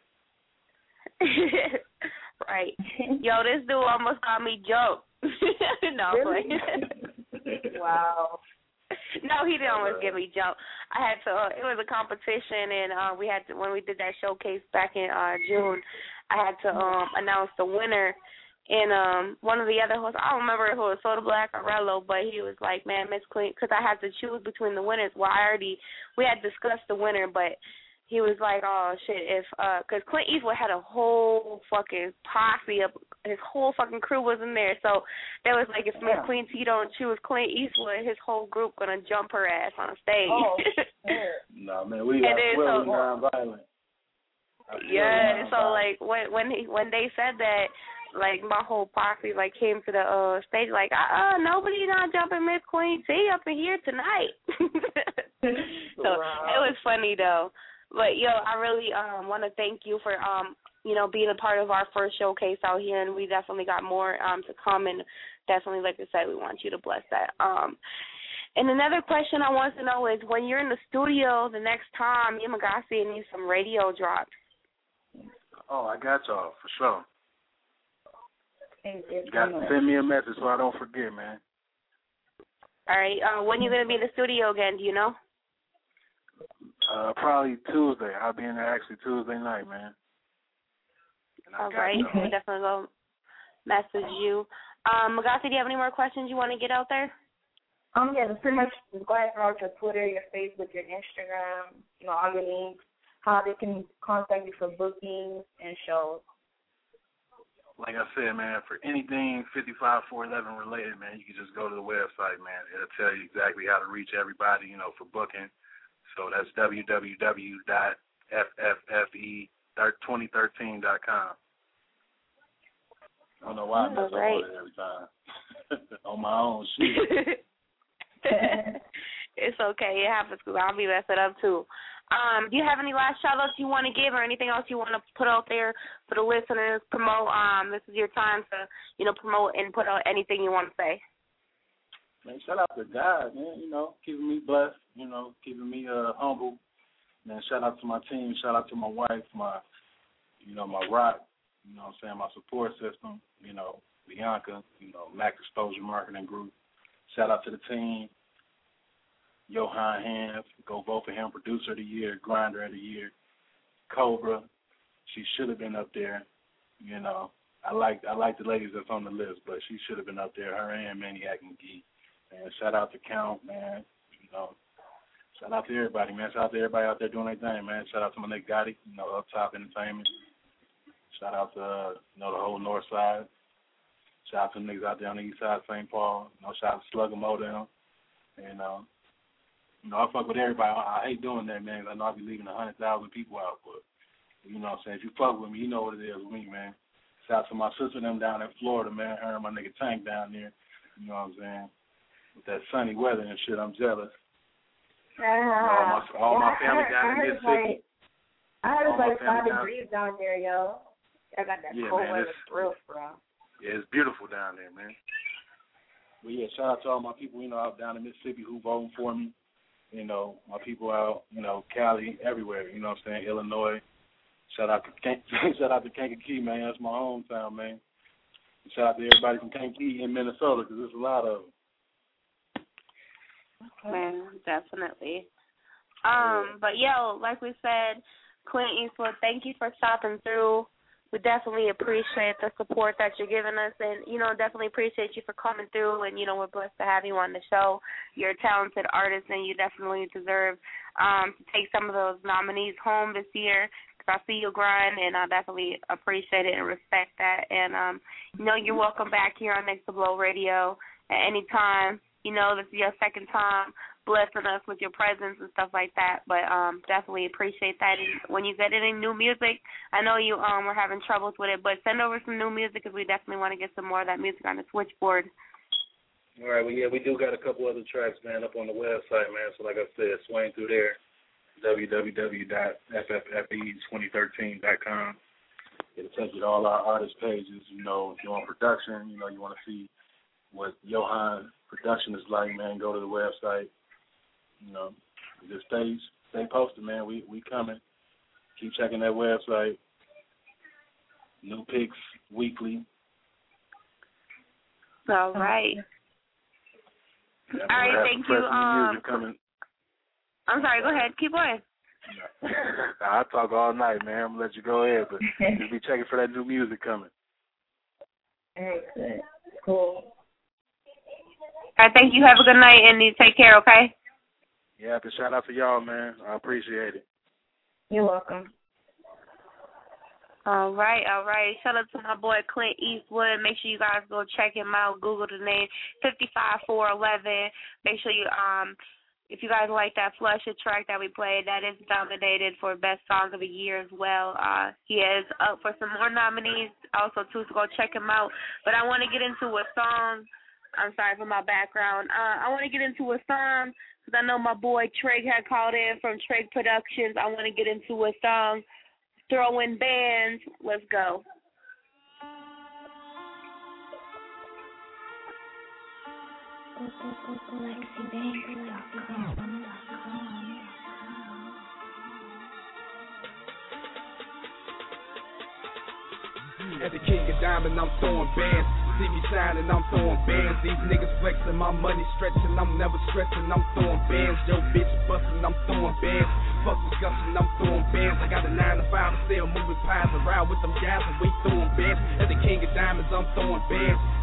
Right. Yo, this dude almost got me joke. No, really? Wow. No, he didn't almost give me joke. I had to. It was a competition, and we had to, when we did that showcase back in June, I had to announce the winner. And one of the other hosts, I don't remember if it was Soda Black or Rello, but he was like, man, Miss Clint, because I had to choose between the winners. Well, we had discussed the winner, but he was like, oh, shit, because Clint Eastwood had a whole fucking posse up, his whole fucking crew was in there. So they was like, if Miss Queen T don't choose Clint Eastwood, his whole group going to jump her ass on stage. Oh, no, man, we are non-violent. Yeah, so, like, when they said that, like, my whole posse, like, came to the stage, like, nobody not jumping Miss Queen T up in here tonight. So it was funny, though. But, yo, I really want to thank you for, you know, being a part of our first showcase out here, and we definitely got more to come, and definitely, like I said, we want you to bless that. And another question I want to know is, when you're in the studio the next time, you Magasi need some radio drops. Oh, I got y'all, for sure. You got to send me a message so I don't forget, man. All right. When you going to be in the studio again, do you know? Probably Tuesday. I'll be in there actually Tuesday night, man. All right. We'll definitely go message you. Magasi, do you have any more questions you want to get out there? Yeah, pretty much go ahead and out your Twitter, your Facebook, your Instagram, you know, all your links, how they can contact you for bookings and shows. Like I said, man, for anything 55411 related, man, you can just go to the website, man. It'll tell you exactly how to reach everybody, you know, for booking. So that's www.fffe2013.com. I don't know why I mess up on it every time. On my own shit. It's okay. It happens because I'll be messing up too. Do you have any last shout-outs you want to give or anything else you want to put out there for the listeners, promote? This is your time to, promote and put out anything you want to say. Man, shout out to God, man, keeping me blessed, keeping me humble. Man, shout out to my team, shout out to my wife, my rock, my support system, Bianca, Mac Exposure Marketing Group. Shout out to the team. Johan Hands, go vote for him, Producer of the Year, Grinder of the Year. Cobra, she should have been up there. I like the ladies that's on the list, but she should have been up there. Her and Maniac McGee. Man, shout out to Count, man. Shout out to everybody, man. Shout out to everybody out there doing their thing, man. Shout out to my nigga Gotti, Up Top Entertainment. Shout out to the whole North Side. Shout out to the niggas out there on the East Side, St. Paul. Shout out to Slugger Modem. And I fuck with everybody. I hate doing that, man. I know I be leaving 100,000 people out, but you know what I'm saying. If you fuck with me, you know what it is with me, man. Shout out to my sister them down in Florida, man. Her and my nigga Tank down there. You know what I'm saying. With that sunny weather and shit, I'm jealous. All my family down in Mississippi. I heard it's like 5 degrees down there, yo. I got that cold weather real strong. Yeah, it's beautiful down there, man. But yeah, shout out to all my people, out down in Mississippi who voting for me. My people out, Cali, everywhere, you know what I'm saying, Illinois. Shout out to Kankakee, man. That's my hometown, man. And shout out to everybody from Kankakee in Minnesota, because there's a lot of them. Man, definitely. But, like we said, Clint Eastwood, thank you for stopping through. We definitely appreciate the support that you're giving us, and, definitely appreciate you for coming through, and, we're blessed to have you on the show. You're a talented artist, and you definitely deserve to take some of those nominees home this year, because I see you grind, and I definitely appreciate it and respect that. And, you're welcome back here on Next to Blow Radio at any time. This is your second time blessing us with your presence and stuff like that, but definitely appreciate that. And when you get any new music, I know you were having troubles with it, but send over some new music because we definitely want to get some more of that music on the switchboard. All right, well, yeah, we do got a couple other tracks, man, up on the website, man. So like I said, swing through there, www.fffe2013.com. It'll take you to all our artist pages. If you're on production, you want to see what Johan production is like, man, go to the website. Just stay posted, man. We coming. Keep checking that website. New pics weekly. All right. Yeah, all right, thank you. Music coming. I'm sorry, go ahead. Keep going. I talk all night, man. I'm going to let you go ahead, but just be checking for that new music coming. Excellent. Cool. All right, thank you. Have a good night, and you take care, okay? Yeah, shout out to y'all, man. I appreciate it. You're welcome. All right. Shout out to my boy Clint Eastwood. Make sure you guys go check him out. Google the name 55411. Make sure you if you guys like that Flusher track that we played, that is nominated for Best Song of the Year as well. He is up for some more nominees also too, so go check him out. But I want to get into a song. I'm sorry for my background. I want to get into a song because I know my boy Treg had called in from Treg Productions. I want to get into a song, Throwing Bands. Let's go. As the king of diamond, I'm throwing bands. See me shining, I'm throwing bands. These niggas flexing, my money stretching, I'm never stressing, I'm throwing bands. Yo, bitch busting, I'm throwing bands. Fuck discussion, I'm throwing bands. I got a 9 to 5 to sell moving pies around with them guys and we throwing bands. As the king of diamonds, I'm throwing bands.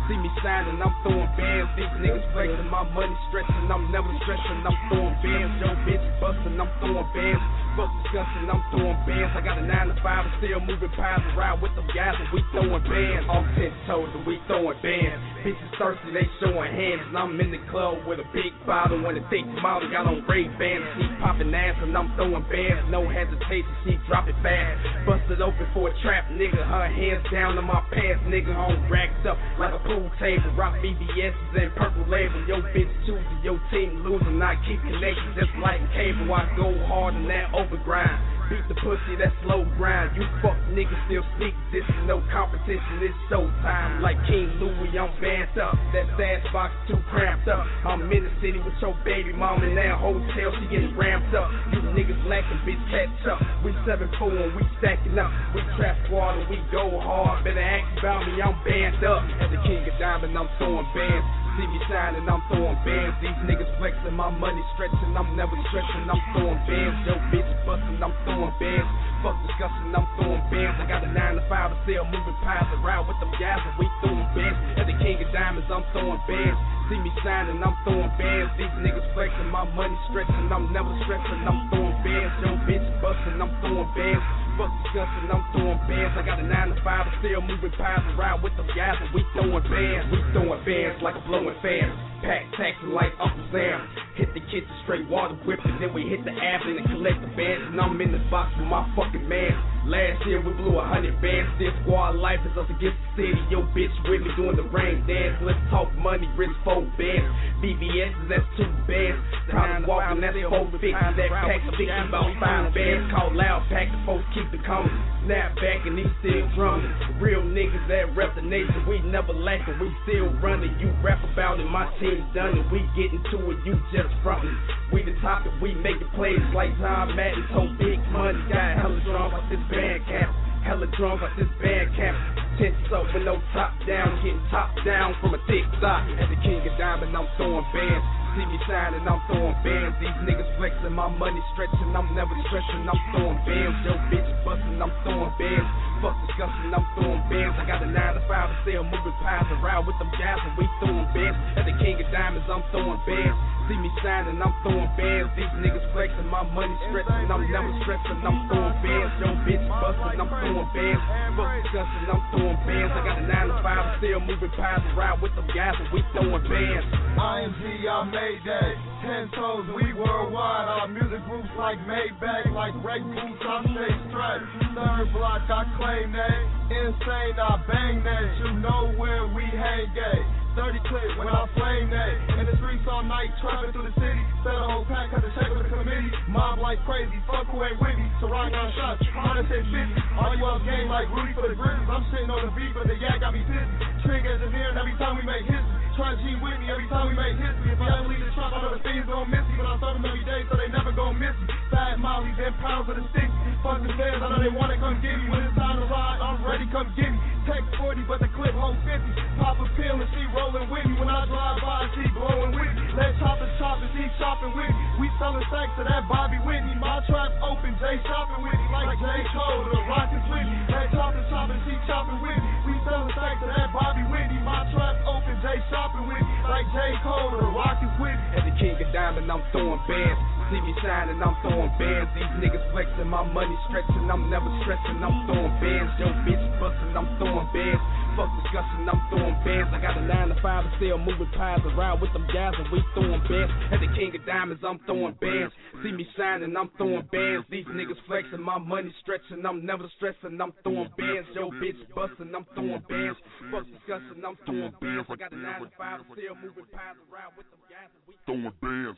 See me shining, I'm throwing bands. These niggas flexing, my money stretching. I'm never stressing, I'm throwing bands. Yo, bitch busting, I'm throwing bands. Fuck discussing, I'm throwing bands. I got a 9 to 5 and still moving pies around with them guys and we throwing bands. Off 10 toes and we throwing bands. Bitches thirsty, they showing hands. And I'm in the club with a big bottle and a thick model. Got on Ray-Bans, she popping ass and I'm throwing bands. No hesitation, she drop it fast. Busted open for a trap, nigga. Her hands down on my pants, nigga. On racked up like a pool table. Rock BBS's and purple label. Yo bitch choosing, your team losing. I keep connected just like a cable. I go hard in that open grind. Beat the pussy, that slow grind. You fuck niggas still sneak. This is no competition, it's showtime. Like King Louis, I'm banned up. That sass box too cramped up. I'm in the city with your baby mama in that hotel, she getting ramped up. You niggas lacking, bitch, catch up. We 7-4 and we stacking up. We trap squad and we go hard. Better ask about me, I'm banned up. As the king of diamond, I'm throwing bands. See me shining, I'm throwing bands. These niggas flexing, my money stretching. I'm never stretching, I'm throwing bands. Yo, bitch busting, I'm throwing bands. Fuck disgusting, I'm throwing bands. I got a 9 to 5 and still moving pies around with them guys and we throwing bands. As the king of diamonds, I'm throwing bands. See me shining, I'm throwing bands. These niggas flexing, my money stretching. I'm never stressing, I'm throwing bands. Yo, bitch busting, I'm throwing bands. Fuck disgusting, I'm throwing bands. I got a 9 to 5 and still moving pies around with them guys and we throwing bands. We throwing bands like a blowing fan. Pack taxing like Uncle Sam. Hit the kitchen straight water whipping, then we hit the avenue and collect the bands. And I'm in the box with my fucking man. Last year we blew 100 bands. This squad life is us against the city. Yo bitch with me doing the rain dance. Let's talk money, wrist 4 bands. BBS that's 2 bands. Probably walking that's 450. That pack 60 about 5 bands. Call loud pack the folks keep it coming. Snap back and he still drumming. Real niggas that rep the nation. We never lacking, we still running. You rap about it, my team done it. We getting to it, you just frontin'. We the top and we making plays like John Madden. So big money, got hella drunk off this band cap. Hella drunk off this band cap. Tense up with no top down, getting top down from a thick thigh. As the king of diamond, I'm throwing bands. See me shining, I'm throwing bands. These niggas flexing, my money stretching. I'm never stressing, I'm throwing bands. Yo bitch busting, I'm throwing bands. Fuck disgusting, I'm throwing bands. I got a 9 to 5 and still moving pies around with them guys and we throwing bands. As the king of diamonds, I'm throwing bands. See me shining, I'm throwing bands. These niggas flexing, my money stretching. I'm never stressing, I'm throwing bands. Yo bitch busting, I'm throwing bands. Fuck disgusting, I'm throwing bands. I got a 9 to 5 and still moving pies around with them guys and we throwing bands. IMG, I made that. 10 toes, we worldwide. Our music groups like Maybach, like Ray Boots, I stay strapped. Third block, I claim that. Insane, I bang that. You know where we hang at. 30 clip when I flame that. In the streets all night, trapping through the city. Sell a whole pack, cut the check with the committee. Mob like crazy, fuck who ain't with me. So right now shots, 150. All you else game like Rudy for the Grizzlies. I'm sitting on the beat, but the yak got me pissed. Trig engineering every time we make history. Try G with me every time we make history. If I ever leave the trap, I know the things gon' miss me. But I serve them every day, so they never gon' miss me. Fat Molly's and pounds of the sticks. Fuck the fans, I know they wanna come get me. When it's time to ride, I'm ready, come get me. Take 40, but the clip hold 50. Pop a pill and she rolling with me. When I drive by, she blowing with me. Let choppers chop and she chopping with me. We selling sex to that Bobby Whitney. My trap open, Jay shopping with me. Like J. Cole, the Rockets with me. Let choppers chop and she chopping with me. We selling sex to that Bobby Whitney. My trap open, Jay shopping with me. Like J. Cole, the Rockets with me. As the king of diamond, I'm throwing bands. See me shining, I'm throwing bands. These niggas flexing, my money stretching. I'm never stressing, I'm throwing bands. Yo bitch busting, I'm throwing bands. Fuck disgusting, I'm throwing bands. I got a 9 to 5 and still moving pies around with them guys and we throwing bands. As the king of diamonds, I'm throwing bands. See me shining, I'm throwing bands. These niggas flexing, my money stretching. I'm never stressing, I'm throwing bands. Yo bitch busting, I'm throwing bands. Fuck disgusting, I'm throwing bands. I got a 9 to 5 and still moving pies around with them guys and we throwing bands.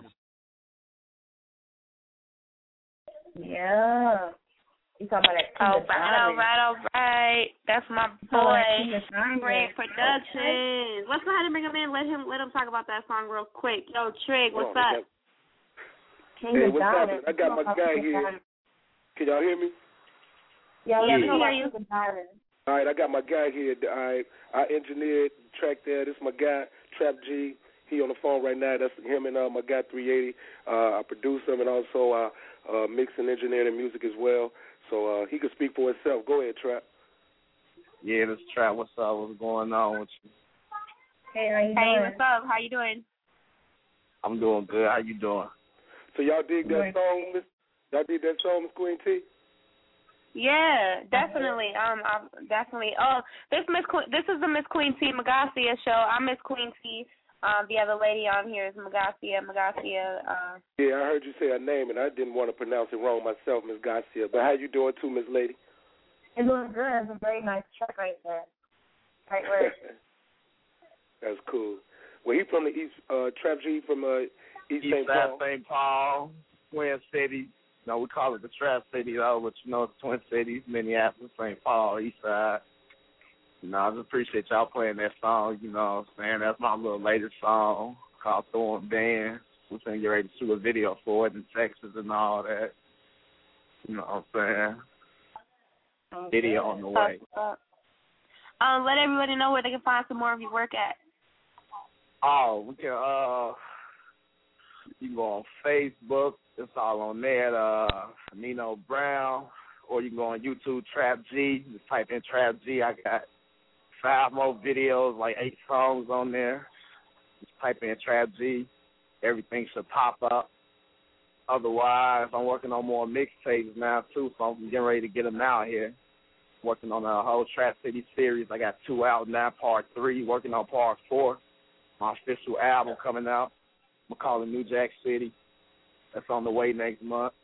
Yeah. You talking about that? All right. That's my boy, Trig Productions. Let's go ahead and bring him in. Let him talk about that song real quick. Yo, Trig, what's up? Hey, what's happening? I got my guy here. Can y'all hear me? Yeah, we can hear you. All right, I got my guy here. I engineered the track there. This is my guy, Trap G. He on the phone right now. That's him and my guy 380. I produce him and also mix and engineer the music as well. So he can speak for himself. Go ahead, Trap. Yeah, this Trap. What's up? What's going on with you? Hey, how you doing? Hey, what's up? How you doing? I'm doing good. How you doing? So y'all dig that song, Miss? Y'all dig that song, Miss Queen T? Yeah, definitely. Definitely. Oh, this is the Miss Queen T Magacia show. I'm Miss Queen T. The other lady on here is Magacia. Yeah, I heard you say her name, and I didn't want to pronounce it wrong myself, Miss Garcia. But how you doing too, Miss Lady? It's doing good. It's a very nice track right there. Right where. That's cool. Well, he from the East, Trap G from East St. Paul. St. Paul, Twin Cities. No, we call it the Trap City, though, but the Twin Cities, Minneapolis, St. Paul, East Side. I just appreciate y'all playing that song, you know what I'm saying? That's my little latest song called Throwing Bands. We're going to get ready to shoot a video for it in Texas and all that. You know what I'm saying? Video on the way. Let everybody know where they can find some more of your work at. Oh, we can, you can go on Facebook. It's all on there, Nino Brown. Or you can go on YouTube, Trap G. Just type in Trap G. I got 5 more videos, like 8 songs on there. Just type in Trap G. Everything should pop up. Otherwise, I'm working on more mixtapes now, too, so I'm getting ready to get them out here. Working on a whole Trap City series. I got 2 out now, part 3. Working on part 4. My official album coming out. I'm calling New Jack City. That's on the way next month.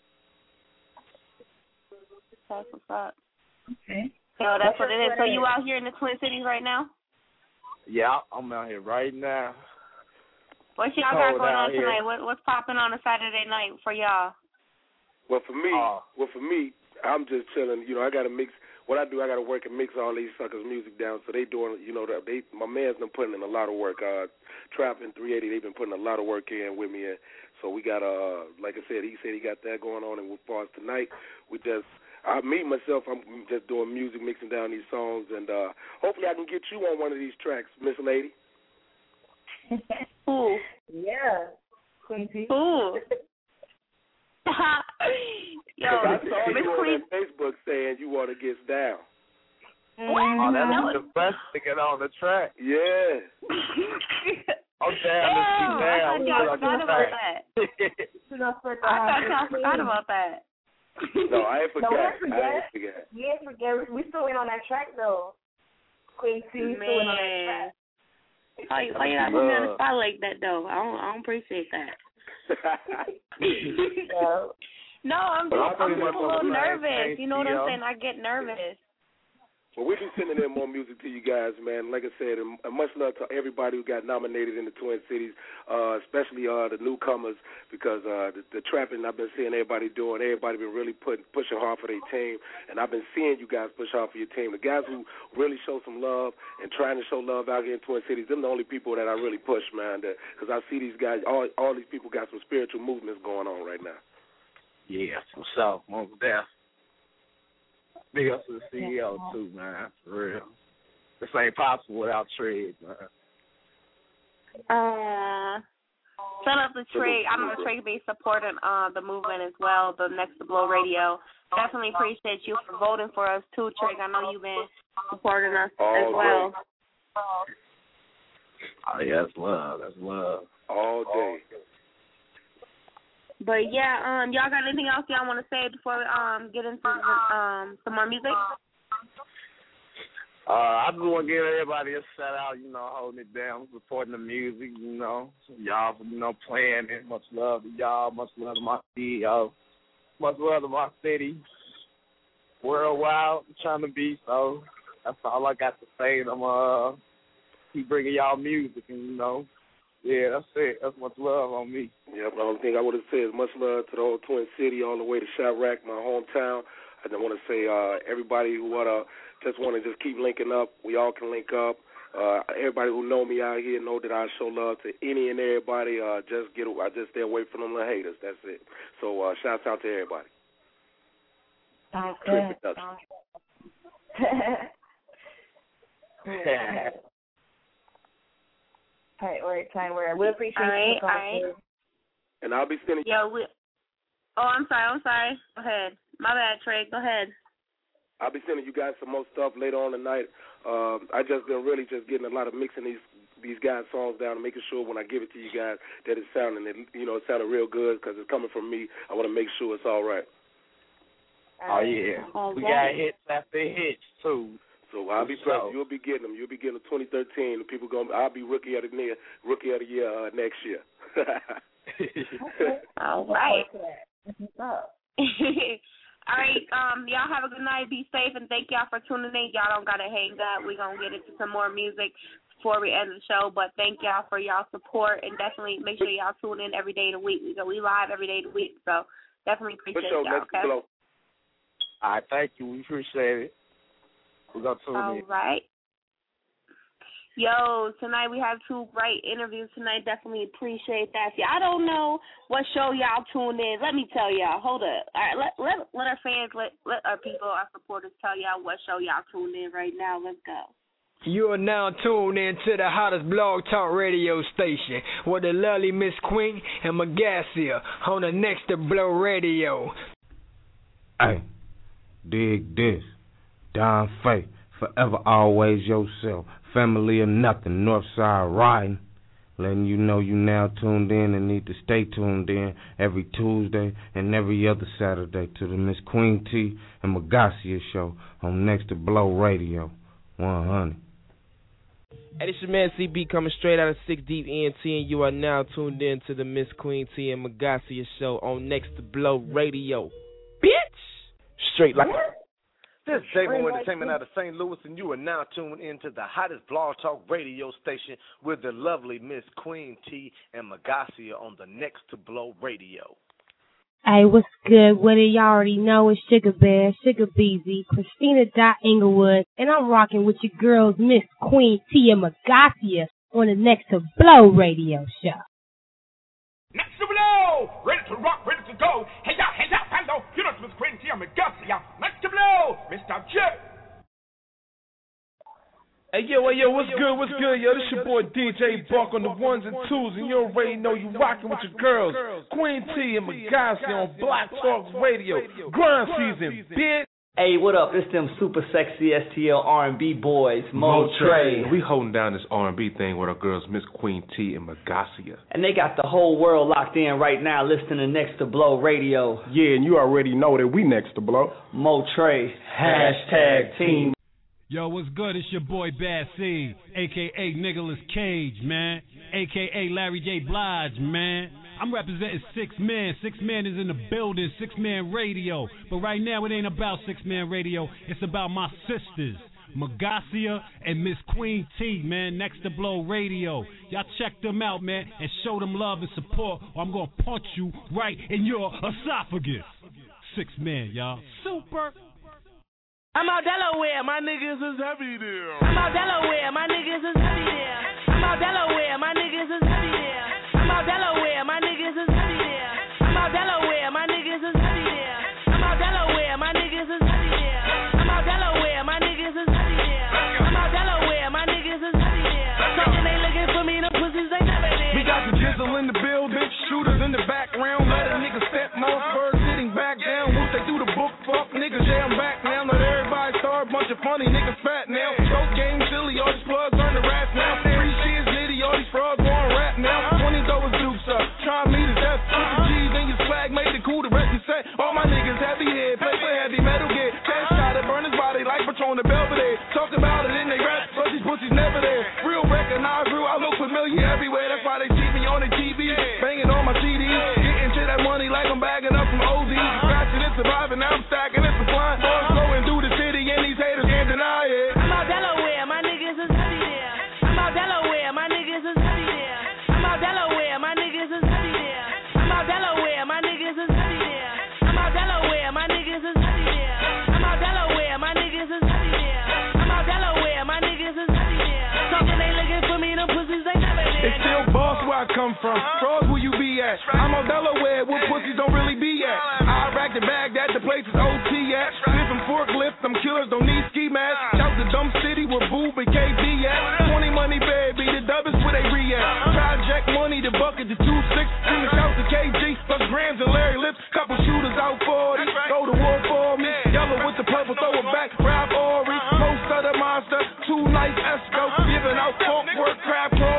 That's what's up. Okay. So that's what it is. So you out here in the Twin Cities right now? Yeah, I'm out here right now. What y'all got going on tonight? What's popping on a Saturday night for y'all? Well, for me, I'm just chilling. You know, I got to mix. What I do, I got to work and mix all these suckers' music down. So they doing, you know, my man's been putting in a lot of work. Trap and 380, they've been putting a lot of work in with me. And so we got, like I said he got that going on. And as far as tonight, me myself, I'm just doing music, mixing down these songs, and hopefully I can get you on one of these tracks, Miss Lady. Ooh. Yeah. Quincy. Ooh. Yo, I saw you on that Facebook saying you want to get down. Oh, that's the best to get on the track. Yeah. I'm down to see down. I thought y'all forgot about that. I thought y'all forgot about that. No, I ain't forgot. We ain't forget. We still went on that track, though. Quincy, still went on that track. Why you gotta put me on the spot like that, though? I don't appreciate that. No, I'm just a little nervous. You know what I'm saying? I get nervous. Well, we'll be sending in more music to you guys, man. Like I said, and much love to everybody who got nominated in the Twin Cities, especially the newcomers, because the trapping I've been seeing everybody doing, everybody been really pushing hard for their team, and I've been seeing you guys push hard for your team. The guys who really show some love and trying to show love out here in Twin Cities, them the only people that I really push, man, because I see these guys, all these people got some spiritual movements going on right now. Yeah, for sure. Most definitely. Big up to the CEO, too, man. For real. This ain't possible without Trey, man. Shout out to Trey. I know Trey be supporting the movement as well, the Next to Blow Radio. Definitely appreciate you for voting for us, too, Trey. I know you've been supporting us as well. Oh, yeah, that's love. That's love. All day. But yeah, y'all got anything else y'all want to say before we get into some more music? I just want to give everybody a shout out, you know, holding it down, supporting the music, you know. Y'all, you know, playing it. Much love to y'all. Much love to my CEO. Much love to my city. Worldwide, I'm trying to be, so that's all I got to say. And I'm keep bringing y'all music, and, you know. Yeah, that's it. That's much love on me. Yeah, the only thing I would have said is much love to the whole Twin City, all the way to Chirac, my hometown. I just want to say everybody who want to keep linking up, we all can link up. Everybody who know me out here know that I show love to any and everybody. I just stay away from them little haters. That's it. So shouts out to everybody. Sounds good. We appreciate you. All right. And I'll be sending you. I'm sorry. Go ahead. My bad, Trey. Go ahead. I'll be sending you guys some more stuff later on tonight. I just been really just getting a lot of mixing these these guys' songs down and making sure when I give it to you guys that it's sounding, it sounded real good because it's coming from me. I want to make sure it's all right. Oh, yeah. We got hits after hits, too. So I'll be present. You'll be getting them. You'll be getting them 2013. The people I'll be rookie of the year next year. All right. All right, y'all have a good night. Be safe, and thank y'all for tuning in. Y'all don't got to hang up. We're going to get into some more music before we end the show, but thank y'all for y'all support, and definitely make sure y'all tune in every day of the week. We live every day of the week, so definitely appreciate y'all, okay? All right, thank you. We appreciate it. We're going to tune in. All right. Yo, tonight we have 2 great interviews tonight. Definitely appreciate that. See, I don't know what show y'all tuned in. Let me tell y'all. Hold up. All right, let our fans, let our people, our supporters tell y'all what show y'all tuned in right now. Let's go. You are now tuned in to the hottest blog talk radio station with the lovely Miss Queen and Magasia on the Next to Blow Radio. Hey, dig this. Don Faye, forever always yourself. Family or nothing, Northside riding. Letting you know you now tuned in and need to stay tuned in every Tuesday and every other Saturday to the Miss Queen T and Magasia show on Next to Blow Radio. 100. Hey, this your man CB coming straight out of 6 Deep ENT, and you are now tuned in to the Miss Queen T and Magasia show on Next to Blow Radio. Bitch! Straight like This is J-Mo Entertainment out of St. Louis, and you are now tuned into the hottest blog talk radio station with the lovely Miss Queen T and Magasia on the Next to Blow Radio. Hey, what's good with it? Y'all already know it's Sugar Bear, Sugar Beezy, Christina Inglewood, and I'm rocking with your girls, Miss Queen T and Magasia on the Next to Blow Radio show. Next to Blow! Ready to rock, ready to go. Hey, y'all, hello. You know it's Miss Queen T and Magasia. Next to Blow, Mr. J. Hey, yo, what's good? Yo, this your boy DJ Buck on the 1s and 2s, and you already know you rocking with your girls, Queen T and Magasia on Black Talks Radio. Grind season, bitch. Hey, what up? It's them super sexy STL R&B boys, Mo Trey. We holding down this R&B thing with our girls, Miss Queen T and Magasia. And they got the whole world locked in right now listening to Next to Blow Radio. Yeah, and you already know that we Next to Blow. Mo Trey, hashtag team. Yo, what's good? It's your boy Bad Seed, a.k.a. Nicolas Cage, man, a.k.a. Larry J. Blige, man. I'm representing 6 Man. 6 Man is in the building, 6 Man Radio. But right now it ain't about 6 Man Radio. It's about my sisters, Magasia and Miss Queen T, man, Next to Blow Radio. Y'all check them out, man, and show them love and support, or I'm going to punch you right in your esophagus. 6 Man, y'all. Super. I'm out Delaware, my niggas is heavy there. I'm out Delaware, my niggas is heavy there. I'm out Delaware, my niggas is heavy there. I'm out Delaware, my niggas is heavy there. I'm out Delaware, my niggas is heavy there. I'm out Delaware, my niggas is heavy there. I'm out Delaware, my niggas is heavy there. I'm out Delaware, my niggas is heavy there. Talking ain't looking for me, the pussies ain't never there. We got the jizzle in the building, shooters in the background. Let a nigga step more first, sitting back down. Once they do the book, fuck niggas, yeah, I'm back now. Let everybody start, bunch of funny niggas fat now. Dope game silly, all these plugs learn to rap now. Free shit is litty, all these frauds want rap now. 20 dollars dukes up, try me to death. Put the G's in your swag, made it cool, the rest you say. All my niggas heavy head, play for heavy metal gear. Cash shot it, burn his body like Patron the Belvedere. Talk about it in they rap, but these pussies never there. Real recognized, real, I look familiar everywhere. That's why they see me on the TV, banging on my CDs. Getting to that money like I'm bagging up from OZs. Scratching and surviving, now I'm stacking and supplying. Boys flowing through the city and these haters can't deny it. I'm out Delaware, my niggas is heavy there. I'm out Delaware, my niggas is heavy there. I'm out Delaware, my niggas is heavy there. I'm out Delaware, my niggas is heavy there. I'm out Delaware, my niggas is heavy there. I'm out Delaware, my niggas is heavy there. I'm out Delaware, my niggas is heavy there. Talking ain't looking for me, them pussies ain't never there. It's still boss where I come from. Frauds where you be at. I'm on Delaware where pussies don't really be at. I rack the bag that the place is OT at. Flipping forklift, them killers don't need ski masks. Shout to Dumb City where Boob and KB at. 20 money baby, the dub is where they react. Project money, the bucket, the 2-6. Screaming shout to KG, plus Grams and Larry Lips. Couple shooters out 40. Go to war for me. Yellow with the purple, throw it back. Rap Ori, most of the monster. 2 nice Esco. Giving out funk work, crap,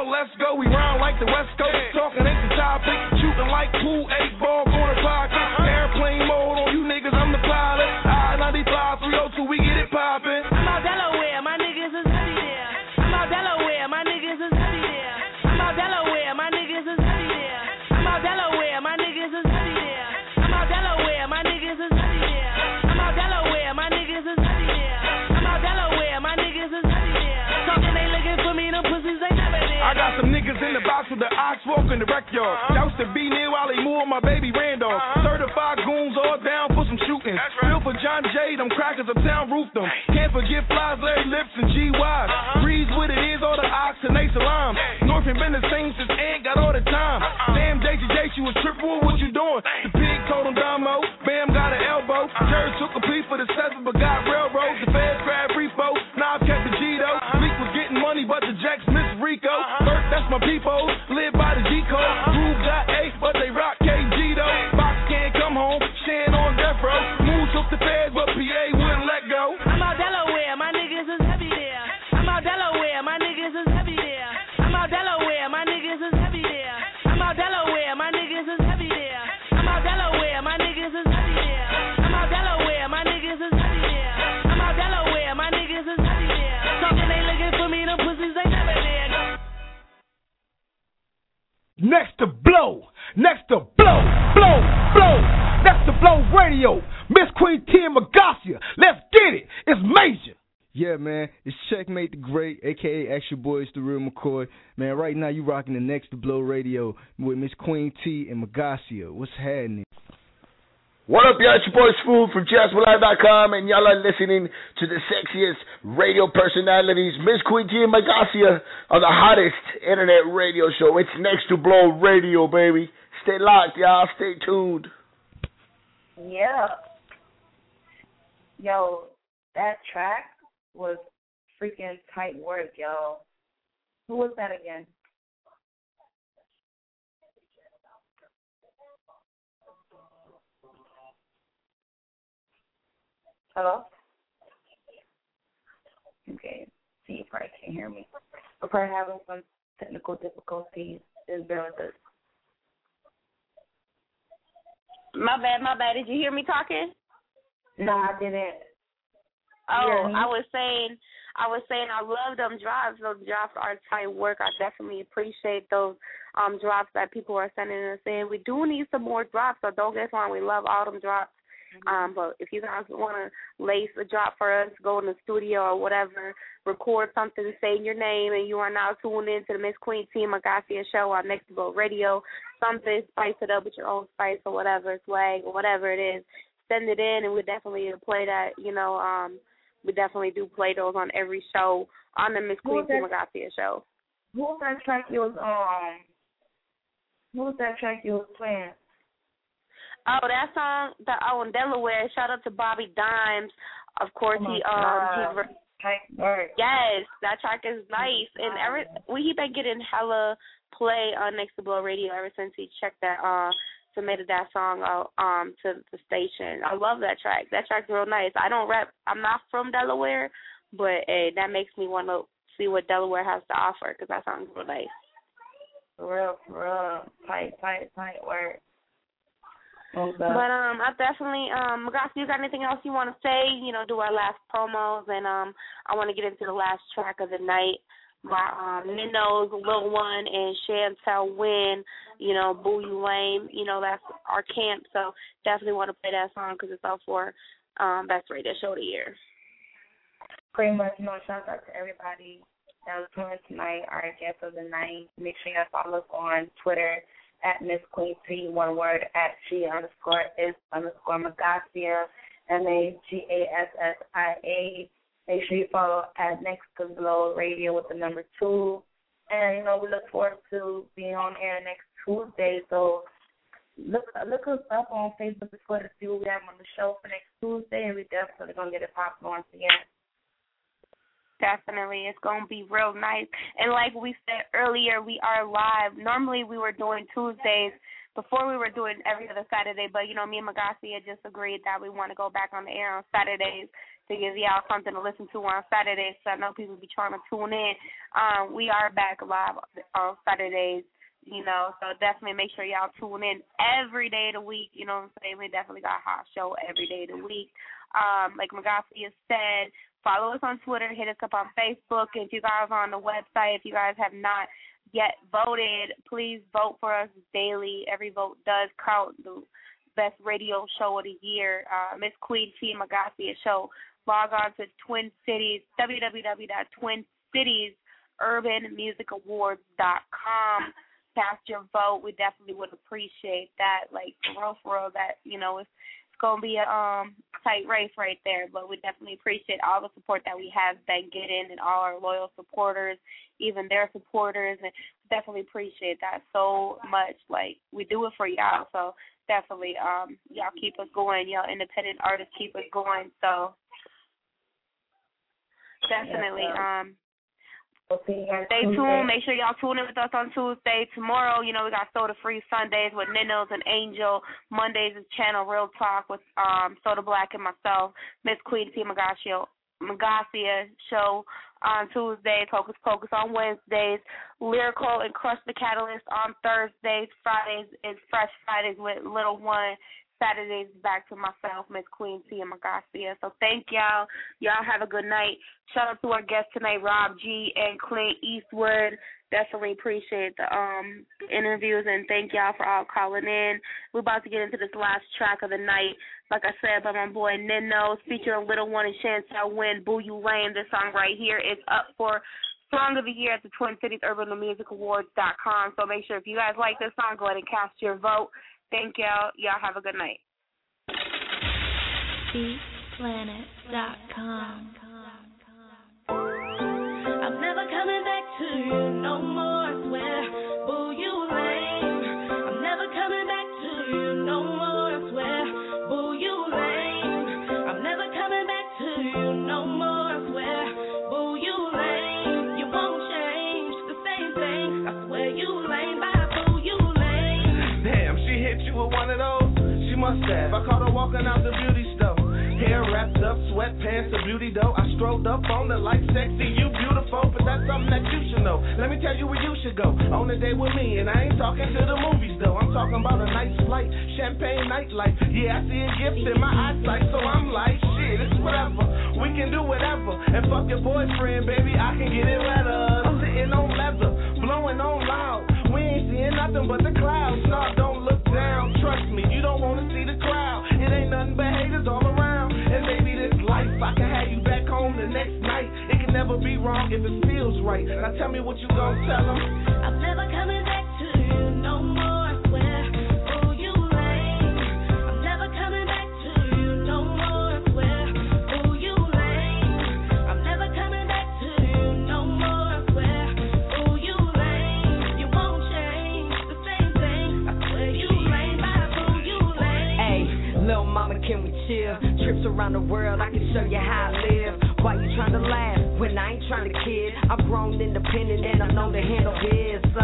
like pool, 8 ball, going to pocket. Airplane mode on you niggas, I'm the pilot. I-95, 302, we get it poppin'. I'm out Delaware, my niggas is heavy there. I'm out Delaware, my niggas is heavy there. I'm out Delaware, my niggas is heavy there. I'm out Delaware, my niggas is heavy there. I'm out Delaware, my niggas is heavy there. I'm out Delaware, my niggas is heavy there. I'm out Delaware, my niggas is heavy there. Talking they looking for me, them pussies ain't never there. I got some niggas in the box with the ox walk in the rec yard. Doused to be near while they move on my baby Randolph. Certified goons all down for some shooting. Bill for John J, them crackers uptown roofed them. Can't forget Flies, Larry Lips, and G Wise. Breeze with it is all the ox and they salam. North ain't been the same since Ant got all the time. Damn, JJ, she was triple, what you doing? The pig told him Damo, Bam got an elbow. Jerry took a plea for the 7 but got railroads. The feds grabbed Repo, now I've kept the G-Do. Leak was getting money, but the Jacks missed Rico. Bert, that's my people, live by the G-Code. Groove got A, but they rock KG though. Box can't come home, Shan on death row. Moose took the feds, but PA wouldn't let go. I'm out Delaware, my niggas is heavy there. I'm out Delaware, my niggas is heavy there. I'm out Delaware, my niggas is heavy there. I'm out Delaware, my niggas is heavy there. I'm out Delaware, my niggas is heavy there. I'm out Delaware, my niggas is heavy there. I'm out Delaware, my niggas is heavy there. Talking they looking for me, them pussies ain't never there. Next to blow. Next to blow. Next to blow radio. Miss Queen T and Magacia. Let's get it. It's major. Yeah, man, it's Checkmate the Great, a.k.a. Extra Boy, it's the real McCoy. Man, right now you rocking the Next to Blow radio with Miss Queen T and Magacia. What's happening? What up, y'all? It's your boy Smooth from JazzWithLive.com, and y'all are listening to the sexiest radio personalities, Miss Queen T and Magacia, on the hottest internet radio show. It's Next to Blow radio, baby. Stay locked, y'all. Stay tuned. Yeah. Yo, that track was freaking tight work, yo. Who was that again? Hello? Okay. See, you probably can't hear me. We're probably having some technical difficulties. Just bear with us. My bad. Did you hear me talking? No, I didn't. Oh, I was saying I love them drops. Those drops are tight work. I definitely appreciate those drops that people are sending us in. We do need some more drops, so don't get us wrong. We love all them drops. But if you guys want to lace a drop for us, go in the studio or whatever, record something, say your name, and you are now tuned in to the Miss Queen T and Magacia show on Next to Blow Radio. Something, spice it up with your own spice or whatever, swag or whatever it is. Send it in, and we definitely play that. We definitely do play those on every show on the Miss Queen T and Magacia show. Who was that track you was playing? Oh, that song, in Delaware. Shout out to Bobby Dimes. Of course, yes, that track is nice, and he been getting hella play on Next to Blow Radio ever since he submitted that song out to the station. I love that track. That track's real nice. I don't rap. I'm not from Delaware, but that makes me want to see what Delaware has to offer because that song's real nice. For real, tight work. Okay. But I definitely, Magacia, you got anything else you want to say? Do our last promos, and I want to get into the last track of the night by Minnows, Lil One, and Chantel Wynn. Boo You Lame. That's our camp, so definitely want to play that song because it's up for Best Radio Show of the Year. Pretty much, shout out to everybody that was tuned tonight, our guest of the night. Make sure you follow us on Twitter at Miss Queen T, one word, at @she_is_Magacia, MAGASSIA. Make sure you follow at Next to Blow Radio with the number 2. And, we look forward to being on air next Tuesday. So look us up on Facebook and Twitter to see what we have on the show for next Tuesday. And we're definitely going to get it popping once again. Definitely. It's going to be real nice. And like we said earlier, we are live. Normally we were doing Tuesdays. Before we were doing every other Saturday, but, me and Magacia just agreed that we want to go back on the air on Saturdays to give y'all something to listen to on Saturdays, so I know people be trying to tune in. We are back live on Saturdays, you know, so definitely make sure y'all tune in every day of the week. You know what I'm saying? We definitely got a hot show every day of the week. Like Magasia said, follow us on Twitter, hit us up on Facebook. If you guys are on the website, if you guys have not yet voted, please vote for us daily. Every vote does count. The best radio show of the year, Miss Queen T and Magasia Show. Log on to Twin Cities, www.twincitiesurbanmusicawards.com. Cast your vote. We definitely would appreciate that. Like, for real, that, you know, it's going to be a tight race right there, but we definitely appreciate all the support that we have been getting and all our loyal supporters, even their supporters, and definitely appreciate that so much. Like, we do it for y'all, so definitely y'all keep us going. Y'all independent artists keep us going, so definitely stay tuned. Make sure y'all tune in with us on Tuesday. Tomorrow, you know, we got Soda Free Sundays with Ninos and Angel. Mondays is Channel Real Talk with Soda Black and myself, Miss Queen T Magasia Show on Tuesdays, Hocus Pocus on Wednesdays, Lyrical and Crush the Catalyst on Thursdays. Fridays is Fresh Fridays with Little One. Saturdays back to myself, Miss Queen T and Magasia. So thank y'all. Y'all have a good night. Shout out to our guests tonight, Rob G and Clint Eastwood. Definitely appreciate the interviews, and thank y'all for all calling in. We're about to get into this last track of the night. Like I said, by my boy Ninos, featuring Little One and Chantel Wynn, Boo You Lame. This song right here is up for Song of the Year at the Twin Cities Urban Music Awards.com. So make sure if you guys like this song, go ahead and cast your vote. Thank y'all. Y'all have a good night. BeatPlanet.com. I'm never coming back to you no more, I swear. Boo, you lame. I'm never coming back to you no more, I swear. Boo, you lame. I'm never coming back to you no more, I swear. Boo, you lame. You won't change the same thing. I swear you lame. Bye, boo, you lame. Damn, she hit you with one of those? She must have. I caught her walking out the beauty store. Hair wrapped up, sweatpants, a beauty dough. I strolled up on her like sexy, you beautiful, but that's something that you should know. Let me tell you where you should go. On a date with me, and I ain't talking to the movies though. I'm talking about a nice flight, champagne nightlife. Yeah, I see a gift in my eyesight, so I'm like, shit, it's whatever. We can do whatever. And fuck your boyfriend, baby, I can get it wetter. Sitting on leather, blowing on loud. We ain't seeing nothing but the clouds. No, don't look down. Trust me, you don't wanna see the crowd. It ain't nothing but haters all around. And maybe this life, I can have you back home the next night. It can never be wrong if it feels right. Now tell me what you gon' tell them. I'm never coming back to you no more, I swear. Oh, you lame. I'm never coming back to you no more, I swear. Oh, you lame. I'm never coming back to you no more, I swear. Oh, you lame. You won't change the same thing. I swear you lame. Bye, boo, you lame. Hey, little mama, can we chill? Trips around the world, I can show you how I live. Why you trying to laugh when I ain't trying to kid? I'm grown, independent, and I know to handle biz. So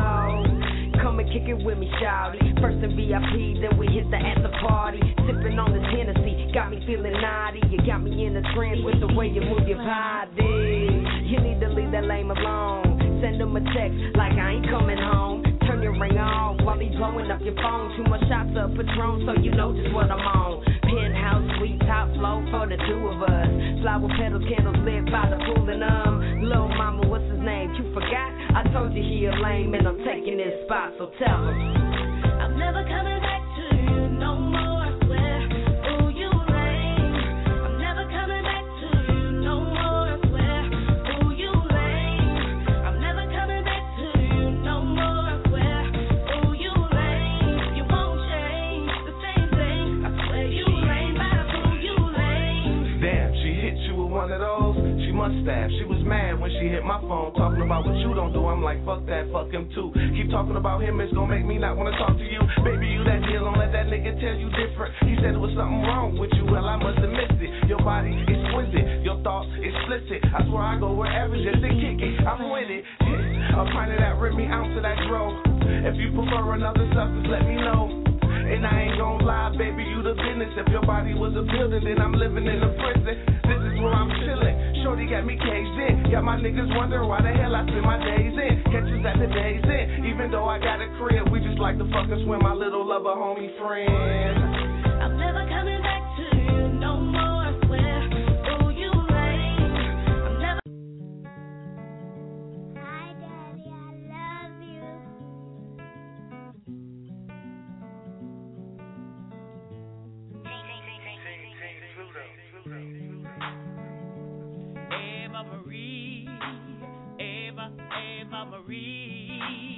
come and kick it with me, shawty. First in VIP, then we hit the after party. Sipping on this Hennessy, got me feeling naughty. You got me in a trance with the way you move your body. You need to leave that lame alone. Send him a text like I ain't coming home. Turn your ring off while he's blowing up your phone. Too much shots of Patron, so you know just what I'm on. Penthouse suite, top floor for the two of us. Flower petals, candles lit by the pool and Lil' mama, what's his name? You forgot? I told you he a lame and I'm taking his spot, so tell him. I'm never coming back to you no more, I swear. Oh, you lame. I'm never coming back to you no more, I swear. Oh, you lame. I'm never coming back to you no more, I swear. Oh, you lame. You won't change the same thing. I swear you lame. Bye, boo, you lame. Damn, she hit you with one of those? She must have. She was mad when she hit my phone, talking about what you don't do. I'm like, fuck that, fuck him too. Keep talking about him, it's gonna make me not wanna talk to you. Baby, you that deal, don't let that nigga tell you different. He said it was something wrong with you, well, I must have missed it. Your body exquisite, your thoughts explicit. I swear I go wherever just to kick it. I'm with it. A pint of that Remy, ounce of that Dro. If you prefer another substance, let me know. And I ain't gonna fly, baby, you the business. If your body was a building, then I'm living in a prison. This is where I'm chilling. Shorty got me caged in. Got my niggas wondering why the hell I spend my days in. Catch us at the days in. Even though I got a crib, we just like to fuck us when my little lover homie friend. I'm never coming back to you no more, I swear. Oh, you lame. I'm never. Hi, Daddy, I love you. Eva Marie, Eva Marie,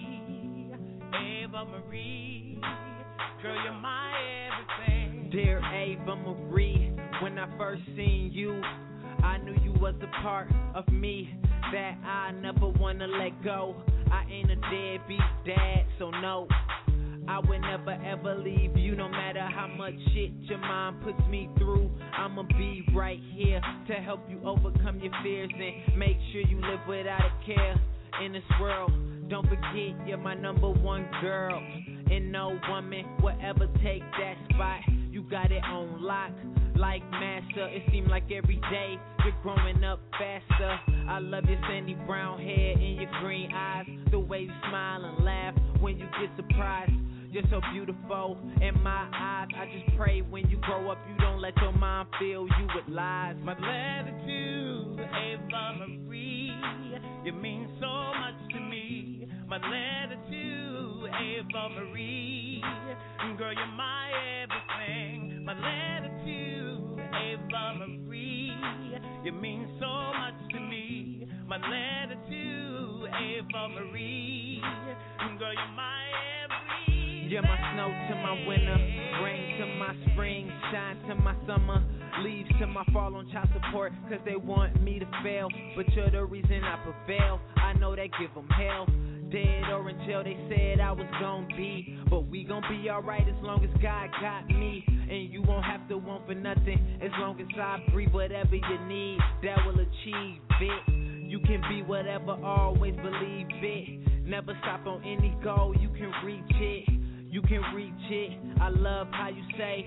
Eva Marie, girl, you're my everything. Dear Ava Marie, when I first seen you, I knew you was a part of me that I never wanna let go. I ain't a deadbeat dad, so no, I would never ever leave you. No matter how much shit your mom puts me through, I'ma be right here to help you overcome your fears and make sure you live without a care in this world. Don't forget you're my number one girl, and no woman will ever take that spot. You got it on lock like master. It seems like every day you're growing up faster. I love your sandy brown hair and your green eyes, the way you smile and laugh when you get surprised. You're so beautiful in my eyes. I just pray when you grow up you don't let your mom fill you with lies. My letter to Eva Marie, you mean so much to me. My letter to Eva Marie, girl, you're my everything. My letter to Eva Marie, you mean so much to me. My letter to Eva Marie, girl, you're my everything. You're my snow to my winter, rain to my spring, shine to my summer, leaves to my fall on child support, cause they want me to fail, but you're the reason I prevail. I know they give them hell, dead or in jail, they said I was gon' be, but we gon' be alright as long as God got me, and you won't have to want for nothing, as long as I breathe. Whatever you need, that will achieve it. You can be whatever, always believe it, never stop on any goal, you can reach it. You can reach it. I love how you say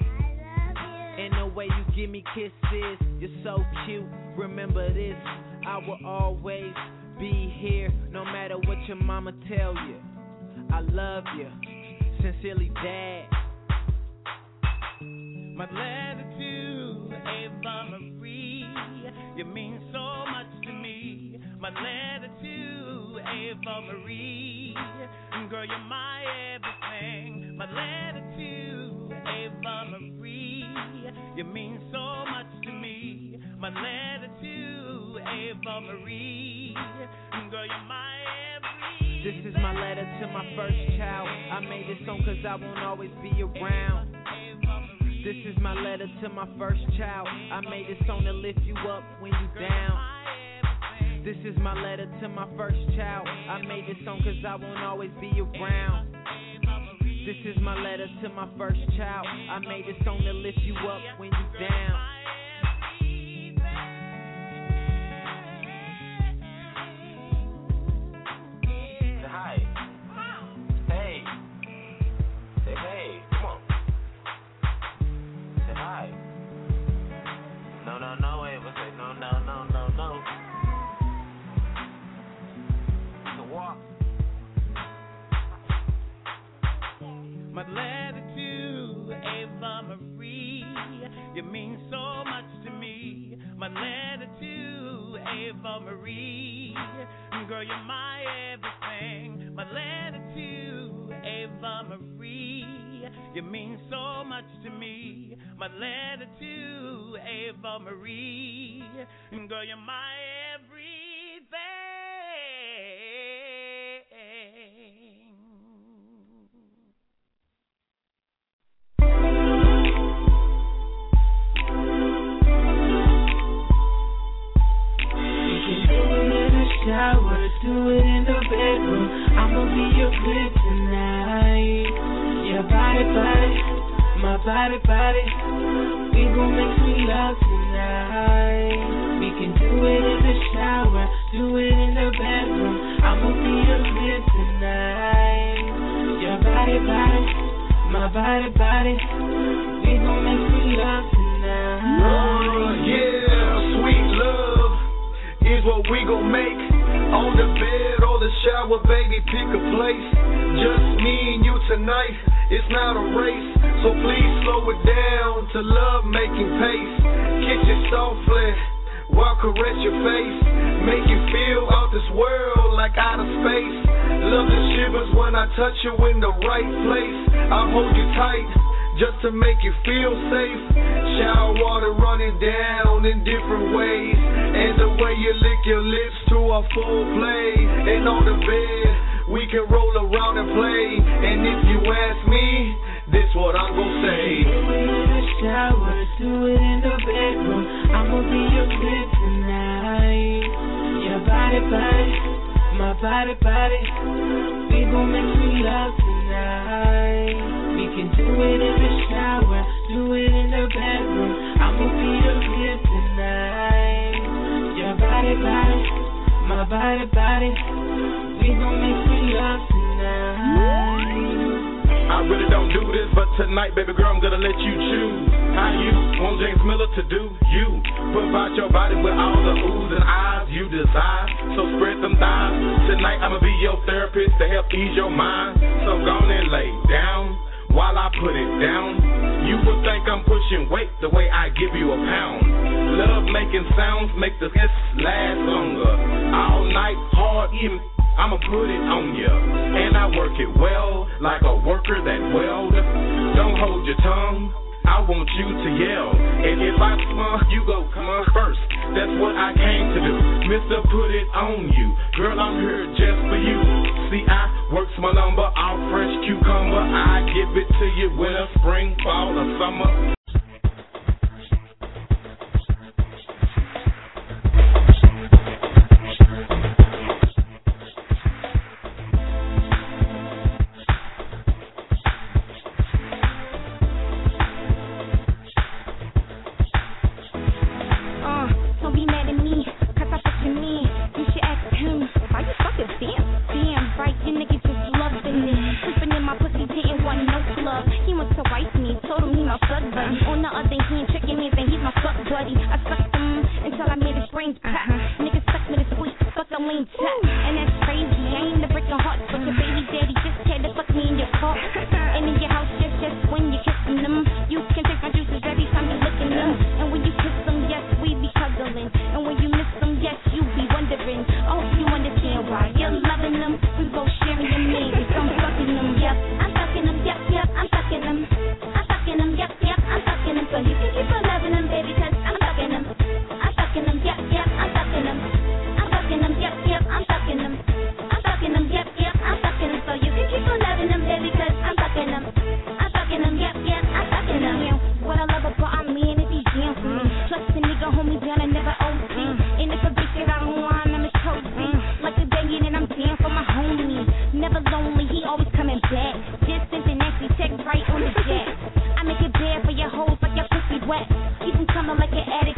and the way you give me kisses. You're so cute. Remember this, I will always be here, no matter what your mama tell you. I love you. Sincerely, Dad. My letter to Eva Marie, you mean so much to me. My letter to Eva Marie, girl, you're my everything. My letter to Eva Marie, you mean so much to me. My letter to Eva Marie, girl, you're my everything. This is my letter to my first child. I made this song cause I won't always be around. This is my letter to my first child. I made this song to lift you up when you down. This is my letter to my first child. I made this song cause I won't always be around. This is my letter to my first child. I made this song to lift you up when you down. Say hi. Hey. Say hey. Come on. Say hi. No, wait. What's it? No. Walk. My letter to Eva Marie, you mean so much to me. My letter to Eva Marie, girl, you're my everything. My letter to Eva Marie, you mean so much to me. My letter to Eva Marie, girl, you're my everything. Shower, do it in the bedroom. I'ma be your kryptonite. Your body, my body. We gon' make sweet love tonight. We can do it in the shower, do it in the bedroom. I'ma be your kryptonite. Your body, my body. We gon' make sweet love tonight. Oh yeah, sweet love is what we gon' make. On the bed or the shower, baby, pick a place. Just me and you tonight, it's not a race. So please slow it down to love making pace. Kiss it softly while caress your face. Make you feel out this world like outer space. Love the shivers when I touch you in the right place. I'll hold you tight just to make you feel safe. Shower water running down in different ways. And the way you lick your lips to our full play. And on the bed, we can roll around and play. And if you ask me, this what I'm gon' say. Do it in the shower, do it in the bedroom. I'ma be your kid tonight. Your body, my body. We gon' make sweet love tonight. We can do it in the shower, do it in the bedroom. I'ma be your kid tonight. Your body, my body. We gon' make sweet love tonight. I really don't do this, but tonight, baby girl, I'm gonna let you choose. How you want James Miller to do you? Provide your body with all the oohs and ahs you desire. So spread them thighs. Tonight I'ma be your therapist to help ease your mind. So go on and lay down while I put it down. You would think I'm pushing weight the way I give you a pound. Love making sounds make the kiss last longer. All night, hard even. I'ma put it on ya, and I work it well, like a worker that weld. Don't hold your tongue, I want you to yell. And if I smug, you go come on first. That's what I came to do, Mr. Put It On You. Girl, I'm here just for you. See, I works my number, all fresh cucumber. I give it to you winter, spring, fall, or summer. Right on the jet. I make it bad for your hoes like your pussy wet. Keep them coming like an addict.